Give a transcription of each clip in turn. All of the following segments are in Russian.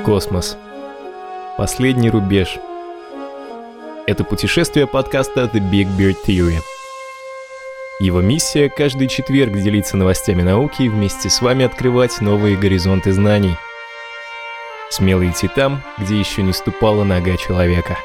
Космос. Последний рубеж. Это путешествие подкаста The Big Beard Theory. Его миссия – каждый четверг делиться новостями науки и вместе с вами открывать новые горизонты знаний. Смело идти там, где еще не ступала нога человека.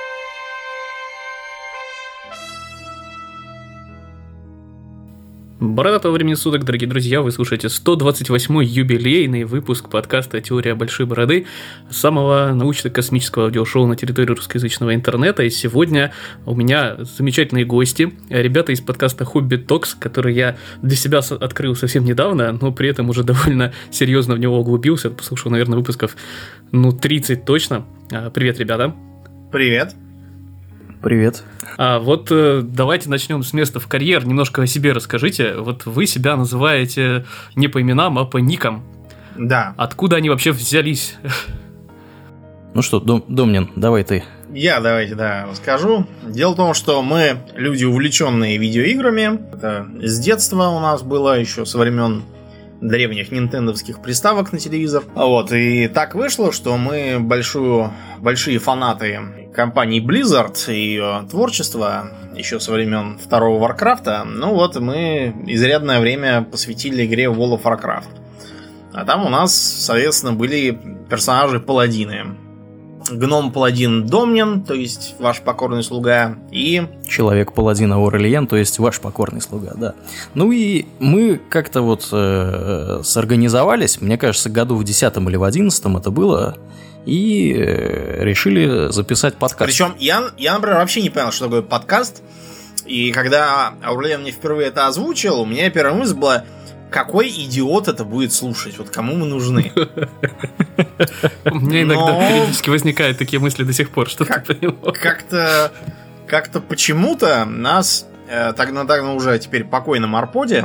Бородатого времени суток, дорогие друзья, вы слушаете 128-й юбилейный выпуск подкаста «Теория большой бороды», самого научно-космического аудиошоу на территории русскоязычного интернета. И сегодня у меня замечательные гости, ребята из подкаста «Хобби Токс», который я для себя открыл совсем недавно, но при этом уже довольно серьезно в него углубился, послушал, наверное, выпусков 30 точно. Привет, ребята. Привет. Привет. Давайте начнем с места в карьер. Немножко о себе расскажите. Вот вы себя называете не по именам, а по никам. Да. Откуда они вообще взялись? Ну что, Домнин, давай ты. Давайте расскажу. Дело в том, что мы люди, увлеченные видеоиграми. Это с детства у нас было, еще со времен древних нинтендовских приставок на телевизор. И так вышло, что мы большие фанаты компании Blizzard и ее творчества еще со времен второго Варкрафта. Мы изрядное время посвятили игре World of Warcraft. А там у нас, соответственно, были персонажи-паладины. Гном-паладин Домнин, то есть ваш покорный слуга, и... Человек-паладин Аурельен, то есть ваш покорный слуга, да. Ну и мы как-то сорганизовались, мне кажется, году в 10-м или в 11-м это было, и решили записать подкаст. Причем я, например, вообще не понял, что такое подкаст, и когда Аурельен мне впервые это озвучил, у меня первая мысль была... Какой идиот это будет слушать? Кому мы нужны? У меня иногда периодически возникают такие мысли до сих пор, что ты понимаешь. Как-то почему-то нас, тогда уже теперь покойном Арподе,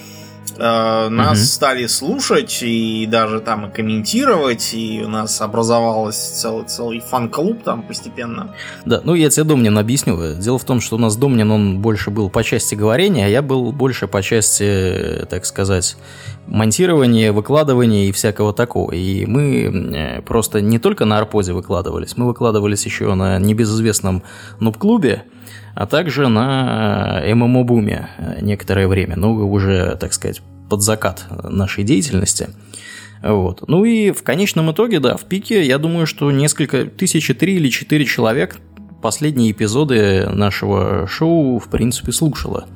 нас стали слушать и даже там и комментировать, и у нас образовался целый фан-клуб там постепенно. Да, я тебе Домнин объясню. Дело в том, что у нас Домнин, он больше был по части говорения, а я был больше по части, так сказать, монтирования, выкладывания и всякого такого. И мы просто не только на Арподе выкладывались, мы выкладывались еще на небезызвестном Нуб-клубе, а также на ММО-буме некоторое время, уже, так сказать, под закат нашей деятельности. Ну и в конечном итоге, в пике, я думаю, что несколько, 3 или 4 человек последние эпизоды нашего шоу, в принципе, слушало.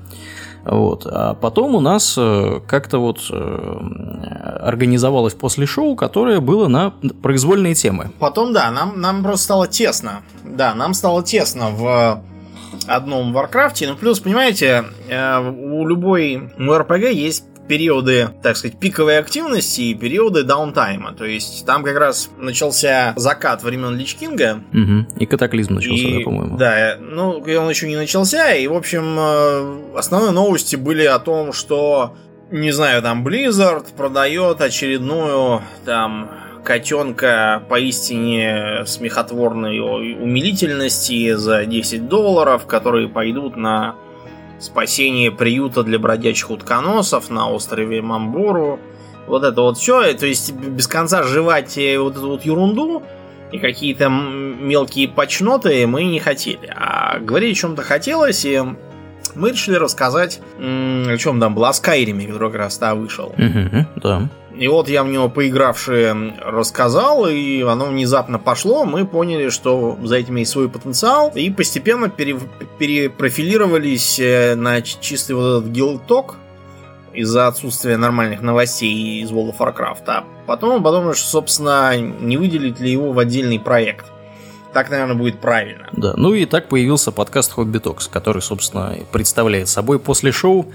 А потом у нас как-то организовалось после шоу, которое было на произвольные темы. Потом, нам просто стало тесно. Нам стало тесно в одном Варкрафте. Плюс, понимаете, у любой РПГ есть периоды, так сказать, пиковой активности и периоды даунтайма. То есть там как раз начался закат времен Лич Кинга. И катаклизм начался, по-моему. Да, он еще не начался. И, в общем, основные новости были о том, что, не знаю, Blizzard продает очередную котенка поистине смехотворной умилительности за $10, которые пойдут на спасение приюта для бродячих утконосов на острове Мамбору. Это все. То есть без конца жевать эту ерунду и какие-то мелкие почноты мы не хотели. А говорить о чем-то хотелось, и мы решили рассказать, о чем там было, о Скайриме, который как раз вышел. Да. И я в него поигравши рассказал, и оно внезапно пошло. Мы поняли, что за этим есть свой потенциал, и постепенно перепрофилировались на чистый этот гилд-ток из-за отсутствия нормальных новостей из World of Warcraft. А потом мы подумали, что, собственно, не выделить ли его в отдельный проект. Так, наверное, будет правильно. Да, и так появился подкаст Хобби Токс, который, собственно, представляет собой после шоу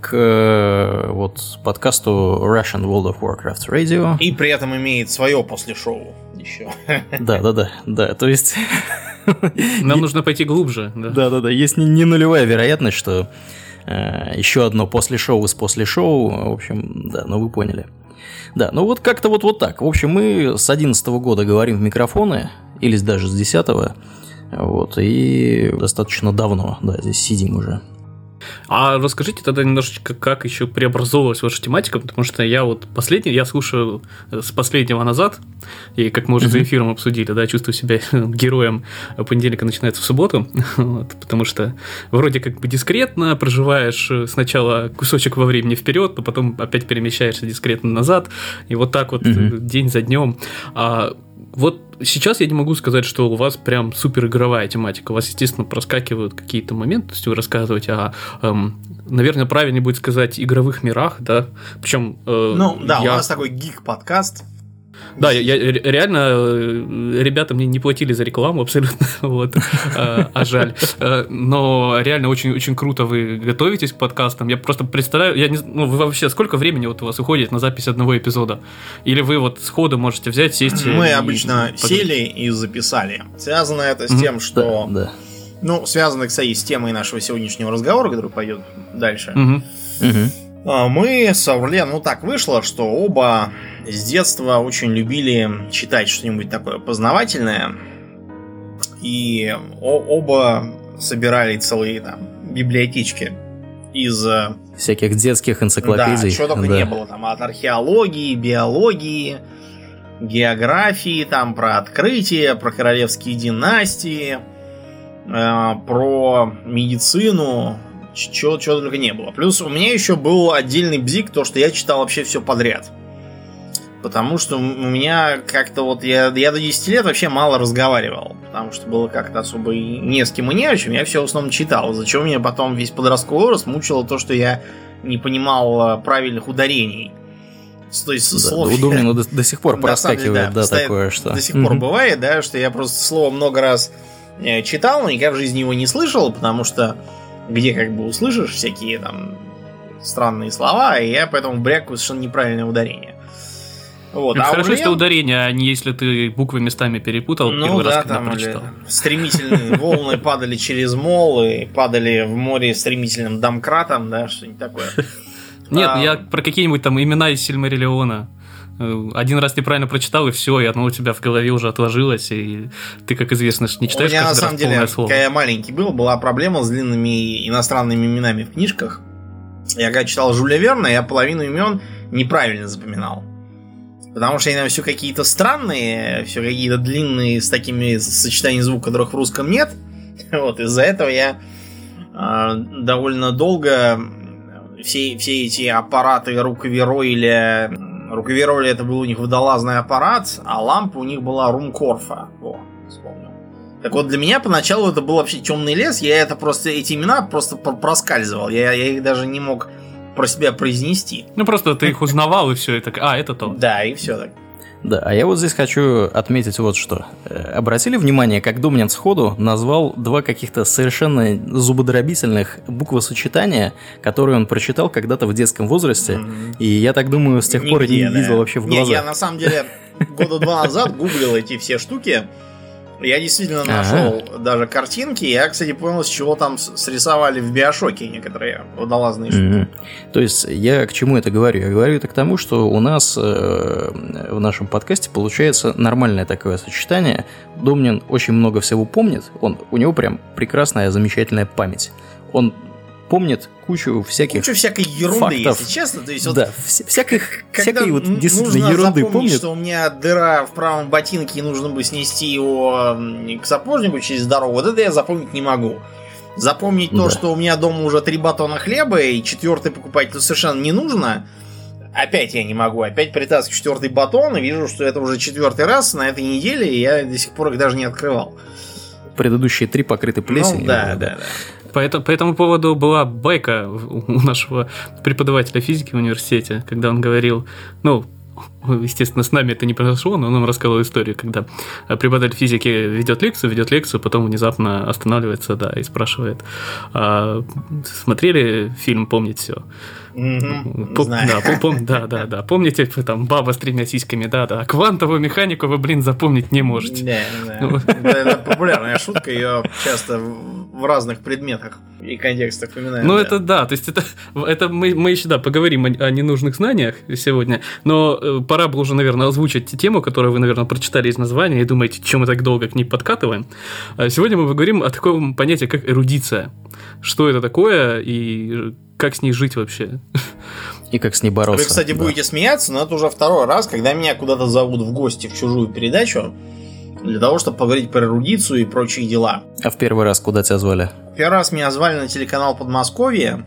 к подкасту Russian World of Warcraft Radio. И при этом имеет свое после шоу еще. Да, то есть... Нам нужно пойти глубже. Да, есть не нулевая вероятность, что еще одно после шоу из после шоу. В общем, вы поняли. Да, как-то так. В общем, мы с 2011 года говорим в микрофоны, или даже с 2010-го, и достаточно давно, здесь сидим уже. А расскажите тогда немножечко, как еще преобразовалась ваша тематика, потому что я слушаю с последнего назад, и как мы уже за эфиром обсудили, да, чувствую себя героем понедельника начинается в субботу, вот, потому что вроде как бы дискретно проживаешь сначала кусочек во времени вперед, а потом опять перемещаешься дискретно назад, и вот так вот день за днем. Вот сейчас я не могу сказать, что у вас прям супер игровая тематика. У вас, естественно, проскакивают какие-то моменты, то есть вы рассказываете наверное, правильнее будет сказать, игровых мирах, да? Причем у нас такой гик-подкаст. Да, я реально, ребята мне не платили за рекламу абсолютно, вот, а жаль. Но реально очень круто вы готовитесь к подкастам. Я просто представляю, вы вообще сколько времени вот у вас уходит на запись одного эпизода? Или вы вот сходу можете взять, сесть? Мы обычно сели и записали. Связано это с тем, что... Да. Связано, кстати, с темой нашего сегодняшнего разговора, который пойдет дальше. Мы с Аурлен, так вышло, что оба с детства очень любили читать что-нибудь такое познавательное. И оба собирали целые библиотечки из... всяких детских энциклопедий. Да, что только не было. Там от археологии, биологии, географии, там про открытия, про королевские династии, про медицину... Чего только не было. Плюс у меня еще был отдельный бзик, то, что я читал вообще все подряд. Потому что у меня как-то я до 10 лет вообще мало разговаривал. Потому что было как-то особо не с кем и не о чем. Я все в основном читал. За чего меня потом весь подростковый возраст мучило то, что я не понимал правильных ударений. То есть слов... Удобно до сих пор проскакивает, такое, что... До сих пор бывает, да, что я просто слово много раз читал, но никогда в жизни его не слышал, потому что где как бы услышишь всякие там странные слова, и я поэтому брякаю совершенно неправильное ударение. Вот. Хорошо, что ударение, а не если ты буквы местами перепутал первый раз, когда прочитал. Стремительные волны падали через мол и падали в море стремительным домкратом, да, что-нибудь такое. Нет, я про какие-нибудь там имена из Сильмариллиона. Один раз неправильно прочитал, и все, и оно у тебя в голове уже отложилось, и ты, как известно, не читаешь каждый раз полное слово. У меня, на самом деле, когда я маленький был, была проблема с длинными иностранными именами в книжках. Я когда читал Жюля Верна, я половину имен неправильно запоминал. Потому что они там все какие-то странные, все какие-то длинные, с такими сочетаниями звуков, которых в русском нет. Вот, из-за этого я довольно долго все эти аппараты Рукаверойля... Рукавероли это был у них водолазный аппарат, а лампа у них была Румкорфа. Вспомнил. Так вот, для меня поначалу это был вообще темный лес, я эти имена просто проскальзывал, я их даже не мог про себя произнести. Просто ты их узнавал, и все, и так, это то. Да, и все так. Да, а я вот здесь хочу отметить вот что. Обратили внимание, как Домнин сходу назвал два каких-то совершенно зубодробительных буквосочетания, которые он прочитал когда-то в детском возрасте, и я так думаю, с тех пор не видел вообще в глаза. Я на самом деле года 2 назад гуглил эти все штуки. Я действительно нашел даже картинки. Я, кстати, понял, с чего там срисовали в Биошоке некоторые водолазные штуки. То есть, я к чему это говорю? Я говорю это к тому, что у нас в нашем подкасте получается нормальное такое сочетание. Домнин очень много всего помнит. У него прям прекрасная, замечательная память. Он помнит кучу всякой ерунды, фактов. Если честно. То есть, да, всякой вот действительно ерунды помнит. Что у меня дыра в правом ботинке, и нужно бы снести его к сапожнику через дорогу, вот это я запомнить не могу. Запомнить то, что у меня дома уже 3 батона хлеба, и 4-й покупать то совершенно не нужно. Опять я не могу. Опять притаскиваю 4-й батон, и вижу, что это уже 4-й раз на этой неделе, и я до сих пор их даже не открывал. Предыдущие 3 покрыты плесенью. Да. По этому поводу была байка у нашего преподавателя физики в университете, когда он говорил, естественно, с нами это не произошло, но он нам рассказал историю, когда преподаватель физики ведет лекцию, потом внезапно останавливается, и спрашивает, смотрели фильм «Помнить все»? Да, помните, там баба с 3 сиськами, а квантовую механику вы, запомнить не можете. Да. Это популярная популярная шутка, ее часто в разных предметах и контекстах упоминают. Ну, это да, то есть это мы еще, да, поговорим о ненужных знаниях сегодня, но пора бы уже, наверное, озвучить тему, которую вы, наверное, прочитали из названия и думаете, чем мы так долго к ней подкатываем. Сегодня мы поговорим о таком понятии, как эрудиция. Что это такое и как с ней жить вообще? И как с ней бороться. Вы, кстати, будете смеяться, но это уже второй раз, когда меня куда-то зовут в гости в чужую передачу для того, чтобы поговорить про эрудицию и прочие дела. А в первый раз куда тебя звали? Первый раз меня звали на телеканал Подмосковье,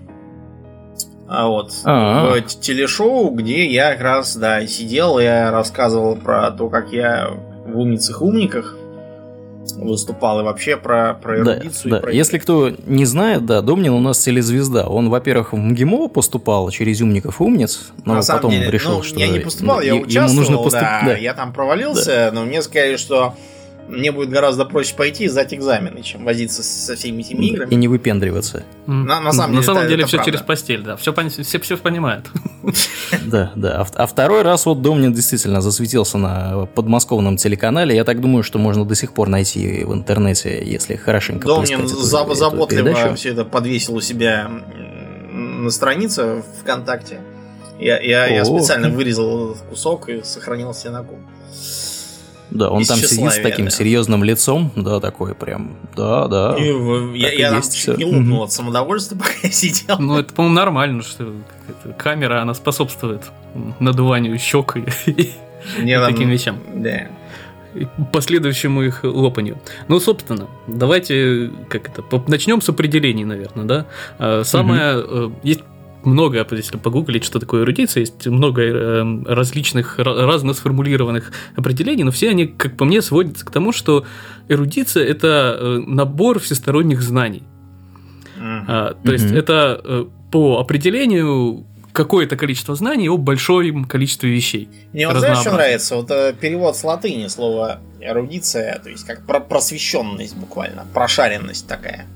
в телешоу, где я как раз, да, сидел, я рассказывал про то, как я в «Умницах-умниках» выступал и вообще про эрудицию. Да. Если кто не знает, да, Домнин у нас телезвезда. Он, во-первых, в МГИМО поступал через «Умников и умниц», но на потом деле, решил, что... я не поступал, я участвовал, да. Я там провалился, но мне сказали, что мне будет гораздо проще пойти и сдать экзамены, чем возиться со всеми этими играми. И не выпендриваться. На самом деле все правда. через постель, да. Все понимают. Да. А второй раз вот Домнин действительно засветился на подмосковном телеканале. Я так думаю, что можно до сих пор найти в интернете, если хорошенько Домнин эту заботливо передачу. все это подвесил у себя на странице ВКонтакте. Я специально вырезал кусок и сохранил себе на ком. Да, он там сидит с таким серьезным лицом, да, такой прям, да. Я там чуть не лопнул от самодовольствия, пока я сидел. Ну, это, по-моему, нормально, что камера, она способствует надуванию щек и таким вещам. Да. Последующему их лопанию. Ну, собственно, давайте начнем с определений, наверное, да. Есть много, если погуглить, что такое эрудиция, есть много различных, разно сформулированных определений, но все они, как по мне, сводятся к тому, что эрудиция – это набор всесторонних знаний. То есть это по определению какое-то количество знаний о большом количестве вещей. Мне вот знаешь, что нравится? Вот перевод с латыни слова эрудиция, то есть как просвещенность буквально, прошаренность такая.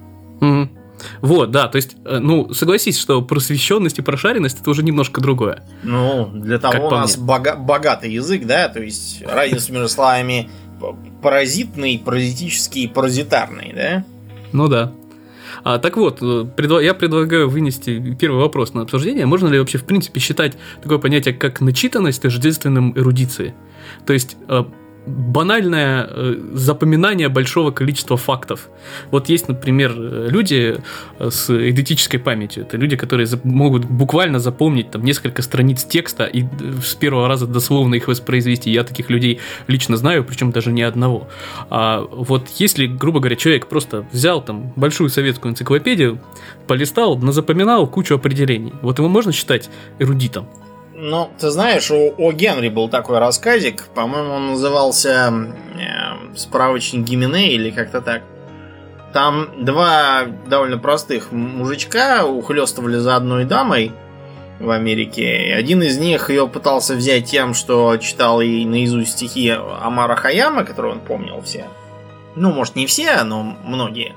Вот, да, то есть, согласись, что просвещенность и прошаренность это уже немножко другое. Ну, для того у нас богатый язык, да, то есть разница между словами паразитный, паразитический и паразитарный, да? Ну да. Так вот, я предлагаю вынести первый вопрос на обсуждение. Можно ли вообще, в принципе, считать такое понятие, как начитанность тождественным эрудиции? То есть банальное запоминание большого количества фактов. Вот есть, например, люди с эйдетической памятью. Это люди, которые могут буквально запомнить там несколько страниц текста и с первого раза дословно их воспроизвести. Я таких людей лично знаю, причем даже не одного. А вот если, грубо говоря, человек просто взял там большую советскую энциклопедию, полистал, назапоминал кучу определений, вот его можно считать эрудитом? Ну, ты знаешь, у Генри был такой рассказик, по-моему, он назывался «Справочник Гименей» или как-то так. Там два довольно простых мужичка ухлёстывали за одной дамой в Америке. И один из них ее пытался взять тем, что читал ей наизусть стихи Омара Хайяма, которые он помнил все. Ну, может, не все, но многие.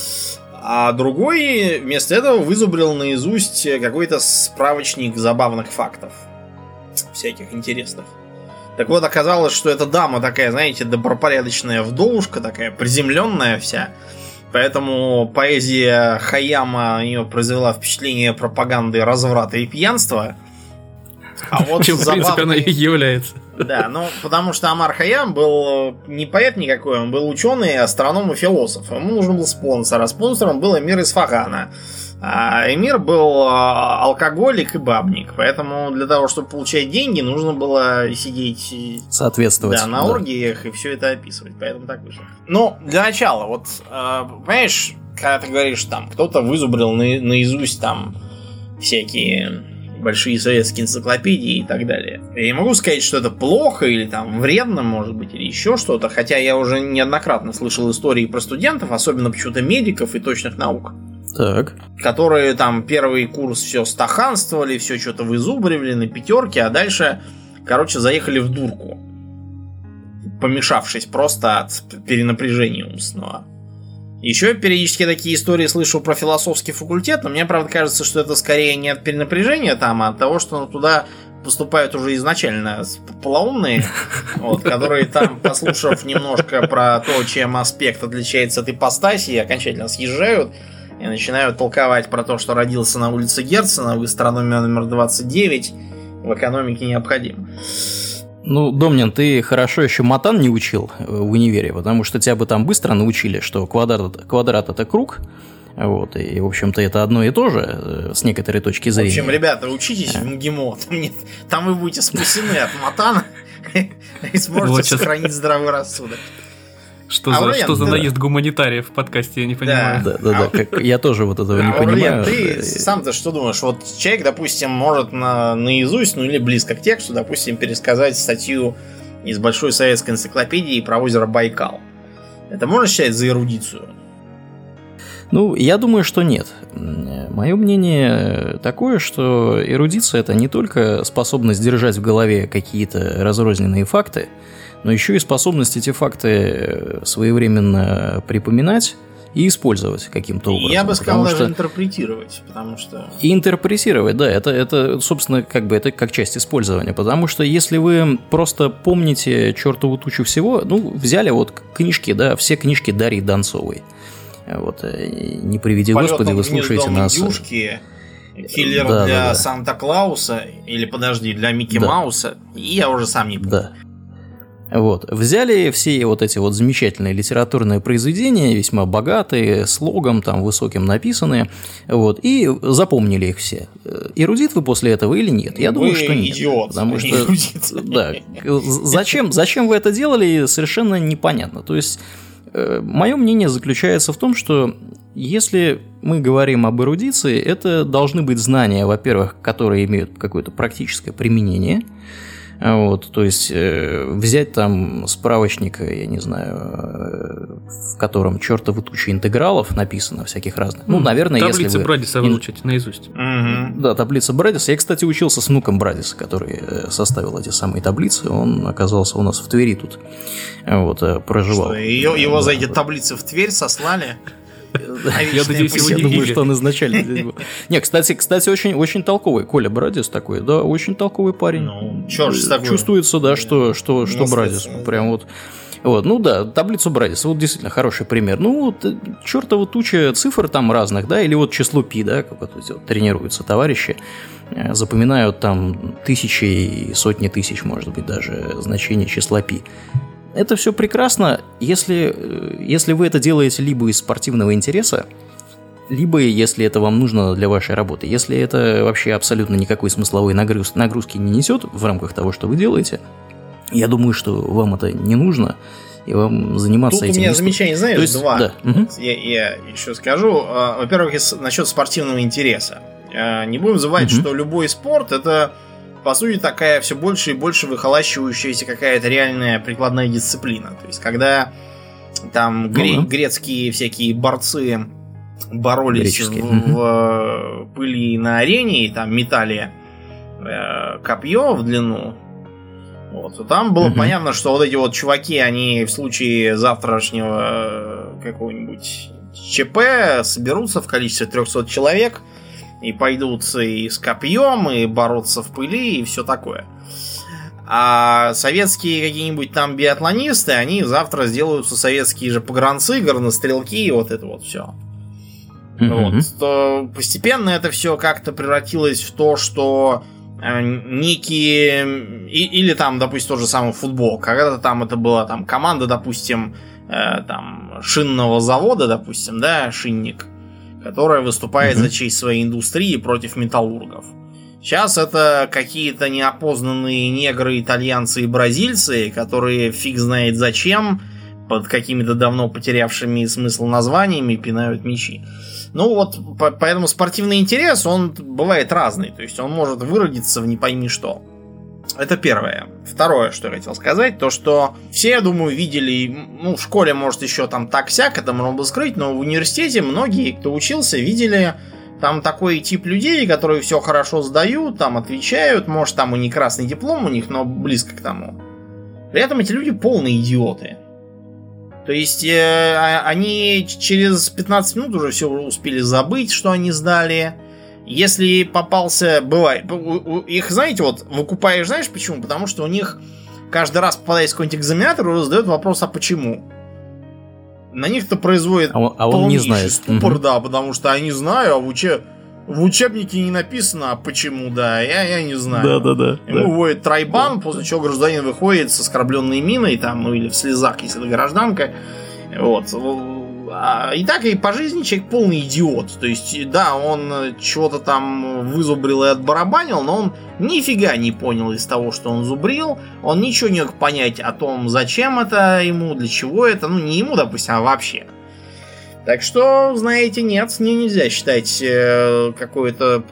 А другой вместо этого вызубрил наизусть какой-то справочник забавных фактов. Всяких интересных. Так вот, оказалось, что эта дама такая, знаете, добропорядочная вдовушка, такая приземленная вся. Поэтому поэзия Хайяма на нее произвела впечатление пропаганды разврата и пьянства. А вот чем, в принципе, она и является. Да, ну, потому что Омар Хайям был не поэт никакой, он был ученый, астроном и философ. Ему нужен был спонсор, а спонсором был Эмир Исфагана. А Эмир был алкоголик и бабник, поэтому для того, чтобы получать деньги, нужно было сидеть соответствовать, да, на оргиях и все это описывать, поэтому так вышло. Ну, для начала, вот, понимаешь, когда ты говоришь, там, кто-то вызубрил наизусть там всякие большие советские энциклопедии и так далее. Я не могу сказать, что это плохо или там вредно, может быть, или еще что-то, хотя я уже неоднократно слышал истории про студентов, особенно почему-то медиков и точных наук. Так. Которые там первый курс все стаханствовали, все что-то вызубривали на пятерке, а дальше, короче, заехали в дурку. Помешавшись просто от перенапряжения умственного. Еще я периодически такие истории слышу про философский факультет, но мне, правда, кажется, что это скорее не от перенапряжения там, а от того, что туда поступают уже изначально полоумные, вот, которые там, послушав немножко про то, чем аспект отличается от ипостаси, окончательно съезжают и начинают толковать про то, что родился на улице Герцена в астрономии номер 29 в экономике необходим. Ну, Домнин, ты хорошо еще матан не учил в универе, потому что тебя бы там быстро научили, что квадрат это круг, вот, и, в общем-то, это одно и то же с некоторой точки зрения. В общем, ребята, учитесь в МГИМО, там вы будете спасены от матана и сможете сохранить здравый рассудок. Что за наезд гуманитариев в подкасте, я не понимаю. Да, я тоже вот этого не понимаю. Ты сам-то что думаешь? Вот человек, допустим, может наизусть, ну или близко к тексту, допустим, пересказать статью из Большой советской энциклопедии про озеро Байкал. Это можно считать за эрудицию? Ну, я думаю, что нет. Мое мнение такое, что эрудиция – это не только способность держать в голове какие-то разрозненные факты, но еще и способность эти факты своевременно припоминать и использовать каким-то образом. Я бы сказал, даже интерпретировать, потому что... И интерпретировать, да, это собственно, это как часть использования, потому что если вы просто помните чертову тучу всего, ну, взяли вот книжки, да, все книжки Дарьи Донцовой. Вот, не приведи Господи, вы слушаете нас... Киллер для Санта-Клауса, или, подожди, для Микки Мауса, и я уже сам не помню. Да. Вот. Взяли все вот эти вот замечательные литературные произведения, весьма богатые, слогом там высоким написанные, вот, и запомнили их все. Эрудит вы после этого или нет? Я думаю, что нет. Идиот, потому что да, зачем вы это делали, совершенно непонятно. То есть, мое мнение заключается в том, что если мы говорим об эрудиции, это должны быть знания, во-первых, которые имеют какое-то практическое применение. Вот, то есть взять там справочник, я не знаю, в котором чертовы тучи интегралов написано, всяких разных. Ну, наверное, таблицы если вы... Брадиса выучить наизусть. Да, таблица Брадиса. Я, кстати, учился с внуком Брадиса, который составил эти самые таблицы. Он оказался у нас в Твери тут. Вот, проживал. Что, его за эти таблицы в Тверь сослали? Я надеюсь, я думаю, что он изначально здесь был. Не, кстати, очень толковый. Коля Брадис такой, да, очень толковый парень. Ну, чё ж такое? Чувствуется, да, что Брадис. Прям вот. Вот, ну да, таблицу Брадиса, вот действительно хороший пример. Ну, вот, чертова туча цифр там разных, да, или вот число пи, да, как вот тренируются товарищи, запоминают там тысячи и сотни тысяч, может быть, даже значение числа пи. Это все прекрасно, если вы это делаете либо из спортивного интереса, либо если это вам нужно для вашей работы. Если это вообще абсолютно никакой смысловой нагрузки не несет в рамках того, что вы делаете, я думаю, что вам это не нужно, и вам заниматься этим. Тут у меня замечание, знаешь, есть, два. Да. Я еще скажу. Во-первых, насчет спортивного интереса. Не будем забывать, что любой спорт — это, по сути, такая все больше и больше выхолащивающаяся какая-то реальная прикладная дисциплина. То есть, когда там грецкие всякие борцы боролись в пыли на арене и там метали копье в длину, вот, то там было понятно, что вот эти вот чуваки, они в случае завтрашнего какого-нибудь ЧП соберутся в количестве 300 человек и пойдут и с копьем, и бороться в пыли, и все такое. А советские какие-нибудь там биатлонисты, они завтра сделаются советские же погранцы, горнострелки, и вот это вот все. Вот. То постепенно это все как-то превратилось в то, что некие... Или там, допустим, тот же самый футбол. Когда-то там это была там команда, допустим, там шинного завода, допустим, да, шинник, которая выступает за честь своей индустрии против металлургов. Сейчас это какие-то неопознанные негры, итальянцы и бразильцы, которые фиг знает зачем, под какими-то давно потерявшими смысл названиями пинают мячи. Ну вот, поэтому спортивный интерес, он бывает разный. То есть он может выродиться в не пойми что. Это первое. Второе, что я хотел сказать, то что все, я думаю, видели, ну, в школе, может, еще там так-сяк, это можно было скрыть, но в университете многие, кто учился, видели там такой тип людей, которые все хорошо сдают, там отвечают, может, там и не красный диплом у них, но близко к тому. При этом эти люди полные идиоты. То есть они через 15 минут уже все успели забыть, что они сдали. Если попался, бывает, их, знаете, вот выкупаешь, знаешь почему? Потому что у них каждый раз, попадаясь в какой-нибудь экзаменатор, задают вопрос, а почему? На них это производит он не знает. ступор, да, потому что они знают, а в учебнике не написано, а почему, да, я не знаю. Да. Ему вводит тройбан, после чего гражданин выходит с оскорбленной миной, там, ну или в слезах, если это гражданка. Вот. И так и по жизни человек полный идиот. То есть, да, он чего-то там вызубрил и отбарабанил, но он нифига не понял из того, что он зубрил. Он ничего не мог понять о том, зачем это ему, для чего это. Ну, не ему, допустим, а вообще. Так что, знаете, нет, нельзя считать какую-то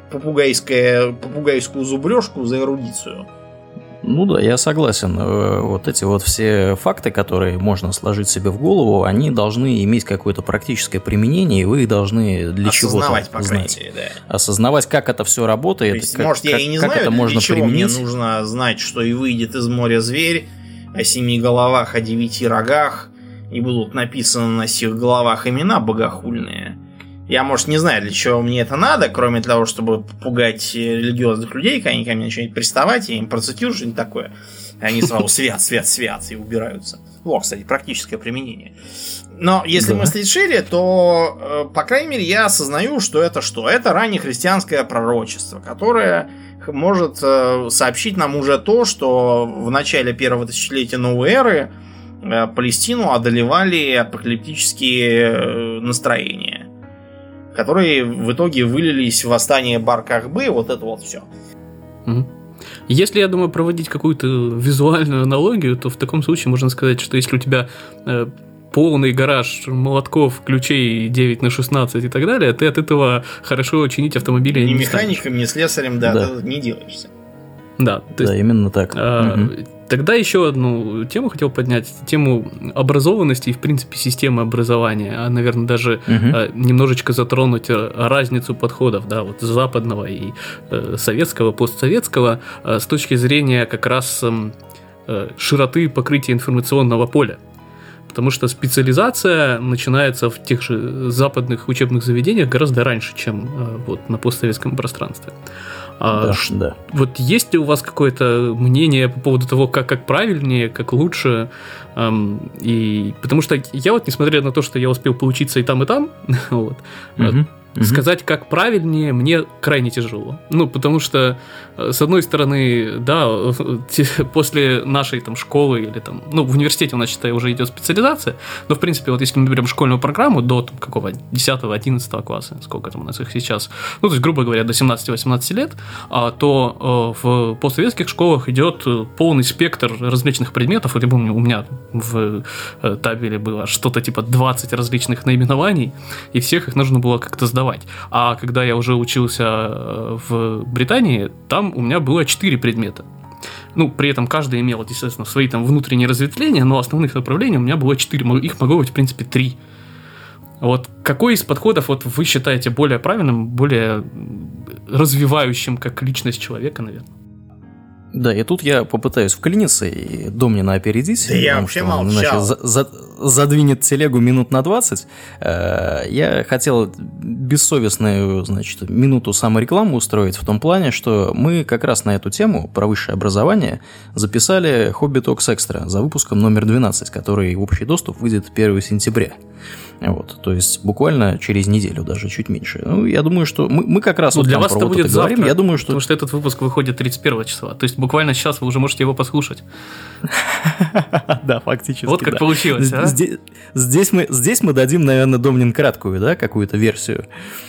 попугайскую зубрежку за эрудицию. Ну да, я согласен. Вот эти вот все факты, которые можно сложить себе в голову, они должны иметь какое-то практическое применение, и вы должны для чего-то осознавать, по крайней мере, да. Осознавать, как это все работает, то есть, может, я и не знаю, это можно для чего применить. Мне нужно знать, что и выйдет из моря зверь о 7 головах, о 9 рогах, и будут написаны на сих головах имена богохульные. Я, может, не знаю, для чего мне это надо, кроме того, чтобы пугать религиозных людей, когда они ко мне начинают приставать, я им процитирую что-нибудь такое. Они сразу свят, и убираются. О, кстати, практическое применение. Но если мыслить шире, то, по крайней мере, я осознаю, что это что? Это раннехристианское пророчество, которое может сообщить нам уже то, что в начале первого тысячелетия новой эры Палестину одолевали апокалиптические настроения, которые в итоге вылились в восстание Бар-Кохбы, вот это вот все. Если, я думаю, проводить какую-то визуальную аналогию, то в таком случае можно сказать, что если у тебя полный гараж молотков, ключей 9/16 и так далее, ты от этого хорошо чинить автомобили ни не механиком, станешь. ни слесарем, да, ты не делаешься. Да, то есть, именно так. Тогда еще одну тему хотел поднять, тему образованности и, в принципе, системы образования, а, наверное, даже немножечко затронуть разницу подходов, да, вот западного и советского, постсоветского, с точки зрения как раз широты покрытия информационного поля. Потому что специализация начинается в тех же западных учебных заведениях гораздо раньше, чем вот на постсоветском пространстве. Да. Вот есть ли у вас какое-то мнение по поводу того, как правильнее, как лучше? И потому что я вот, несмотря на то, что я успел поучиться и там, вот, сказать, как правильнее, мне крайне тяжело. Ну, потому что, с одной стороны, да, после нашей там школы или там, ну, в университете у нас, считай, уже идет специализация, но, в принципе, вот если мы берем школьную программу до там, какого 10-11 класса, сколько там у нас их сейчас, ну, то есть, грубо говоря, до 17-18 лет, то в постсоветских школах идет полный спектр различных предметов. Вот я помню, у меня в табеле было что-то типа 20 различных наименований, и всех их нужно было как-то сдавать. А когда я уже учился в Британии, там у меня было 4 предмета. Ну, при этом каждый имел, естественно, свои там внутренние разветвления, но основных направлений у меня было 4, их могло быть, в принципе, 3. Вот какой из подходов вот вы считаете более правильным, более развивающим как личность человека, наверное? Да, и тут я попытаюсь вклиниться и Домнина опередить. Да я вообще молчал. Задвинет телегу минут на 20. Я хотел бессовестную, значит, минуту саморекламу устроить в том плане, что мы как раз на эту тему про высшее образование записали Hobby Talks Extra за выпуском номер 12, который в общий доступ выйдет 1 сентября. Вот, то есть буквально через неделю, даже чуть меньше. Ну, я думаю, что мы как раз ну, вот для там вас про это вот будет это завтра, говорим. Я думаю, что... потому что этот выпуск выходит 31 числа. То есть буквально сейчас вы уже можете его послушать. Да, фактически. Вот как получилось, а? Здесь мы дадим, наверное, Домнин краткую, да, какую-то версию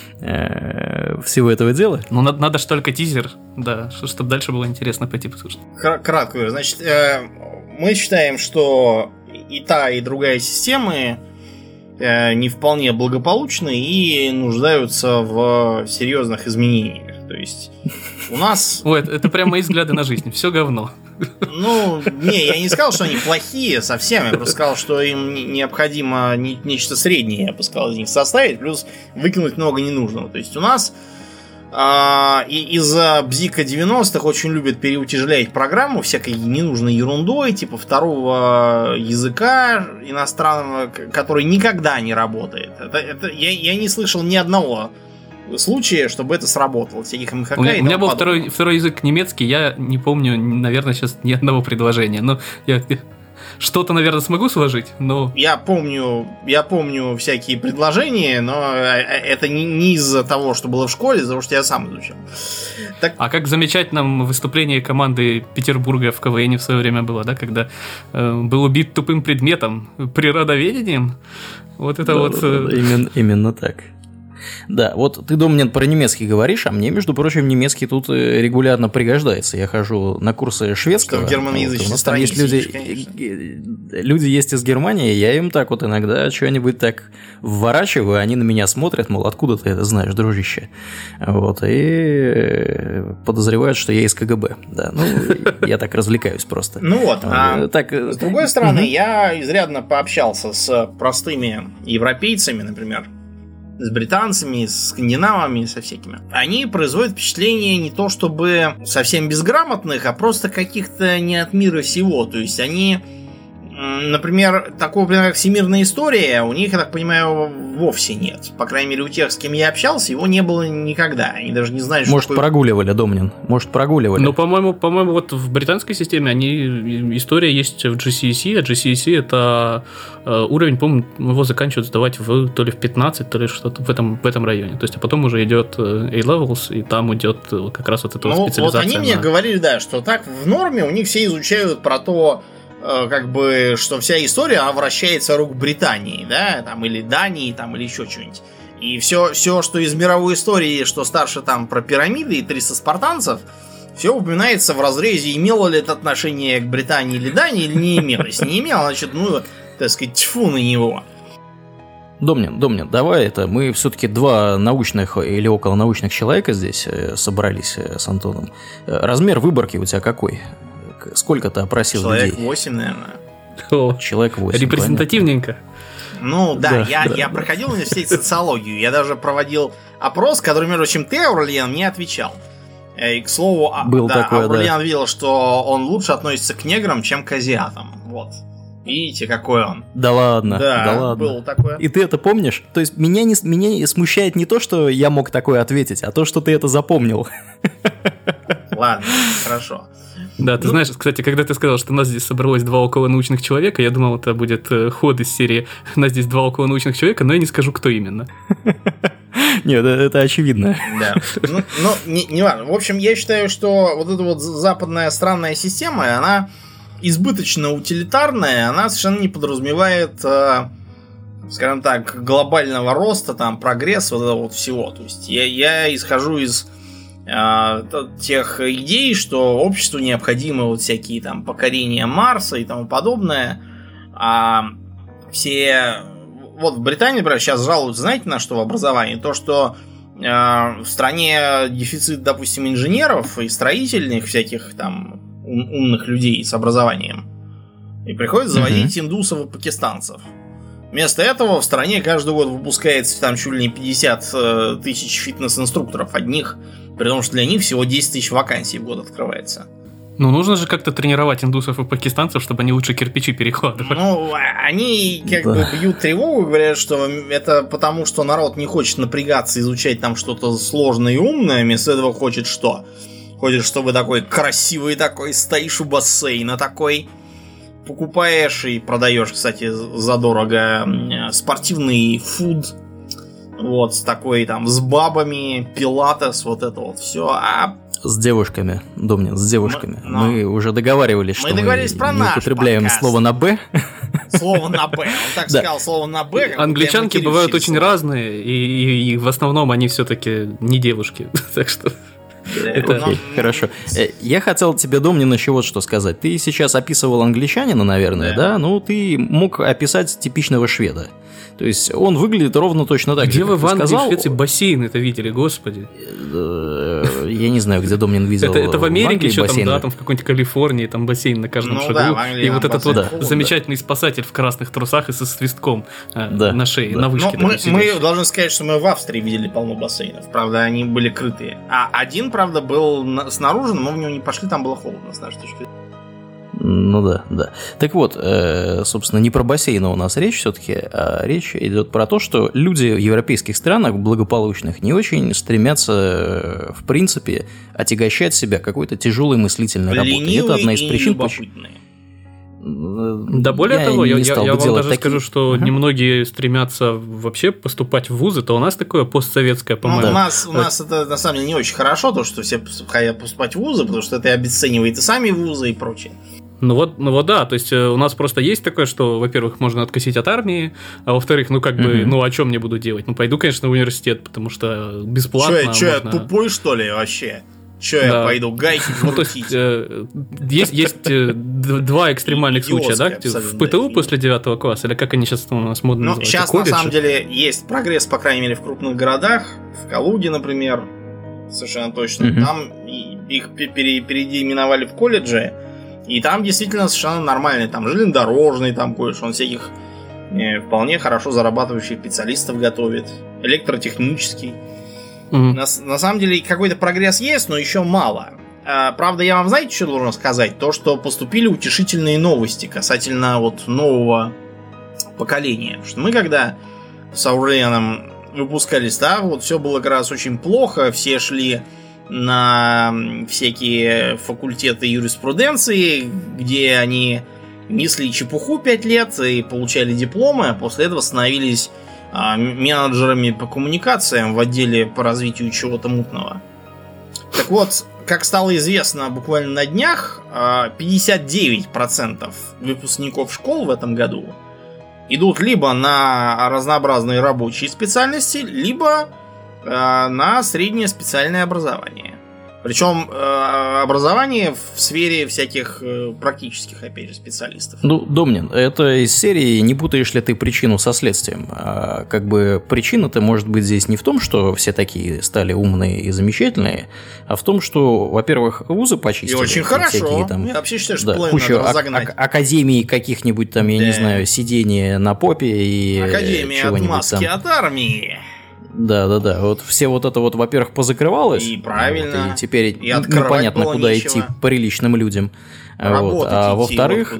всего этого дела. Ну, надо же только тизер, да, чтобы дальше было интересно пойти послушать. Краткую. Значит, мы считаем, что и та, и другая системы не вполне благополучны и нуждаются в серьезных изменениях. То есть у нас... Ой, это прям мои взгляды на жизнь. Все говно. Ну, не, я не сказал, что они плохие совсем. Я просто сказал, что им необходимо нечто среднее, я бы сказал, из них составить, плюс выкинуть много ненужного. То есть у нас из-за бзика 90-х очень любят переутяжелять программу всякой ненужной ерундой, типа второго языка иностранного, который никогда не работает. Я не слышал ни одного случае, чтобы это сработало. Всяких МХК у меня был второй язык немецкий, я не помню, наверное, сейчас ни одного предложения. Но я что-то, наверное, смогу сложить, но... Я помню всякие предложения, но это не из-за того, что было в школе, из-за того, что я сам изучал. Так... А как замечательно выступление команды Петербурга в КВН в свое время было, да, когда был убит тупым предметом, природоведением. Вот это Именно так. Да, вот ты, Домнин, про немецкий говоришь, а мне, между прочим, немецкий тут регулярно пригождается. Я хожу на курсы шведского. Что в германоязычной стране есть люди есть из Германии, я им так вот иногда что-нибудь так вворачиваю, они на меня смотрят, мол, откуда ты это знаешь, дружище? Вот, и подозревают, что я из КГБ. Да, ну, я так развлекаюсь просто. Ну вот, с другой стороны, я изрядно пообщался с простыми европейцами, например, с британцами, с скандинавами, со всякими. Они производят впечатление не то чтобы совсем безграмотных, а просто каких-то не от мира сего. То есть они, например, такого, как всемирная история, у них, я так понимаю, вовсе нет. По крайней мере, у тех, с кем я общался, его не было никогда. Они даже не знают, что Может, прогуливали, Домнин? Может, прогуливали? Ну, по-моему, вот в британской системе история есть в GCSE, а GCSE это уровень, по-моему, его заканчивают сдавать то ли в 15, то ли что-то в этом районе. То есть, а потом уже идет A-Levels, и там идет как раз вот эта специализация. Вот они мне говорили, да, что так в норме у них все изучают про то, как бы, что вся история, она вращается вокруг Британии, да, там, или Дании, там, или еще что-нибудь. И все, что из мировой истории, что старше там про пирамиды и 300 спартанцев, все упоминается в разрезе, имело ли это отношение к Британии или Дании, или не имело. Если не имело, значит, ну, так сказать, тьфу на него. Домнин, давай это, мы все-таки два научных или околонаучных человека здесь собрались с Антоном. Размер выборки у тебя какой? Сколько ты опросил людей? Человек 8, наверное. Человек 8. Репрезентативненько. Ну да, я проходил в университете социологию. Я даже проводил опрос, который, между прочим, ты, Аурлиен, не отвечал. И, к слову, Аурлиен видел, что он лучше относится к неграм, чем к азиатам. Вот. Видите, какой он. Да ладно, да ладно. Было такое. И ты это помнишь? То есть меня не смущает не то, что я мог такое ответить, а то, что ты это запомнил. Ладно, хорошо. Да, ты знаешь, кстати, когда ты сказал, что у нас здесь собралось два околонаучных человека, я думал, это будет ход из серии «У нас здесь два околонаучных человека», но я не скажу, кто именно. Нет, это очевидно. Да. Ну, не важно. В общем, я считаю, что вот эта вот западная странная система, она избыточно утилитарная, она совершенно не подразумевает, скажем так, глобального роста, там, прогресса, вот этого вот всего. То есть я исхожу из тех идей, что обществу необходимы вот всякие там покорения Марса и тому подобное. А все... Вот в Британии, например, сейчас жалуются, знаете, на что в образовании? То, что в стране дефицит, допустим, инженеров и строительных всяких там умных людей с образованием. И приходится заводить индусов и пакистанцев. Вместо этого в стране каждый год выпускается там чуть ли не 50 тысяч фитнес-инструкторов одних, при том, что для них всего 10 тысяч вакансий в год открывается. Ну, нужно же как-то тренировать индусов и пакистанцев, чтобы они лучше кирпичи перекладывали. Ну, они как бы бьют тревогу, говорят, что это потому, что народ не хочет напрягаться, изучать там что-то сложное и умное, вместо этого хочет что? Хочет, чтобы такой красивый такой стоишь у бассейна такой, покупаешь и продаешь, кстати, задорого спортивный фуд, вот, с такой там, с бабами, пилатес, вот это вот все, С девушками, Домнин, с девушками. Мы уже договаривались, что мы не употребляем слово на «б». Слово на «б». Он так сказал, слово на «б». Англичанки бывают очень разные, и в основном они все-таки не девушки, так что... Окей, хорошо. Я хотел тебе, Домнин, еще вот что сказать. Ты сейчас описывал англичанина, наверное, да? Ну, ты мог описать типичного шведа. То есть он выглядит ровно точно так. Где вы в Англии, в Швеции бассейн это видели, господи? Я не знаю, где Домнин видел. Это в Америке еще там, да, там в какой-нибудь Калифорнии, там бассейн на каждом шагу. Да, и вот этот вот замечательный спасатель в красных трусах и со свистком на шее, на вышке. Мы должны сказать, что мы в Австрии видели полно бассейнов. Правда, они были крытые. А один, правда, был снаружи, но мы в него не пошли, там было холодно, с нашей точки зрения. Ну да. Так вот, собственно, не про бассейны у нас речь все-таки, а речь идет про то, что люди в европейских странах благополучных не очень стремятся, в принципе, отягощать себя какой-то тяжелой мыслительной работой. Ленивые это одна из причин, любопытные. Да более того, я вам даже скажу, что немногие стремятся вообще поступать в вузы, то у нас такое постсоветское, по-моему. У нас это на самом деле не очень хорошо, то, что все хотят поступать в вузы, потому что это обесценивает и сами вузы и прочее. Ну вот да, то есть у нас просто есть такое, что, во-первых, можно откосить от армии, а во-вторых, а что мне буду делать? Пойду, конечно, в университет, потому что бесплатно. Че, я тупой, что ли, вообще? Че, я пойду гайки крутить? Есть два экстремальных случая, да? В ПТУ после 9 класса, или как они сейчас у нас модно называются? Сейчас, на самом деле, есть прогресс, по крайней мере, в крупных городах. В Калуге, например, совершенно точно. Там их переименовали в колледжи. И там действительно совершенно нормальный, там железнодорожный, там кое-что, он всяких вполне хорошо зарабатывающих специалистов готовит, электротехнический. На самом деле какой-то прогресс есть, но еще мало. Правда, я вам, знаете, что должен сказать? То, что поступили утешительные новости касательно вот нового поколения. Потому что мы когда с Аурлианом выпускались, да, вот все было как раз очень плохо, все шли на всякие факультеты юриспруденции, где они несли чепуху 5 лет и получали дипломы, а после этого становились менеджерами по коммуникациям в отделе по развитию чего-то мутного. Так вот, как стало известно буквально на днях, 59% выпускников школ в этом году идут либо на разнообразные рабочие специальности, либо на среднее специальное образование. Причем образование в сфере всяких практических, опять же, специалистов. Ну, Домнин, это из серии «Не путаешь ли ты причину со следствием?» Как бы причина-то может быть здесь не в том, что все такие стали умные и замечательные, а в том, что, во-первых, вузы почистили. И очень хорошо. Там, я вообще считаю, что половину кучу надо разогнать. Академий каких-нибудь там, я не знаю, сидения на попе и Академия отмазки от армии. Да. Вот все вот это вот, во-первых, позакрывалось. И правильно. Вот, и теперь непонятно, куда идти приличным людям. Вот. А во-вторых...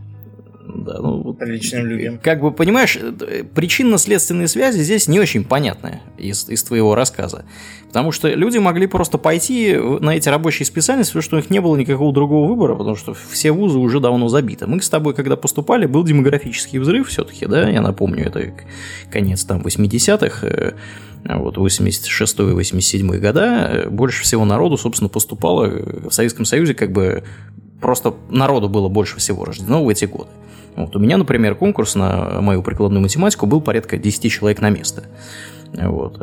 Да, приличным людям. Как бы, понимаешь, причинно-следственные связи здесь не очень понятны из твоего рассказа. Потому что люди могли просто пойти на эти рабочие специальности, потому что у них не было никакого другого выбора, потому что все вузы уже давно забиты. Мы с тобой, когда поступали, был демографический взрыв все-таки, да, я напомню, это конец там 80-х, вот, 86-й, 87-й года, больше всего народу, собственно, поступало в Советском Союзе, как бы просто народу было больше всего рождено в эти годы. Вот, у меня, например, конкурс на мою прикладную математику был порядка 10 человек на место. Вот,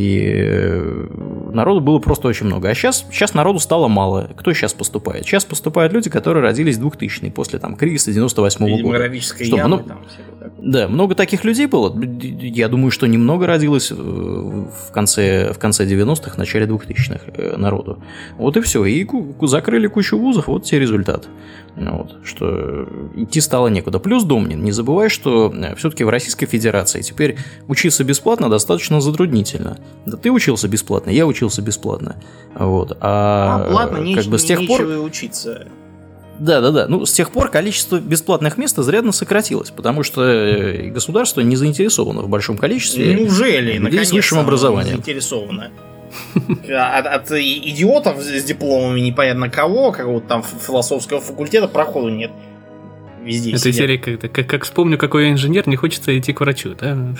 и народу было просто очень много. А сейчас народу стало мало. Кто сейчас поступает? Сейчас поступают люди, которые родились в 2000-е, после там, кризиса 98-го года. Демографической ямы там. Да, много таких людей было. Я думаю, что немного родилось в конце 90-х, начале 2000-х народу. Вот и все. И закрыли кучу вузов, вот тебе результат. Вот, что идти стало некуда. Плюс, Домнин, не забывай, что все-таки в Российской Федерации теперь учиться бесплатно достаточно затруднительно. Да ты учился бесплатно, я учился бесплатно. Вот, платно как бы с тех пор учиться. Да. Ну, с тех пор количество бесплатных мест изрядно сократилось, потому что государство не заинтересовано в большом количестве людей с высшим образованием. Заинтересовано. От идиотов с дипломами непонятно кого, какого-то там философского факультета проходу нет. Везде этой серии как вспомню, какой я инженер, не хочется идти к врачу, да?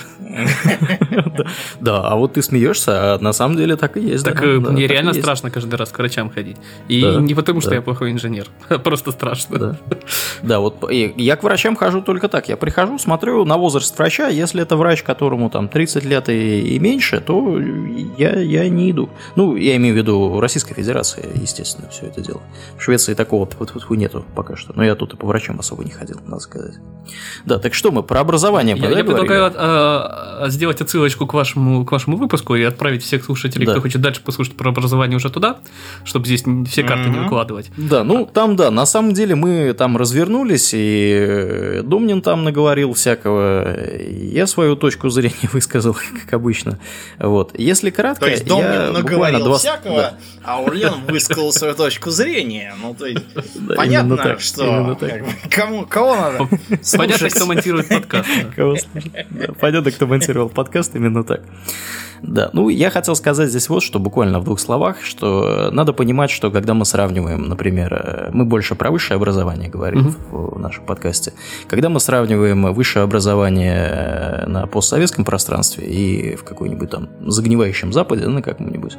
Да, а вот ты смеешься, а на самом деле так и есть. Так мне реально страшно каждый раз к врачам ходить. И не потому, что я плохой инженер, а просто страшно. Да, вот я к врачам хожу только так. Я прихожу, смотрю на возраст врача, если это врач, которому там 30 лет и меньше, то я не иду. Ну, я имею в виду в Российской Федерации, естественно, все это дело. В Швеции такого нету пока что, но я тут и по врачам особо не ходил, надо сказать. Да, так что мы про образование Я предлагаю сделать отсылочку к вашему выпуску и отправить всех слушателей, кто хочет дальше послушать про образование, уже туда, чтобы здесь все карты не выкладывать. Да, там, на самом деле мы там развернулись, и Домнин там наговорил всякого, я свою точку зрения высказал, как обычно. Вот. Если кратко, то есть Домнин наговорил всякого, да. А Аурлиен высказал свою точку зрения. Ну, то есть, понятно, что кого надо слушать. Понятно, кто монтирует подкаст. Понятно, кто монтировал подкаст, именно так. Да, я хотел сказать здесь вот, что буквально в 2 словах, что надо понимать, что когда мы сравниваем, например, мы больше про высшее образование говорим в нашем подкасте, когда мы сравниваем высшее образование на постсоветском пространстве и в какой-нибудь там загнивающем Западе, на каком-нибудь,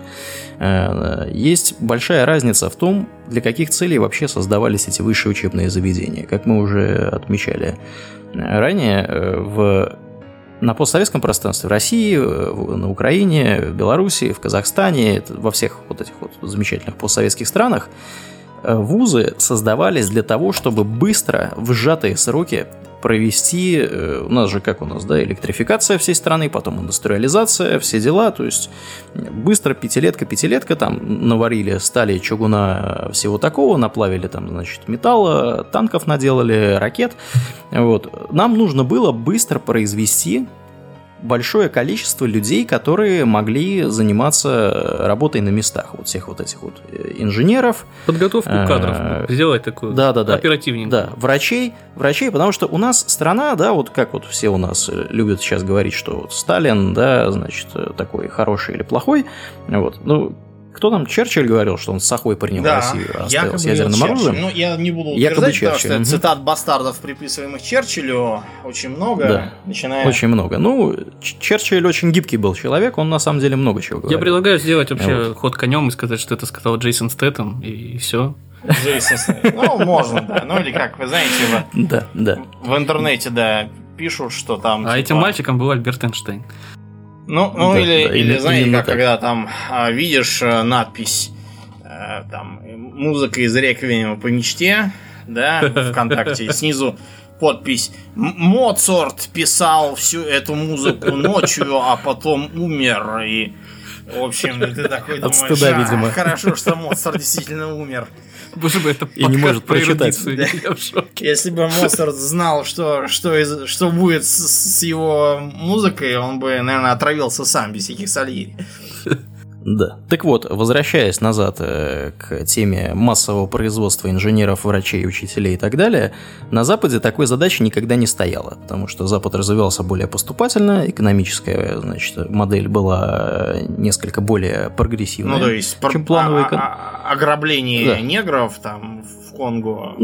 есть большая разница в том, для каких целей вообще создавались эти высшие учебные заведения. Как мы уже отмечали ранее, на постсоветском пространстве в России, на Украине, в Беларуси, в Казахстане, во всех вот этих вот замечательных постсоветских странах вузы создавались для того, чтобы быстро, в сжатые сроки провести, у нас же электрификация всей страны, потом индустриализация, все дела, то есть быстро пятилетка, там наварили стали, чугуна, всего такого, наплавили там, металла, танков наделали, ракет, вот. Нам нужно было быстро произвести большое количество людей, которые могли заниматься работой на местах, вот всех вот этих вот инженеров. Подготовку кадров, сделать такую оперативненькую. Да, врачей, потому что у нас страна, вот как вот все у нас любят сейчас говорить, что вот Сталин, такой хороший или плохой, вот, кто там, Черчилль говорил, что он с сахой принял Россию, оставил с ядерным оружием? Я не буду утверждать, потому что цитат бастардов, приписываемых Черчиллю, очень много. Да, очень много. Черчилль очень гибкий был человек, он на самом деле много чего говорил. Я предлагаю сделать вообще ход конем и сказать, что это сказал Джейсон Стэттем, и все. Джейсон Стэттем, можно, да. Или как, вы знаете, в интернете, пишут, что там... А этим мальчиком был Альберт Эйнштейн. Или знаете, как когда там видишь надпись там «Музыка из реквиема по мечте», ВКонтакте, снизу подпись «Моцарт писал всю эту музыку ночью, а потом умер». И, в общем, ты такой думаешь, стыда, видимо. Хорошо, что Моцарт действительно умер. Боже мой, это и не может прочитать. Я в шоке. Если бы Моцарт знал, что будет с его музыкой, он бы, наверное, отравился сам без всяких Сальери. Да. Так вот, возвращаясь назад к теме массового производства инженеров, врачей, учителей и так далее, на Западе такой задачи никогда не стояло, потому что Запад развивался более поступательно, экономическая, модель была несколько более прогрессивная, то есть чем плановая ограбление негров там в Конго.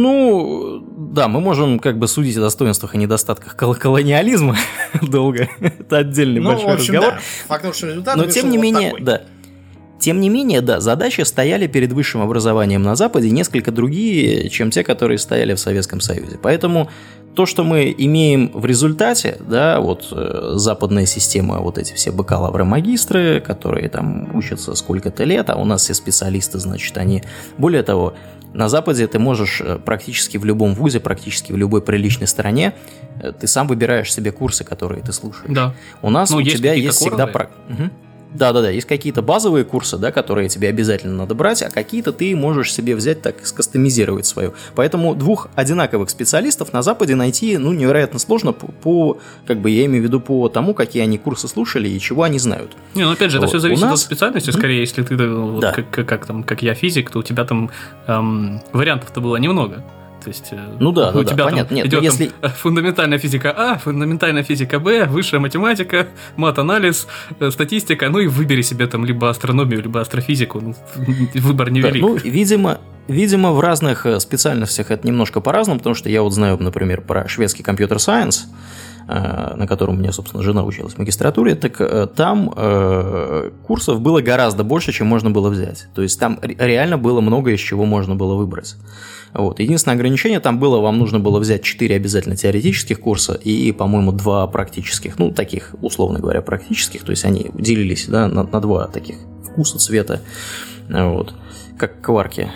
Мы можем судить о достоинствах и недостатках колониализма долго. Это отдельный большой разговор. Факт того, что результат Но тем не менее, Тем не менее, задачи стояли перед высшим образованием на Западе несколько другие, чем те, которые стояли в Советском Союзе. Поэтому то, что мы имеем в результате, западная система, вот эти все бакалавры-магистры, которые там учатся сколько-то лет, а у нас все специалисты, они... Более того, на Западе ты можешь практически в любом вузе, практически в любой приличной стране, ты сам выбираешь себе курсы, которые ты слушаешь. Да. У нас у тебя есть всегда... Да, есть какие-то базовые курсы, которые тебе обязательно надо брать, а какие-то ты можешь себе взять, так скастомизировать свою. Поэтому 2 одинаковых специалистов на Западе найти, невероятно сложно я имею в виду по тому, какие они курсы слушали и чего они знают. Опять же, это все зависит от специальности, скорее, если ты, как я физик, то у тебя там вариантов-то было немного. То есть у тебя понятно. Идет если... фундаментальная физика А, фундаментальная физика Б, высшая математика, мат-анализ, статистика, и выбери себе там либо астрономию, либо астрофизику. Выбор невелик. Видимо, в разных специальностях это немножко по-разному, потому что я знаю, например, про шведский компьютер-сайенс, на котором у меня, собственно, жена училась в магистратуре, так там курсов было гораздо больше, чем можно было взять. То есть там реально было много, из чего можно было выбрать. Единственное ограничение там было, вам нужно было взять 4 обязательно теоретических курса и, по-моему, 2 практических, таких, условно говоря, практических, то есть они делились на 2 таких вкуса, цвета. Вот. Как кварки.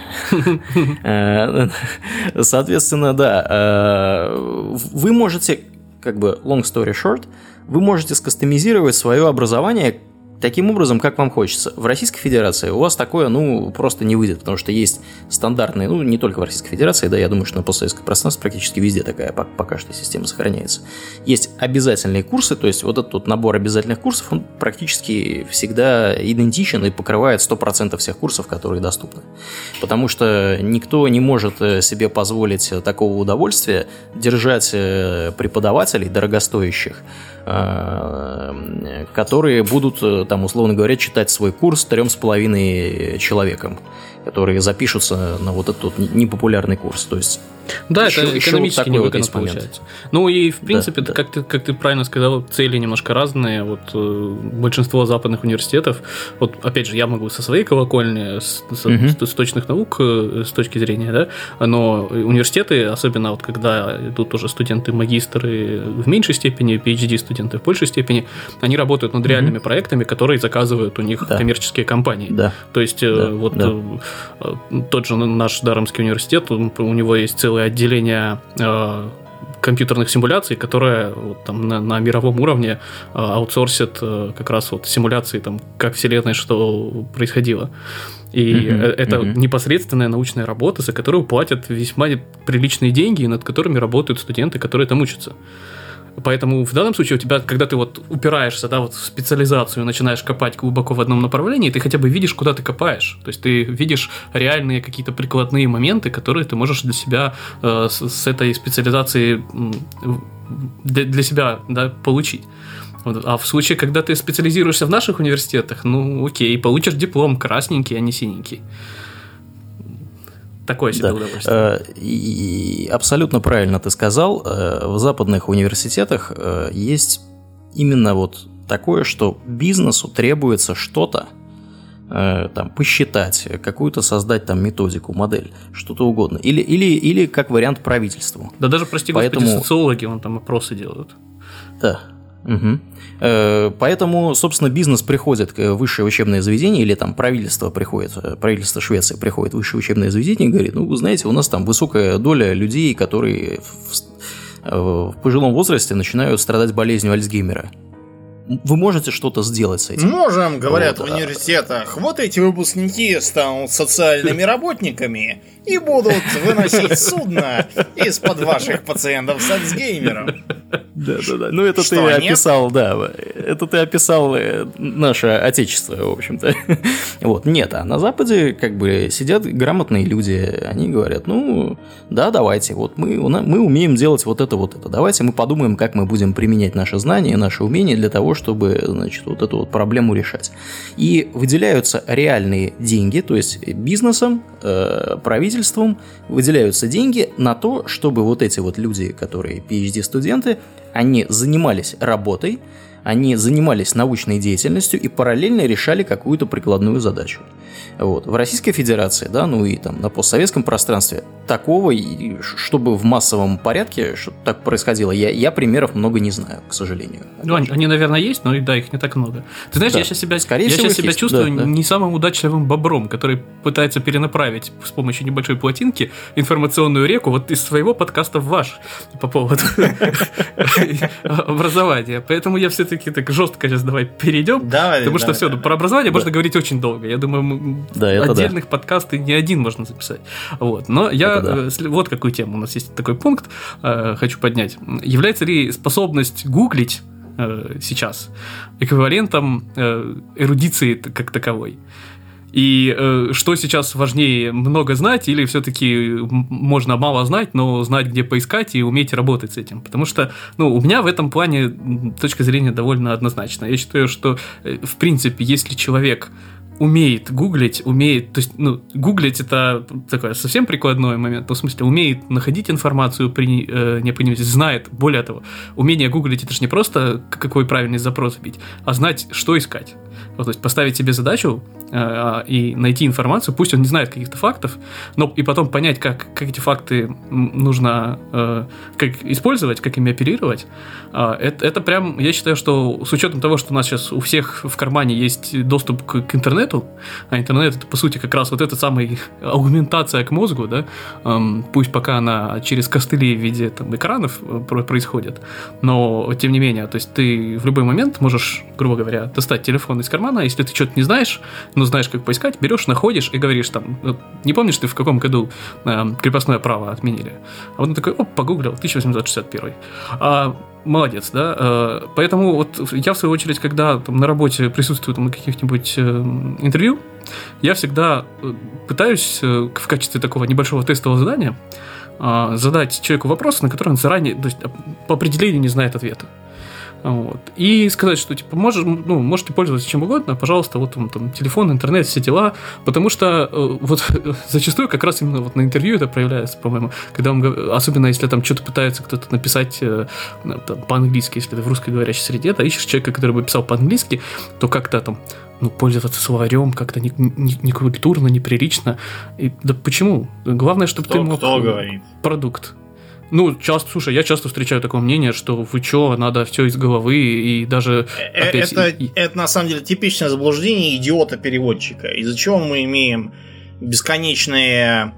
Соответственно, да, вы можете, как бы, long story short, вы можете скастомизировать свое образование таким образом, как вам хочется. В Российской Федерации у вас такое, просто не выйдет, потому что есть стандартные, не только в Российской Федерации, да, я думаю, что на постсоветском пространстве практически везде такая пока что система сохраняется. Есть обязательные курсы, то есть вот этот вот набор обязательных курсов, он практически всегда идентичен и покрывает 100% всех курсов, которые доступны. Потому что никто не может себе позволить такого удовольствия держать преподавателей дорогостоящих, которые будут, там, условно говоря, читать свой курс 3,5 человеком, которые запишутся на вот этот вот непопулярный курс. То есть, да, это экономически невыгодно получается. Ну и, в принципе, да. Как ты правильно сказал, цели немножко разные. Вот большинство западных университетов, вот опять же, я могу со своей колокольни, с точных наук, с точки зрения, да, но университеты, особенно вот когда идут уже студенты-магистры в меньшей степени, PhD-студенты в большей степени, они работают над реальными проектами, которые заказывают у них коммерческие компании. Да. То есть тот же наш Дарамский университет, у него есть целое отделение компьютерных симуляций, которое вот, там, на мировом уровне аутсорсит как раз вот симуляции, там, как Вселенной что происходило. И это непосредственная научная работа, за которую платят весьма приличные деньги, над которыми работают студенты, которые там учатся. Поэтому в данном случае у тебя, когда ты вот упираешься, да, вот в специализацию, начинаешь копать глубоко в одном направлении, ты хотя бы видишь, куда ты копаешь. То есть ты видишь реальные какие-то прикладные моменты, которые ты можешь для себя с этой специализации для себя, да, получить. Вот. А в случае, когда ты специализируешься в наших университетах, окей, получишь диплом красненький, а не синенький. Такое себе удовольствие. И абсолютно правильно ты сказал. В западных университетах есть именно вот такое, что бизнесу требуется что-то, там, посчитать, какую-то создать там методику, модель, что-то угодно. Или как вариант правительству. Да даже, прости господи, социологи вон там опросы делают. Да. Угу. Поэтому, собственно, бизнес приходит в высшее учебное заведение, или там правительство Швеции приходит в высшее учебное заведение и говорит, вы знаете, у нас там высокая доля людей, которые в пожилом возрасте начинают страдать болезнью Альцгеймера. Вы можете что-то сделать с этим? Можем, говорят в университетах. Вот эти выпускники станут социальными работниками и будут выносить судно из-под ваших пациентов с Альцгеймером. Да. Ну, это что, ты описал, да. Это ты описал наше отечество, в общем-то. Вот, нет, а на Западе как бы сидят грамотные люди, они говорят, да, давайте, вот мы умеем делать вот это. Давайте мы подумаем, как мы будем применять наши знания, наши умения для того, чтобы, значит, вот эту вот проблему решать. И выделяются реальные деньги, то есть бизнесом, правительством выделяются деньги на то, чтобы вот эти вот люди, которые PhD-студенты, они занимались работой, они занимались научной деятельностью и параллельно решали какую-то прикладную задачу. Вот. В Российской Федерации, да, и там на постсоветском пространстве такого, чтобы в массовом порядке что-то так происходило, я примеров много не знаю, к сожалению. Они, наверное, есть, но да, их не так много. Ты знаешь, да. я сейчас себя чувствую не самым удачливым бобром, который пытается перенаправить с помощью небольшой плотинки информационную реку вот из своего подкаста в ваш по поводу образования. Поэтому я все-таки так жестко сейчас давай перейдем, потому что все, про образование можно говорить очень долго. Я думаю, отдельных подкастов не один можно записать. Вот. Но вот какую тему у нас есть такой пункт, хочу поднять. Является ли способность гуглить сейчас эквивалентом эрудиции как таковой? И что сейчас важнее, много знать или все-таки можно мало знать, но знать, где поискать и уметь работать с этим? Потому что, у меня в этом плане точка зрения довольно однозначная. Я считаю, что, в принципе, если человек умеет гуглить, то есть, гуглить это такой совсем прикладной момент, в смысле, умеет находить информацию при необходимости, знает, более того, умение гуглить это же не просто какой правильный запрос бить, а знать, что искать. Вот, то есть поставить себе задачу и найти информацию, пусть он не знает каких-то фактов, но и потом понять, как эти факты нужно как использовать, как ими оперировать. Это прям, я считаю, что с учетом того, что у нас сейчас у всех в кармане есть доступ к интернету, интернету, а интернет это, по сути, как раз вот эта самая аугментация к мозгу, да, пусть пока она через костыли в виде там, экранов происходит, но тем не менее, то есть ты в любой момент можешь, грубо говоря, достать телефон из кармана, если ты что-то не знаешь, но знаешь, как поискать, берешь, находишь и говоришь там, не помнишь ты в каком году крепостное право отменили? А вот он такой, погуглил, 1861. Молодец, да. Поэтому вот я, в свою очередь, когда там, на работе присутствую там, на каких-нибудь интервью, я всегда пытаюсь в качестве такого небольшого тестового задания задать человеку вопрос, на который он заранее, то есть, по определению не знает ответа. Вот. И сказать, что типа можете пользоваться чем угодно, пожалуйста, вот там телефон, интернет, все дела, потому что вот зачастую как раз именно вот на интервью это проявляется, по-моему, когда он, особенно если там что-то пытается кто-то написать там, по-английски, если ты в русскоговорящей среде, да, ищешь человека, который бы писал по-английски, то как-то там пользоваться словарем как-то не культурно, неприлично. Да почему? Главное, чтобы ты мог продукт. Слушай, я часто встречаю такое мнение, что вы чё, надо все из головы и даже... Это на самом деле типичное заблуждение идиота-переводчика, из-за чего мы имеем бесконечные,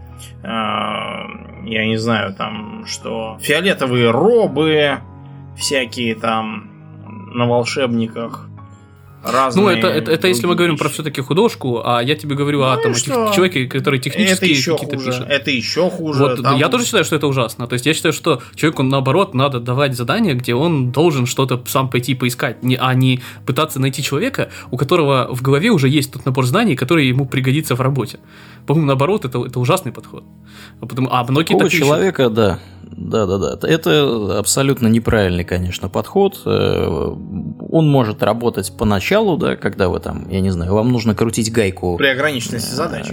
я не знаю, там, что фиолетовые робы, всякие там на волшебниках, разные... это если мы говорим про все-таки художку, а я тебе говорю о человеке, который технически какие-то пишет. Это еще хуже. Вот, там... Я тоже считаю, что это ужасно. То есть я считаю, что человеку, наоборот, надо давать задание, где он должен что-то сам пойти поискать, а не пытаться найти человека, у которого в голове уже есть тот набор знаний, который ему пригодится в работе. По-моему, наоборот, это ужасный подход. Многие так человека, да. Это абсолютно неправильный, конечно, подход. Он может работать поначалу, да, когда вы там, я не знаю, вам нужно крутить гайку. При ограниченности задач.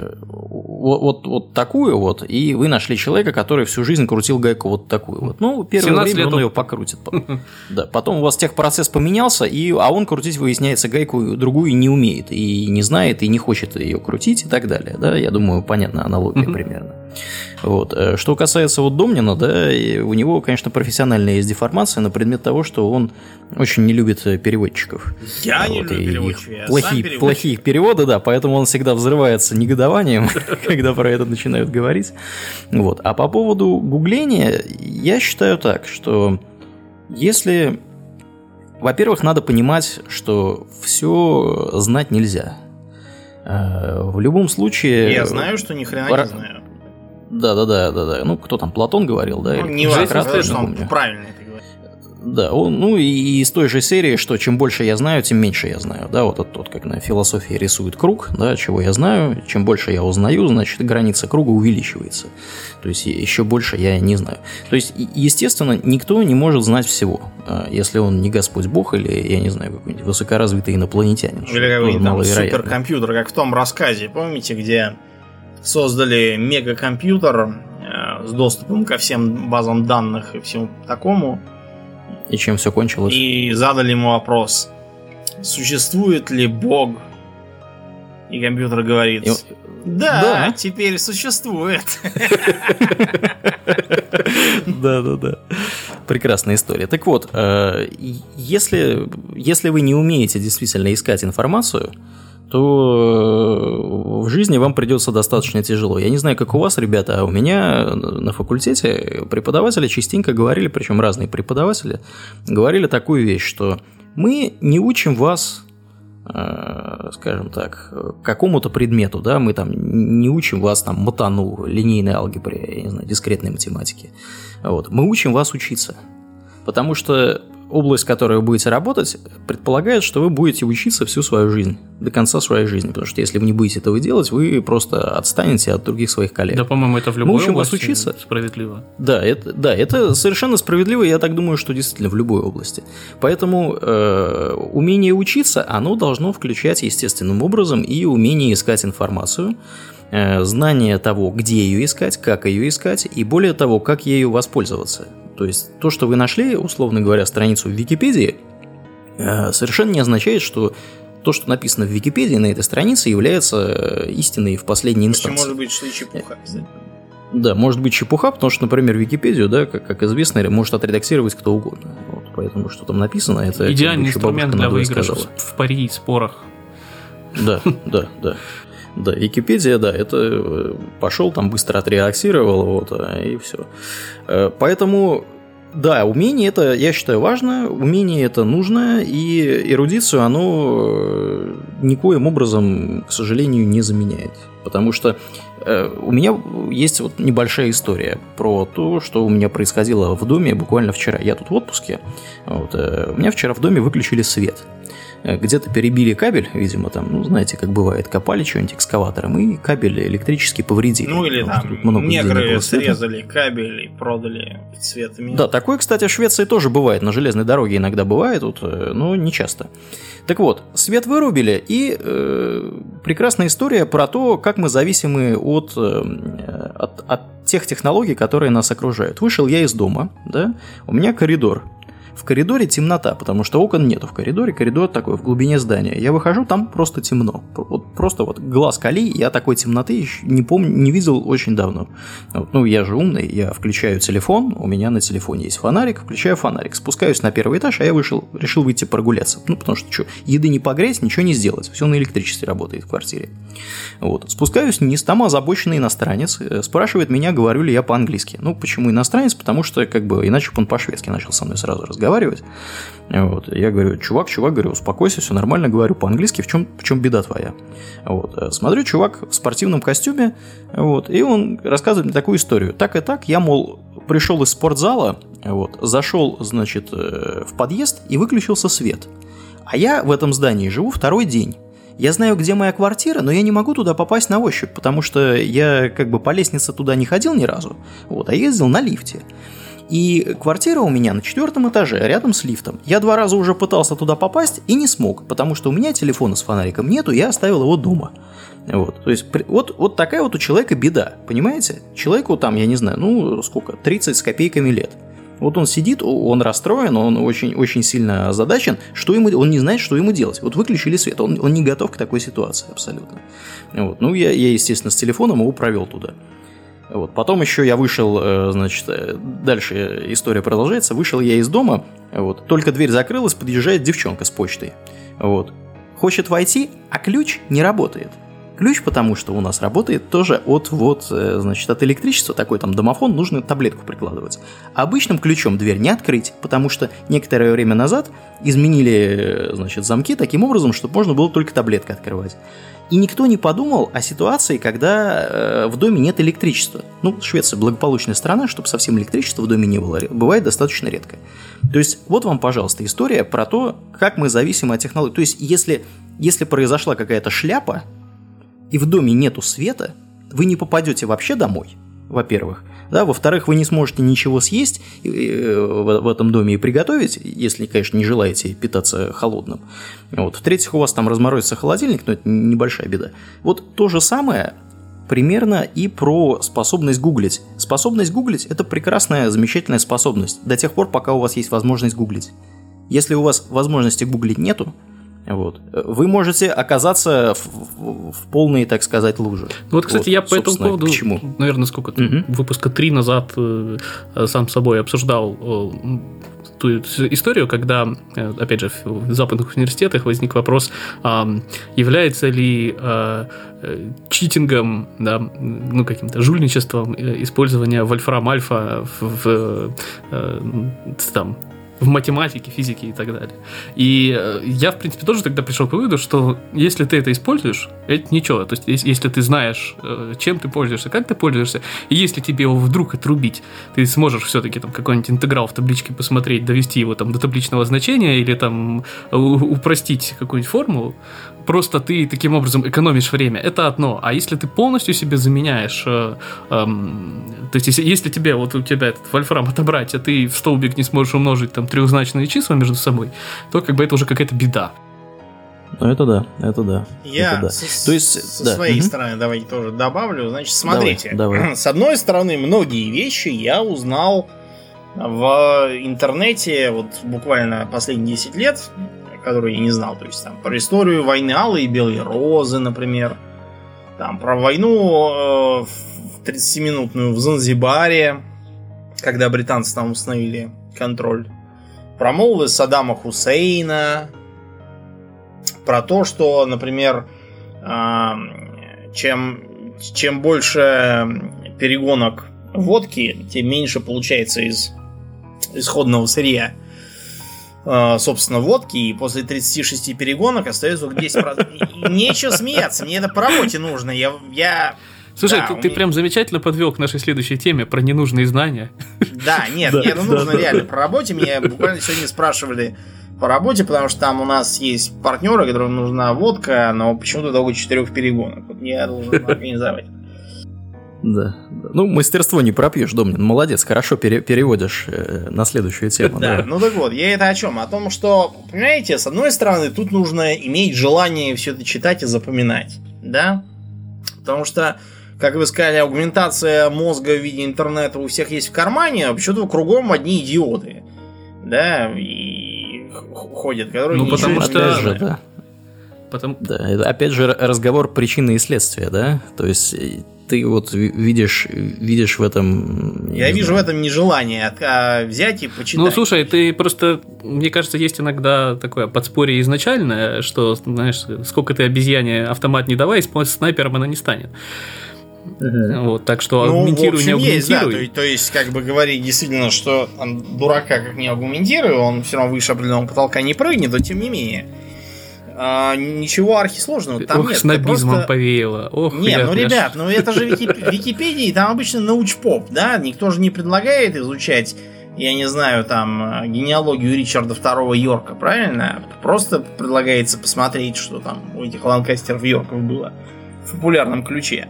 Вот такую вот, и вы нашли человека, который всю жизнь крутил гайку вот такую вот. Первое время он ее покрутит. Да, потом у вас техпроцесс поменялся, а он крутить, выясняется, гайку другую не умеет, и не знает, и не хочет ее крутить, и так далее. Да, я думаю, понятна аналогия примерно. Вот. Что касается Домнина, да, у него, конечно, профессиональная есть деформация на предмет того, что он очень не любит переводчиков. Я не люблю переводчиков. Плохие переводы, да, поэтому он всегда взрывается негодованием, когда про это начинают говорить. Вот. А по поводу гугления, я считаю так, что если... Во-первых, надо понимать, что все знать нельзя. В любом случае... Я знаю, что ни хрена не знаю. Да. Кто там, Платон говорил, да? Не важно, что он правильно это говорит. Да, и из той же серии, что чем больше я знаю, тем меньше я знаю. Да, вот тот, как на философии рисует круг, да, чего я знаю, чем больше я узнаю, значит, граница круга увеличивается. То есть, еще больше я не знаю. То есть, естественно, никто не может знать всего, если он не Господь Бог или, я не знаю, какой-нибудь высокоразвитый инопланетянин. Или какой-нибудь там суперкомпьютер, как в том рассказе, помните, где создали мегакомпьютер с доступом ко всем базам данных и всему такому. И чем все кончилось? И задали ему вопрос: существует ли Бог? И компьютер говорит: да, теперь существует. Да. Прекрасная история. Так вот, если вы не умеете действительно искать информацию, то в жизни вам придется достаточно тяжело. Я не знаю, как у вас, ребята, а у меня на факультете преподаватели частенько говорили, причем разные преподаватели, говорили такую вещь, что мы не учим вас, скажем так, какому-то предмету, да, мы там не учим вас там матану, линейной алгебре, я не знаю, дискретной математике. Вот. Мы учим вас учиться, потому что область, в которой вы будете работать, предполагает, что вы будете учиться всю свою жизнь, до конца своей жизни, потому что если вы не будете этого делать, вы просто отстанете от других своих коллег. Да, по-моему, это в любой области вас учиться. Справедливо. Да, это совершенно справедливо, я так думаю, что действительно в любой области. Поэтому умение учиться, оно должно включать естественным образом и умение искать информацию, знание того, где ее искать, как ее искать, и более того, как ею воспользоваться. То есть то, что вы нашли, условно говоря, страницу в Википедии, совершенно не означает, что то, что написано в Википедии на этой странице, является истиной в последней инстанции. Может быть, что и чепуха. Да, может быть чепуха, потому что, например, Википедию, да, как известно, может отредактировать кто угодно. Вот, поэтому, что там написано, это... Идеальный инструмент для выигрыша в пари и спорах. Да, Википедия, да, это пошел, там быстро отреакцировал, вот, и все. Поэтому, да, умение это, я считаю, важно, умение это нужно, и эрудицию оно никоим образом, к сожалению, не заменяет. Потому что у меня есть вот небольшая история про то, что у меня происходило в доме буквально вчера. Я тут в отпуске, вот, у меня вчера в доме выключили свет. Где-то перебили кабель, видимо, там, ну, знаете, как бывает, копали что-нибудь экскаватором, и кабель электрически повредили. Ну, или там негры срезали кабель и продали цвет. Да, такое, кстати, в Швеции тоже бывает, на железной дороге иногда бывает, вот, но не часто. Так вот, свет вырубили, и прекрасная история про то, как мы зависимы от тех технологий, которые нас окружают. Вышел я из дома, да, у меня коридор. В коридоре темнота, потому что окон нету в коридоре, коридор такой в глубине здания. Я выхожу, там просто темно. Просто глаз кали, я такой темноты еще не помню, не видел очень давно. Вот, ну, я же умный, я включаю телефон, у меня на телефоне есть фонарик, включаю фонарик, спускаюсь на первый этаж, а я решил выйти прогуляться. Ну, потому что что, еды не погреть, ничего не сделать, все на электричестве работает в квартире. Вот. Спускаюсь вниз, там озабоченный иностранец, спрашивает меня, говорю ли я по-английски. Ну, почему иностранец? Потому что, как бы, иначе бы он по-шведски начал со мной сразу разговаривать. Вот. Я говорю, чувак, говорю, успокойся, все нормально, говорю по-английски, в чем беда твоя? Вот. Смотрю, чувак в спортивном костюме, вот, и он рассказывает мне такую историю. Так и так, я, мол, пришел из спортзала, вот, зашел, значит, в подъезд и выключился свет. А я в этом здании живу второй день. Я знаю, где моя квартира, но я не могу туда попасть на ощупь, потому что я как бы по лестнице туда не ходил ни разу, вот, а ездил на лифте. И квартира у меня на 4 этаже, рядом с лифтом. Я 2 раза уже пытался туда попасть и не смог, потому что у меня телефона с фонариком нету, я оставил его дома. Вот, то есть, вот такая вот у человека беда, понимаете? Человеку там, я не знаю, ну сколько, 30 с копейками лет. Вот он сидит, он расстроен, он очень сильно озадачен, он не знает, что ему делать. Вот выключили свет, он не готов к такой ситуации абсолютно. Вот, ну, я, естественно, с телефоном его провел туда. Вот. Потом еще я вышел, значит, дальше история продолжается. Вышел я из дома, вот, только дверь закрылась, подъезжает девчонка с почтой. Вот. Хочет войти, а ключ не работает. Ключ, потому что у нас работает тоже от электричества, такой там домофон, нужно таблетку прикладывать. А обычным ключом дверь не открыть, потому что некоторое время назад изменили, значит, замки таким образом, чтобы можно было только таблеткой открывать. И никто не подумал о ситуации, когда в доме нет электричества. Ну, Швеция благополучная страна, чтобы совсем электричества в доме не было. Бывает достаточно редко. То есть, вот вам, пожалуйста, история про то, как мы зависимы от технологий. То есть, если произошла какая-то шляпа, и в доме нету света, вы не попадете вообще домой, во-первых. Да, во-вторых, вы не сможете ничего съесть в этом доме и приготовить, если, конечно, не желаете питаться холодным. Вот. В-третьих, у вас там разморозится холодильник, но это небольшая беда. Вот то же самое примерно и про способность гуглить. Способность гуглить – это прекрасная, замечательная способность до тех пор, пока у вас есть возможность гуглить. Если у вас возможности гуглить нету, вот, вы можете оказаться в полной, так сказать, луже. Ну вот, кстати, вот, я по этому поводу, наверное, выпуска 3 назад сам с собой обсуждал ту историю, когда, опять же, в западных университетах возник вопрос, является ли читингом, да, ну, каким-то жульничеством использование вольфрам-альфа в математике, физике и так далее. И я, в принципе, тоже тогда пришел к выводу, что если ты это используешь, это ничего. То есть, если ты знаешь, чем ты пользуешься, как ты пользуешься, и если тебе его вдруг отрубить, ты сможешь все-таки там какой-нибудь интеграл в табличке посмотреть, довести его там до табличного значения или там упростить какую-нибудь формулу, просто ты таким образом экономишь время. Это одно. А если ты полностью себе заменяешь, то есть если тебе, вот у тебя этот вольфрам отобрать, а ты в столбик не сможешь умножить там трехзначные числа между собой, то как бы это уже какая-то беда. Ну, это да. Я со своей стороны давайте тоже добавлю. Значит, смотрите. Давай. С одной стороны, многие вещи я узнал в интернете вот буквально последние 10 лет, которые я не знал. То есть там про историю войны Алой и Белой Розы, например. Там про войну 30-минутную в Занзибаре, когда британцы там установили контроль. Про молодость Саддама Хусейна. Про то, что, например, чем больше перегонок водки, тем меньше получается из исходного сырья, собственно, водки, и после 36 перегонок остается только 10%. Нечего смеяться, мне это по работе нужно. Слушай, ты прям замечательно подвел к нашей следующей теме про ненужные знания. Да, нет, мне это нужно реально по работе. Меня буквально сегодня спрашивали по работе, потому что там у нас есть партнеры, которым нужна водка, но почему-то только 4 перегонок. Вот я должен организовать. Да. Ну, мастерство не пропьешь, Домнин. Молодец, хорошо переводишь на следующую тему. Да, ну так вот, я это о чем? О том, что, понимаете, с одной стороны, тут нужно иметь желание все это читать и запоминать, да? Потому что, как вы сказали, аугментация мозга в виде интернета у всех есть в кармане, а почему-то кругом одни идиоты, да, и ходят, которые ничего не что... Опять же, да. Да, это опять же разговор причины и следствия, да? То есть ты вот видишь в этом... Я вижу в этом нежелание взять и почитать. Ну, слушай, ты просто... Мне кажется, есть иногда такое подспорье изначальное, что, знаешь, сколько ты обезьяне автомат не давай, снайпером она не станет. Вот, так что аргументируй, не аргументируй. Есть, да, то есть, как бы говорить действительно, что там, дурака как не аргументируй, он все равно выше определенного потолка не прыгнет, но тем не менее. Ничего архисложного там нет. Снобизмом просто... повеяло. Нет, ребят, это же Википедия, там обычно научпоп, да? Никто же не предлагает изучать, я не знаю, там, генеалогию Ричарда II Йорка, правильно? Просто предлагается посмотреть, что там у этих ланкастеров Йорков было в популярном ключе.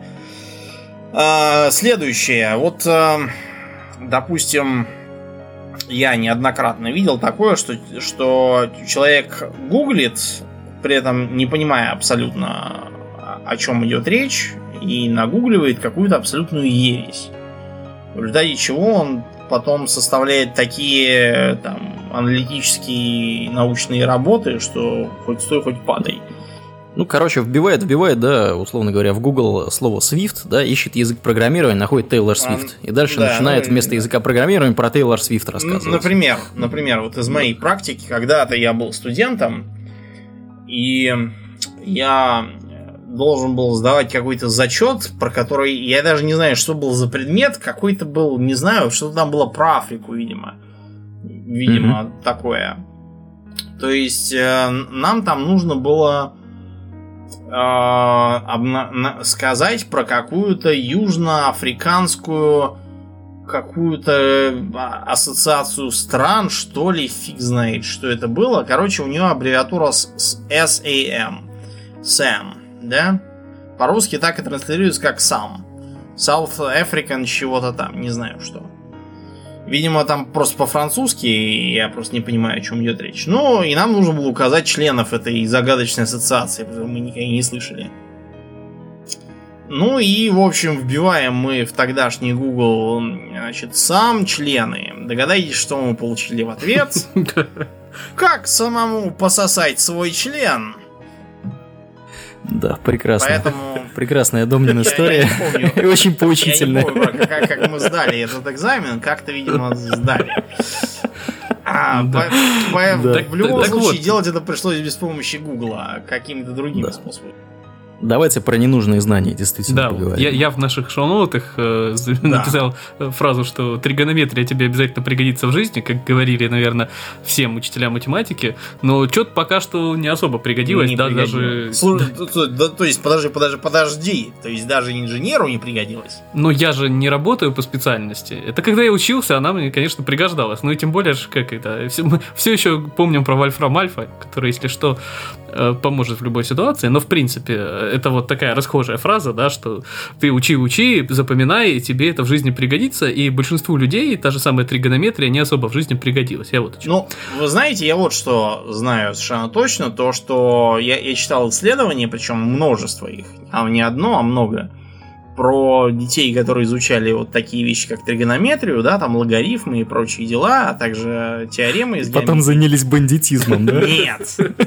Следующее. Вот, допустим, я неоднократно видел такое, что человек гуглит, при этом не понимая абсолютно, о чем идет речь, и нагугливает какую-то абсолютную ересь. В результате чего он потом составляет такие там аналитические научные работы, что хоть стой, хоть падай. Ну, короче, вбивает, да, условно говоря, в Google слово Swift, да, ищет язык программирования, находит Тейлор Свифт. И дальше начинает вместо языка программирования про Тейлор Свифт рассказывать. Например, вот из моей практики, когда-то я был студентом, и я должен был сдавать какой-то зачет, про который я даже не знаю, что был за предмет, какой-то был, не знаю, что-то там было про Африку, видимо. Видимо, такое. То есть, нам там нужно было сказать про какую-то южноафриканскую какую-то ассоциацию стран, что ли, фиг знает, что это было. Короче, у нее аббревиатура SAM. SAM, да? По-русски так и транслируется как SAM. South African чего-то там, не знаю что. Видимо, там просто по-французски, я просто не понимаю, о чем идет речь. Ну, и нам нужно было указать членов этой загадочной ассоциации, потому что мы никогда не слышали. Ну и, в общем, вбиваем мы в тогдашний Google, значит, сам члены. Догадайтесь, что мы получили в ответ? Как самому пососать свой член? Да, прекрасно. Поэтому... Прекрасная Домнина история. И очень поучительная. Я не помню, как мы сдали этот экзамен. Как-то, видимо, сдали. В любом случае, делать это пришлось без помощи Гугла, а какими-то другими способами. Давайте про ненужные знания действительно поговорим. Я в наших шоу-ноутах написал фразу, что тригонометрия тебе обязательно пригодится в жизни, как говорили, наверное, всем учителям математики, но что-то пока что не особо пригодилось. Не пригодилось. То есть, подожди, то есть даже инженеру не пригодилось? Но я же не работаю по специальности. Это когда я учился, она мне, конечно, пригождалась. Ну и тем более, как это, мы все еще помним про Вольфрам Альфа, который, если что, поможет в любой ситуации, но в принципе это вот такая расхожая фраза, да, что ты учи, запоминай, и тебе это в жизни пригодится, и большинству людей та же самая тригонометрия не особо в жизни пригодилась. Я вот Ну, вы знаете, я вот что знаю совершенно точно, то, что я читал исследования, причем множество их, а не одно, а много, про детей, которые изучали вот такие вещи, как тригонометрию, да, там логарифмы и прочие дела, а также теоремы из геометрии. Потом занялись бандитизмом, да? Нет.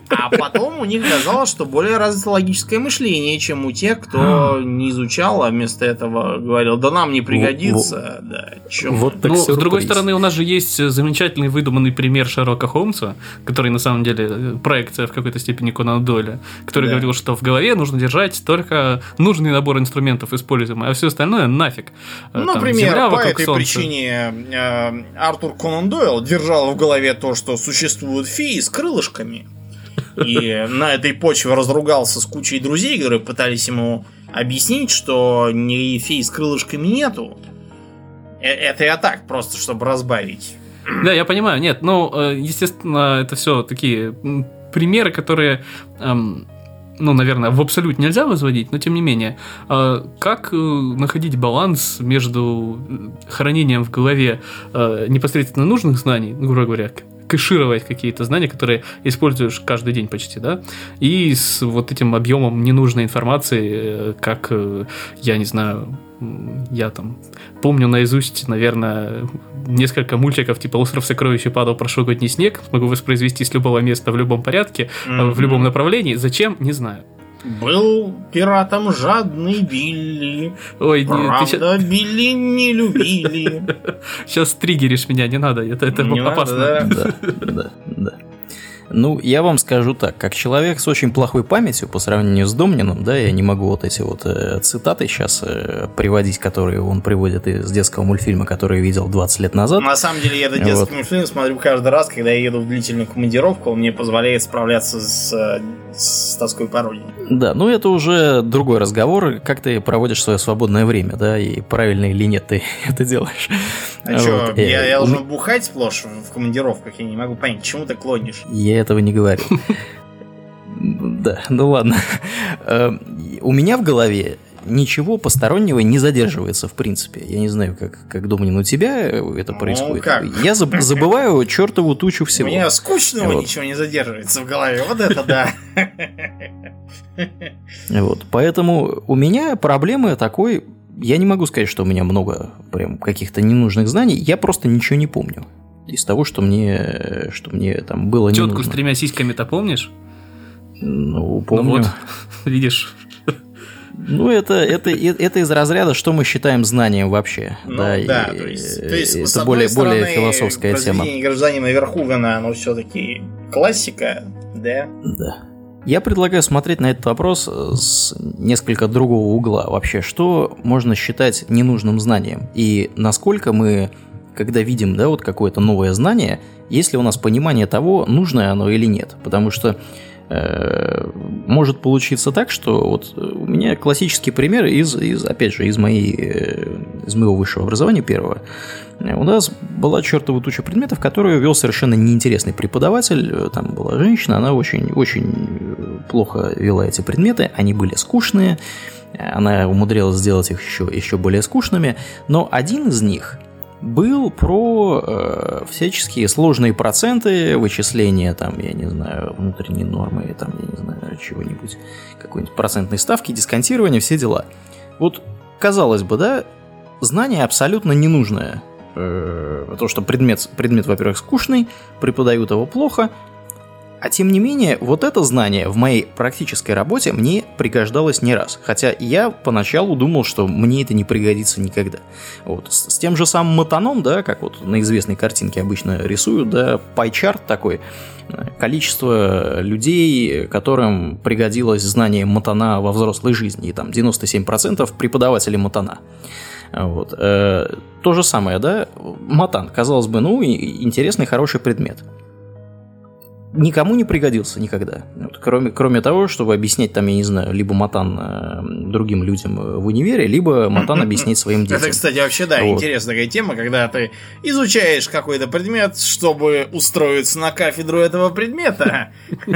А потом у них оказалось, что более развито логическое мышление, чем у тех, кто не изучал, а вместо этого говорил, да нам не пригодится. Да, вот так с другой стороны, у нас же есть замечательный выдуманный пример Шерлока Холмса, который на самом деле проекция в какой-то степени Конана Дойля, который говорил, что в голове нужно держать только нужный набор инструментов используемый, а все остальное нафиг. Например, по этой причине Артур Конан Дойл держал в голове то, что существуют феи с крылышками. И на этой почве разругался с кучей друзей, которые пытались ему объяснить, что ни фей с крылышками нету. Это я так, просто чтобы разбавить. Да, я понимаю. Нет, естественно, это все такие примеры, которые... наверное, в абсолют нельзя возводить, но тем не менее, как находить баланс между хранением в голове непосредственно нужных знаний, грубо говоря, кэшировать какие-то знания, которые используешь каждый день почти, да, и с вот этим объемом ненужной информации, как, я не знаю, я там помню наизусть, наверное, несколько мультиков типа «Остров сокровищ» и «Падал прошлогодний снег», могу воспроизвести с любого места в любом порядке, в любом направлении, зачем, не знаю. Был пиратом жадный Билли. Ой, правда, Билли не любили. Сейчас триггеришь меня, не надо, это опасно. Да. Ну, я вам скажу так, как человек с очень плохой памятью по сравнению с Домнином, да, я не могу вот эти вот цитаты сейчас приводить, которые он приводит из детского мультфильма, который я видел 20 лет назад. На самом деле, я этот детский мультфильм смотрю каждый раз, когда я еду в длительную командировку, он мне позволяет справляться с тоской по родине. Да, ну это уже другой разговор, как ты проводишь свое свободное время, да, и правильно или нет ты это делаешь. А что, я должен бухать сплошь в командировках, я не могу понять, к чему ты клонишь? Я этого не говорил. Да, ну ладно. У меня в голове ничего постороннего не задерживается, в принципе. Я не знаю, как Домнин, у тебя это происходит. Как? Я забываю чертову тучу всего. У меня скучного ничего не задерживается в голове. Вот это да. Вот, поэтому у меня проблемы такой... Я не могу сказать, что у меня много прям каких-то ненужных знаний. Я просто ничего не помню из того, что мне там было не нужно. Тетку с 3 сиськами-то помнишь? Ну, помню. Ну вот, видишь. Ну, это из разряда, что мы считаем знанием вообще. Ну, да, то есть это более философская тема. Произведение гражданина Верховена, оно все-таки классика, да? Да. Я предлагаю смотреть на этот вопрос с несколько другого угла. Вообще, что можно считать ненужным знанием? И насколько мы, когда видим, да, вот какое-то новое знание, есть ли у нас понимание того, нужное оно или нет? Потому что может получиться так, что вот у меня классический пример опять же, из моего высшего образования первого. У нас была чертова туча предметов, которую вел совершенно неинтересный преподаватель. Там была женщина, она очень плохо вела эти предметы, они были скучные, она умудрилась сделать их еще более скучными, но один из них был про всяческие сложные проценты, вычисления, там, я не знаю, внутренние нормы, там, я не знаю, чего-нибудь, какой-нибудь процентной ставки, дисконтирование, все дела. Вот, казалось бы, да, знание абсолютно ненужное. Потому что предмет, во-первых, скучный, преподают его плохо, а тем не менее, вот это знание в моей практической работе мне пригождалось не раз. Хотя я поначалу думал, что мне это не пригодится никогда. Вот. С тем же самым матаном, да, как вот на известной картинке обычно рисуют, да, пай-чарт такой, количество людей, которым пригодилось знание матана во взрослой жизни, и там 97% преподавателей матана. Вот. То же самое, да, матан, казалось бы, интересный, хороший предмет. Никому не пригодился никогда. Вот, кроме того, чтобы объяснять там, я не знаю, либо матан другим людям в универе, либо матан объяснять своим детям. Это, кстати, вообще, да, вот. Интересная такая тема, когда ты изучаешь какой-то предмет, чтобы устроиться на кафедру этого предмета.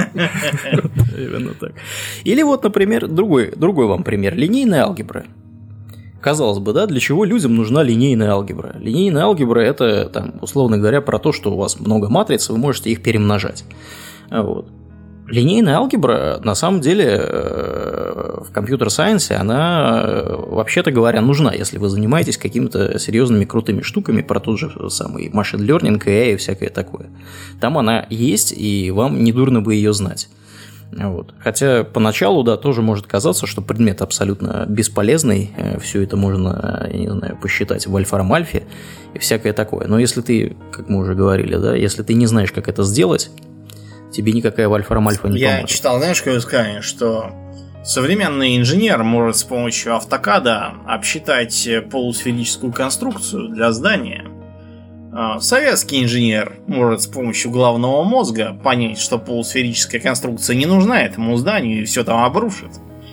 Именно так. Или вот, например, другой вам пример. Линейная алгебра. Казалось бы, да, для чего людям нужна линейная алгебра? Линейная алгебра – это, там, условно говоря, про то, что у вас много матриц, вы можете их перемножать. Вот. Линейная алгебра, на самом деле, в компьютер-сайенсе, она, вообще-то говоря, нужна, если вы занимаетесь какими-то серьезными крутыми штуками про тот же самый machine learning, AI и всякое такое. Там она есть, и вам недурно бы ее знать. Вот. Хотя поначалу, да, тоже может казаться, что предмет абсолютно бесполезный, все это можно, я не знаю, посчитать в Вольфрам-Альфе и всякое такое. Но если ты, как мы уже говорили, да, если ты не знаешь, как это сделать, тебе никакая Вольфрам-Альфа не поможет. Я читал, знаешь, какое сказание, что современный инженер может с помощью автокада обсчитать полусферическую конструкцию для здания. Советский инженер может с помощью головного мозга понять, что полусферическая конструкция не нужна этому зданию и все там обрушит.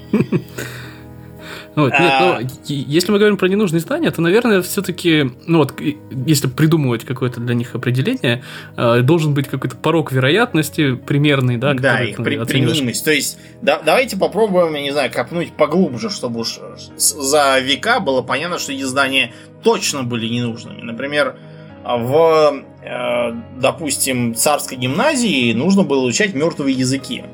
Если мы говорим про ненужные здания, то, наверное, все-таки, если придумывать какое-то для них определение, должен быть какой-то порог вероятности примерный, да? Да, их применимость. То есть, давайте попробуем, я не знаю, копнуть поглубже, чтобы уж за века было понятно, что эти здания точно были ненужными. Например, в, допустим, царской гимназии нужно было изучать мертвые языки.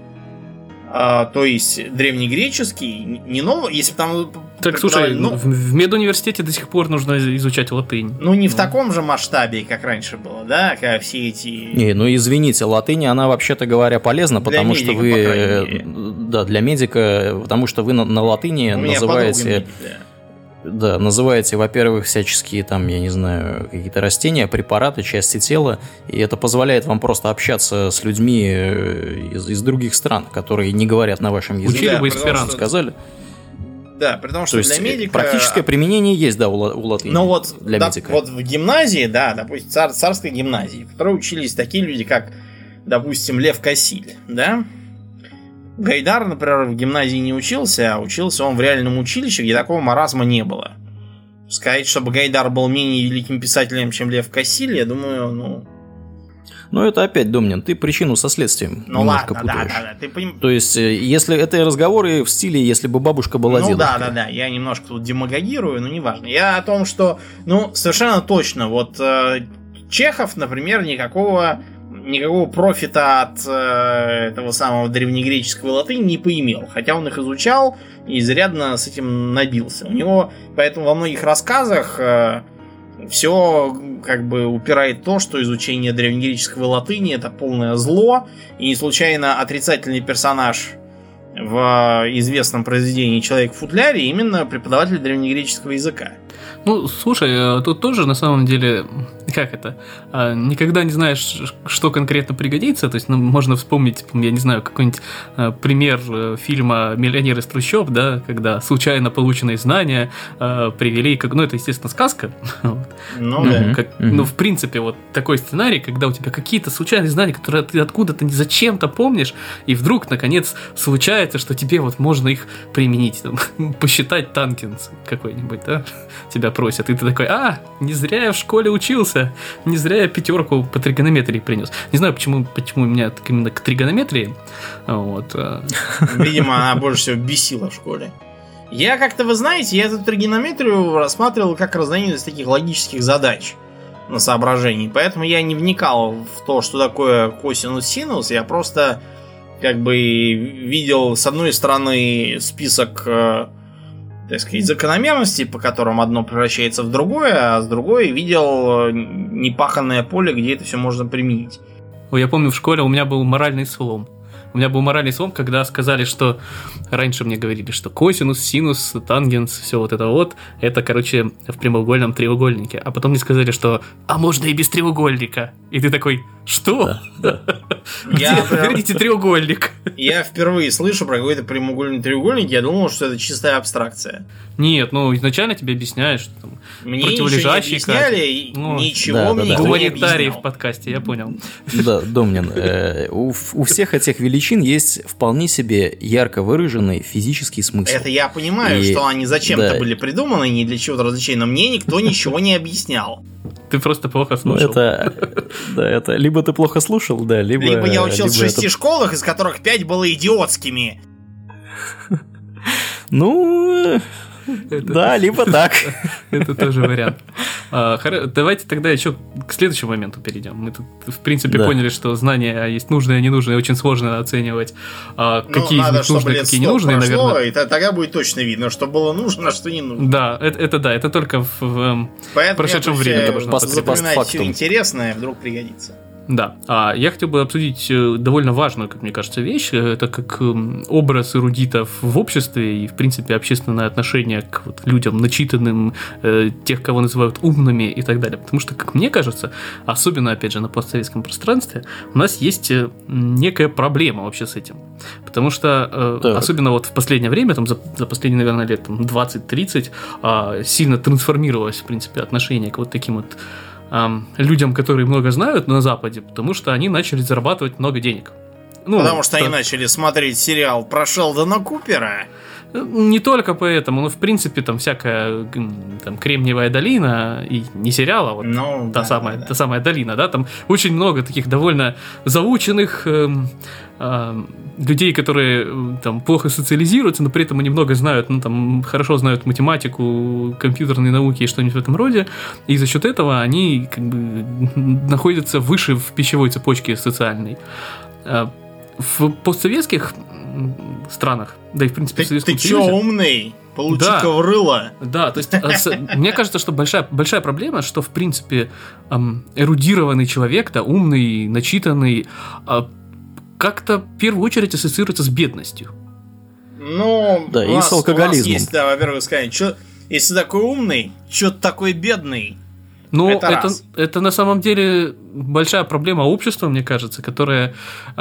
То есть древнегреческий, не новый, если там... Так, слушай, в медуниверситете до сих пор нужно изучать латынь. Не в таком же масштабе, как раньше было, да, как все эти... Не, извините, латынь, она, вообще-то говоря, полезна, потому что вы... Да, для медика, потому что вы на латыни называете... Да, называете, во-первых, всяческие там, я не знаю, какие-то растения, препараты, части тела, и это позволяет вам просто общаться с людьми из других стран, которые не говорят на вашем языке. Учили бы эсперанто. Сказали? Да, при том, что для медика... Практическое применение есть, да, у латыни. Но вот, для медика. Вот в гимназии, да, допустим, царской гимназии, в которой учились такие люди, как, допустим, Лев Кассиль, да? Гайдар, например, в гимназии не учился, а учился он в реальном училище, где такого маразма не было. Сказать, чтобы Гайдар был менее великим писателем, чем Лев Кассиль, я думаю, Ну, это опять, Домнин, ты причину со следствием немножко путаешь. Да. Ты То есть, если это разговоры в стиле, если бы бабушка была дедушкой. Да, я немножко тут демагогирую, но неважно. Я о том, что, совершенно точно, вот Чехов, например, никакого профита от этого самого древнегреческого латыни не поимел. Хотя он их изучал и изрядно с этим набился. У него, поэтому во многих рассказах все как бы упирает в то, что изучение древнегреческого латыни это полное зло. И не случайно отрицательный персонаж в известном произведении «Человек в футляре» именно преподаватель древнегреческого языка. Слушай, тут тоже на самом деле, как это, никогда не знаешь, что конкретно пригодится, то есть можно вспомнить, я не знаю, какой-нибудь пример фильма «Миллионер из трущоб», да, когда случайно полученные знания привели, это, естественно, сказка. В принципе, вот такой сценарий, когда у тебя какие-то случайные знания, которые ты откуда-то зачем-то помнишь, и вдруг, наконец, случается, что тебе вот можно их применить, посчитать тангенс какой-нибудь, да, тебя просят, и ты такой, не зря я в школе учился, не зря я 5 по тригонометрии принес. Не знаю, почему у меня именно к тригонометрии. Видимо, она больше всего бесила в школе. Я как-то, вы знаете, я эту тригонометрию рассматривал как разновидность таких логических задач на соображении, поэтому я не вникал в то, что такое косинус-синус, я просто как бы видел с одной стороны список, так сказать, закономерностей, по которым одно превращается в другое, а с другой видел непаханное поле, где это все можно применить. Я помню, в школе у меня был моральный слом. Когда сказали, что раньше мне говорили, что косинус, синус, тангенс, все вот это, это, короче, в прямоугольном треугольнике. А потом мне сказали, что можно и без треугольника. И ты такой, что? Верните треугольник. Я впервые слышу про какой-то прямоугольный треугольник, я думал, что это чистая абстракция. Нет, изначально тебе объясняют, что там мне противолежащие ничего не объясняли, ничего мне никто не объяснял. Гуманитарий в подкасте, я понял. Да, Домнин, у всех этих величин есть вполне себе ярко выраженный физический смысл. Это я понимаю, что они зачем-то были придуманы, не для чего-то развлечения, но мне никто ничего не объяснял. Ты просто плохо слушал. Это либо ты плохо слушал, да, либо я учился в 6 школах, из которых 5 было идиотскими. Да, либо так. Это тоже вариант. Давайте тогда еще к следующему моменту перейдем. Мы тут, в принципе, поняли, что знания есть нужные и ненужные, очень сложно оценивать, какие из них нужные, какие не нужные, наверное. И тогда будет точно видно, что было нужно, а что не нужно. Да, это только в прошедшем времени. Поэтому запоминать все интересное, вдруг пригодится. Да, а я хотел бы обсудить довольно важную, как мне кажется, вещь, это как образ эрудитов в обществе и, в принципе, общественное отношение к вот людям начитанным, тех, кого называют умными и так далее. Потому что, как мне кажется, особенно, опять же, на постсоветском пространстве, у нас есть некая проблема вообще с этим. Потому что, особенно вот в последнее время, там, за последние, наверное, лет 20-30, сильно трансформировалось, в принципе, отношение к вот таким вот людям, которые много знают на Западе, потому что они начали зарабатывать много денег. Потому что они начали смотреть сериал про Шелдона Купера. Не только поэтому, но в принципе там всякая там, Кремниевая долина, и не сериал, а вот та самая долина, да, там очень много таких довольно заученных людей, которые там плохо социализируются, но при этом они много знают, там хорошо знают математику, компьютерные науки и что-нибудь в этом роде, и за счет этого они как бы находятся выше в пищевой цепочке социальной. В постсоветских странах, да и в принципе в Советском Союзе... Ты чё, умный? Получи-ка в рыло. Да, то есть мне кажется, что большая проблема, что в принципе эрудированный человек, да, умный, начитанный, как-то в первую очередь ассоциируется с бедностью. Ну, да, и с алкоголизмом. У нас есть, да, во-первых, сказать, что если ты такой умный, чё ты такой бедный? Ну, это на самом деле большая проблема общества, мне кажется, которая...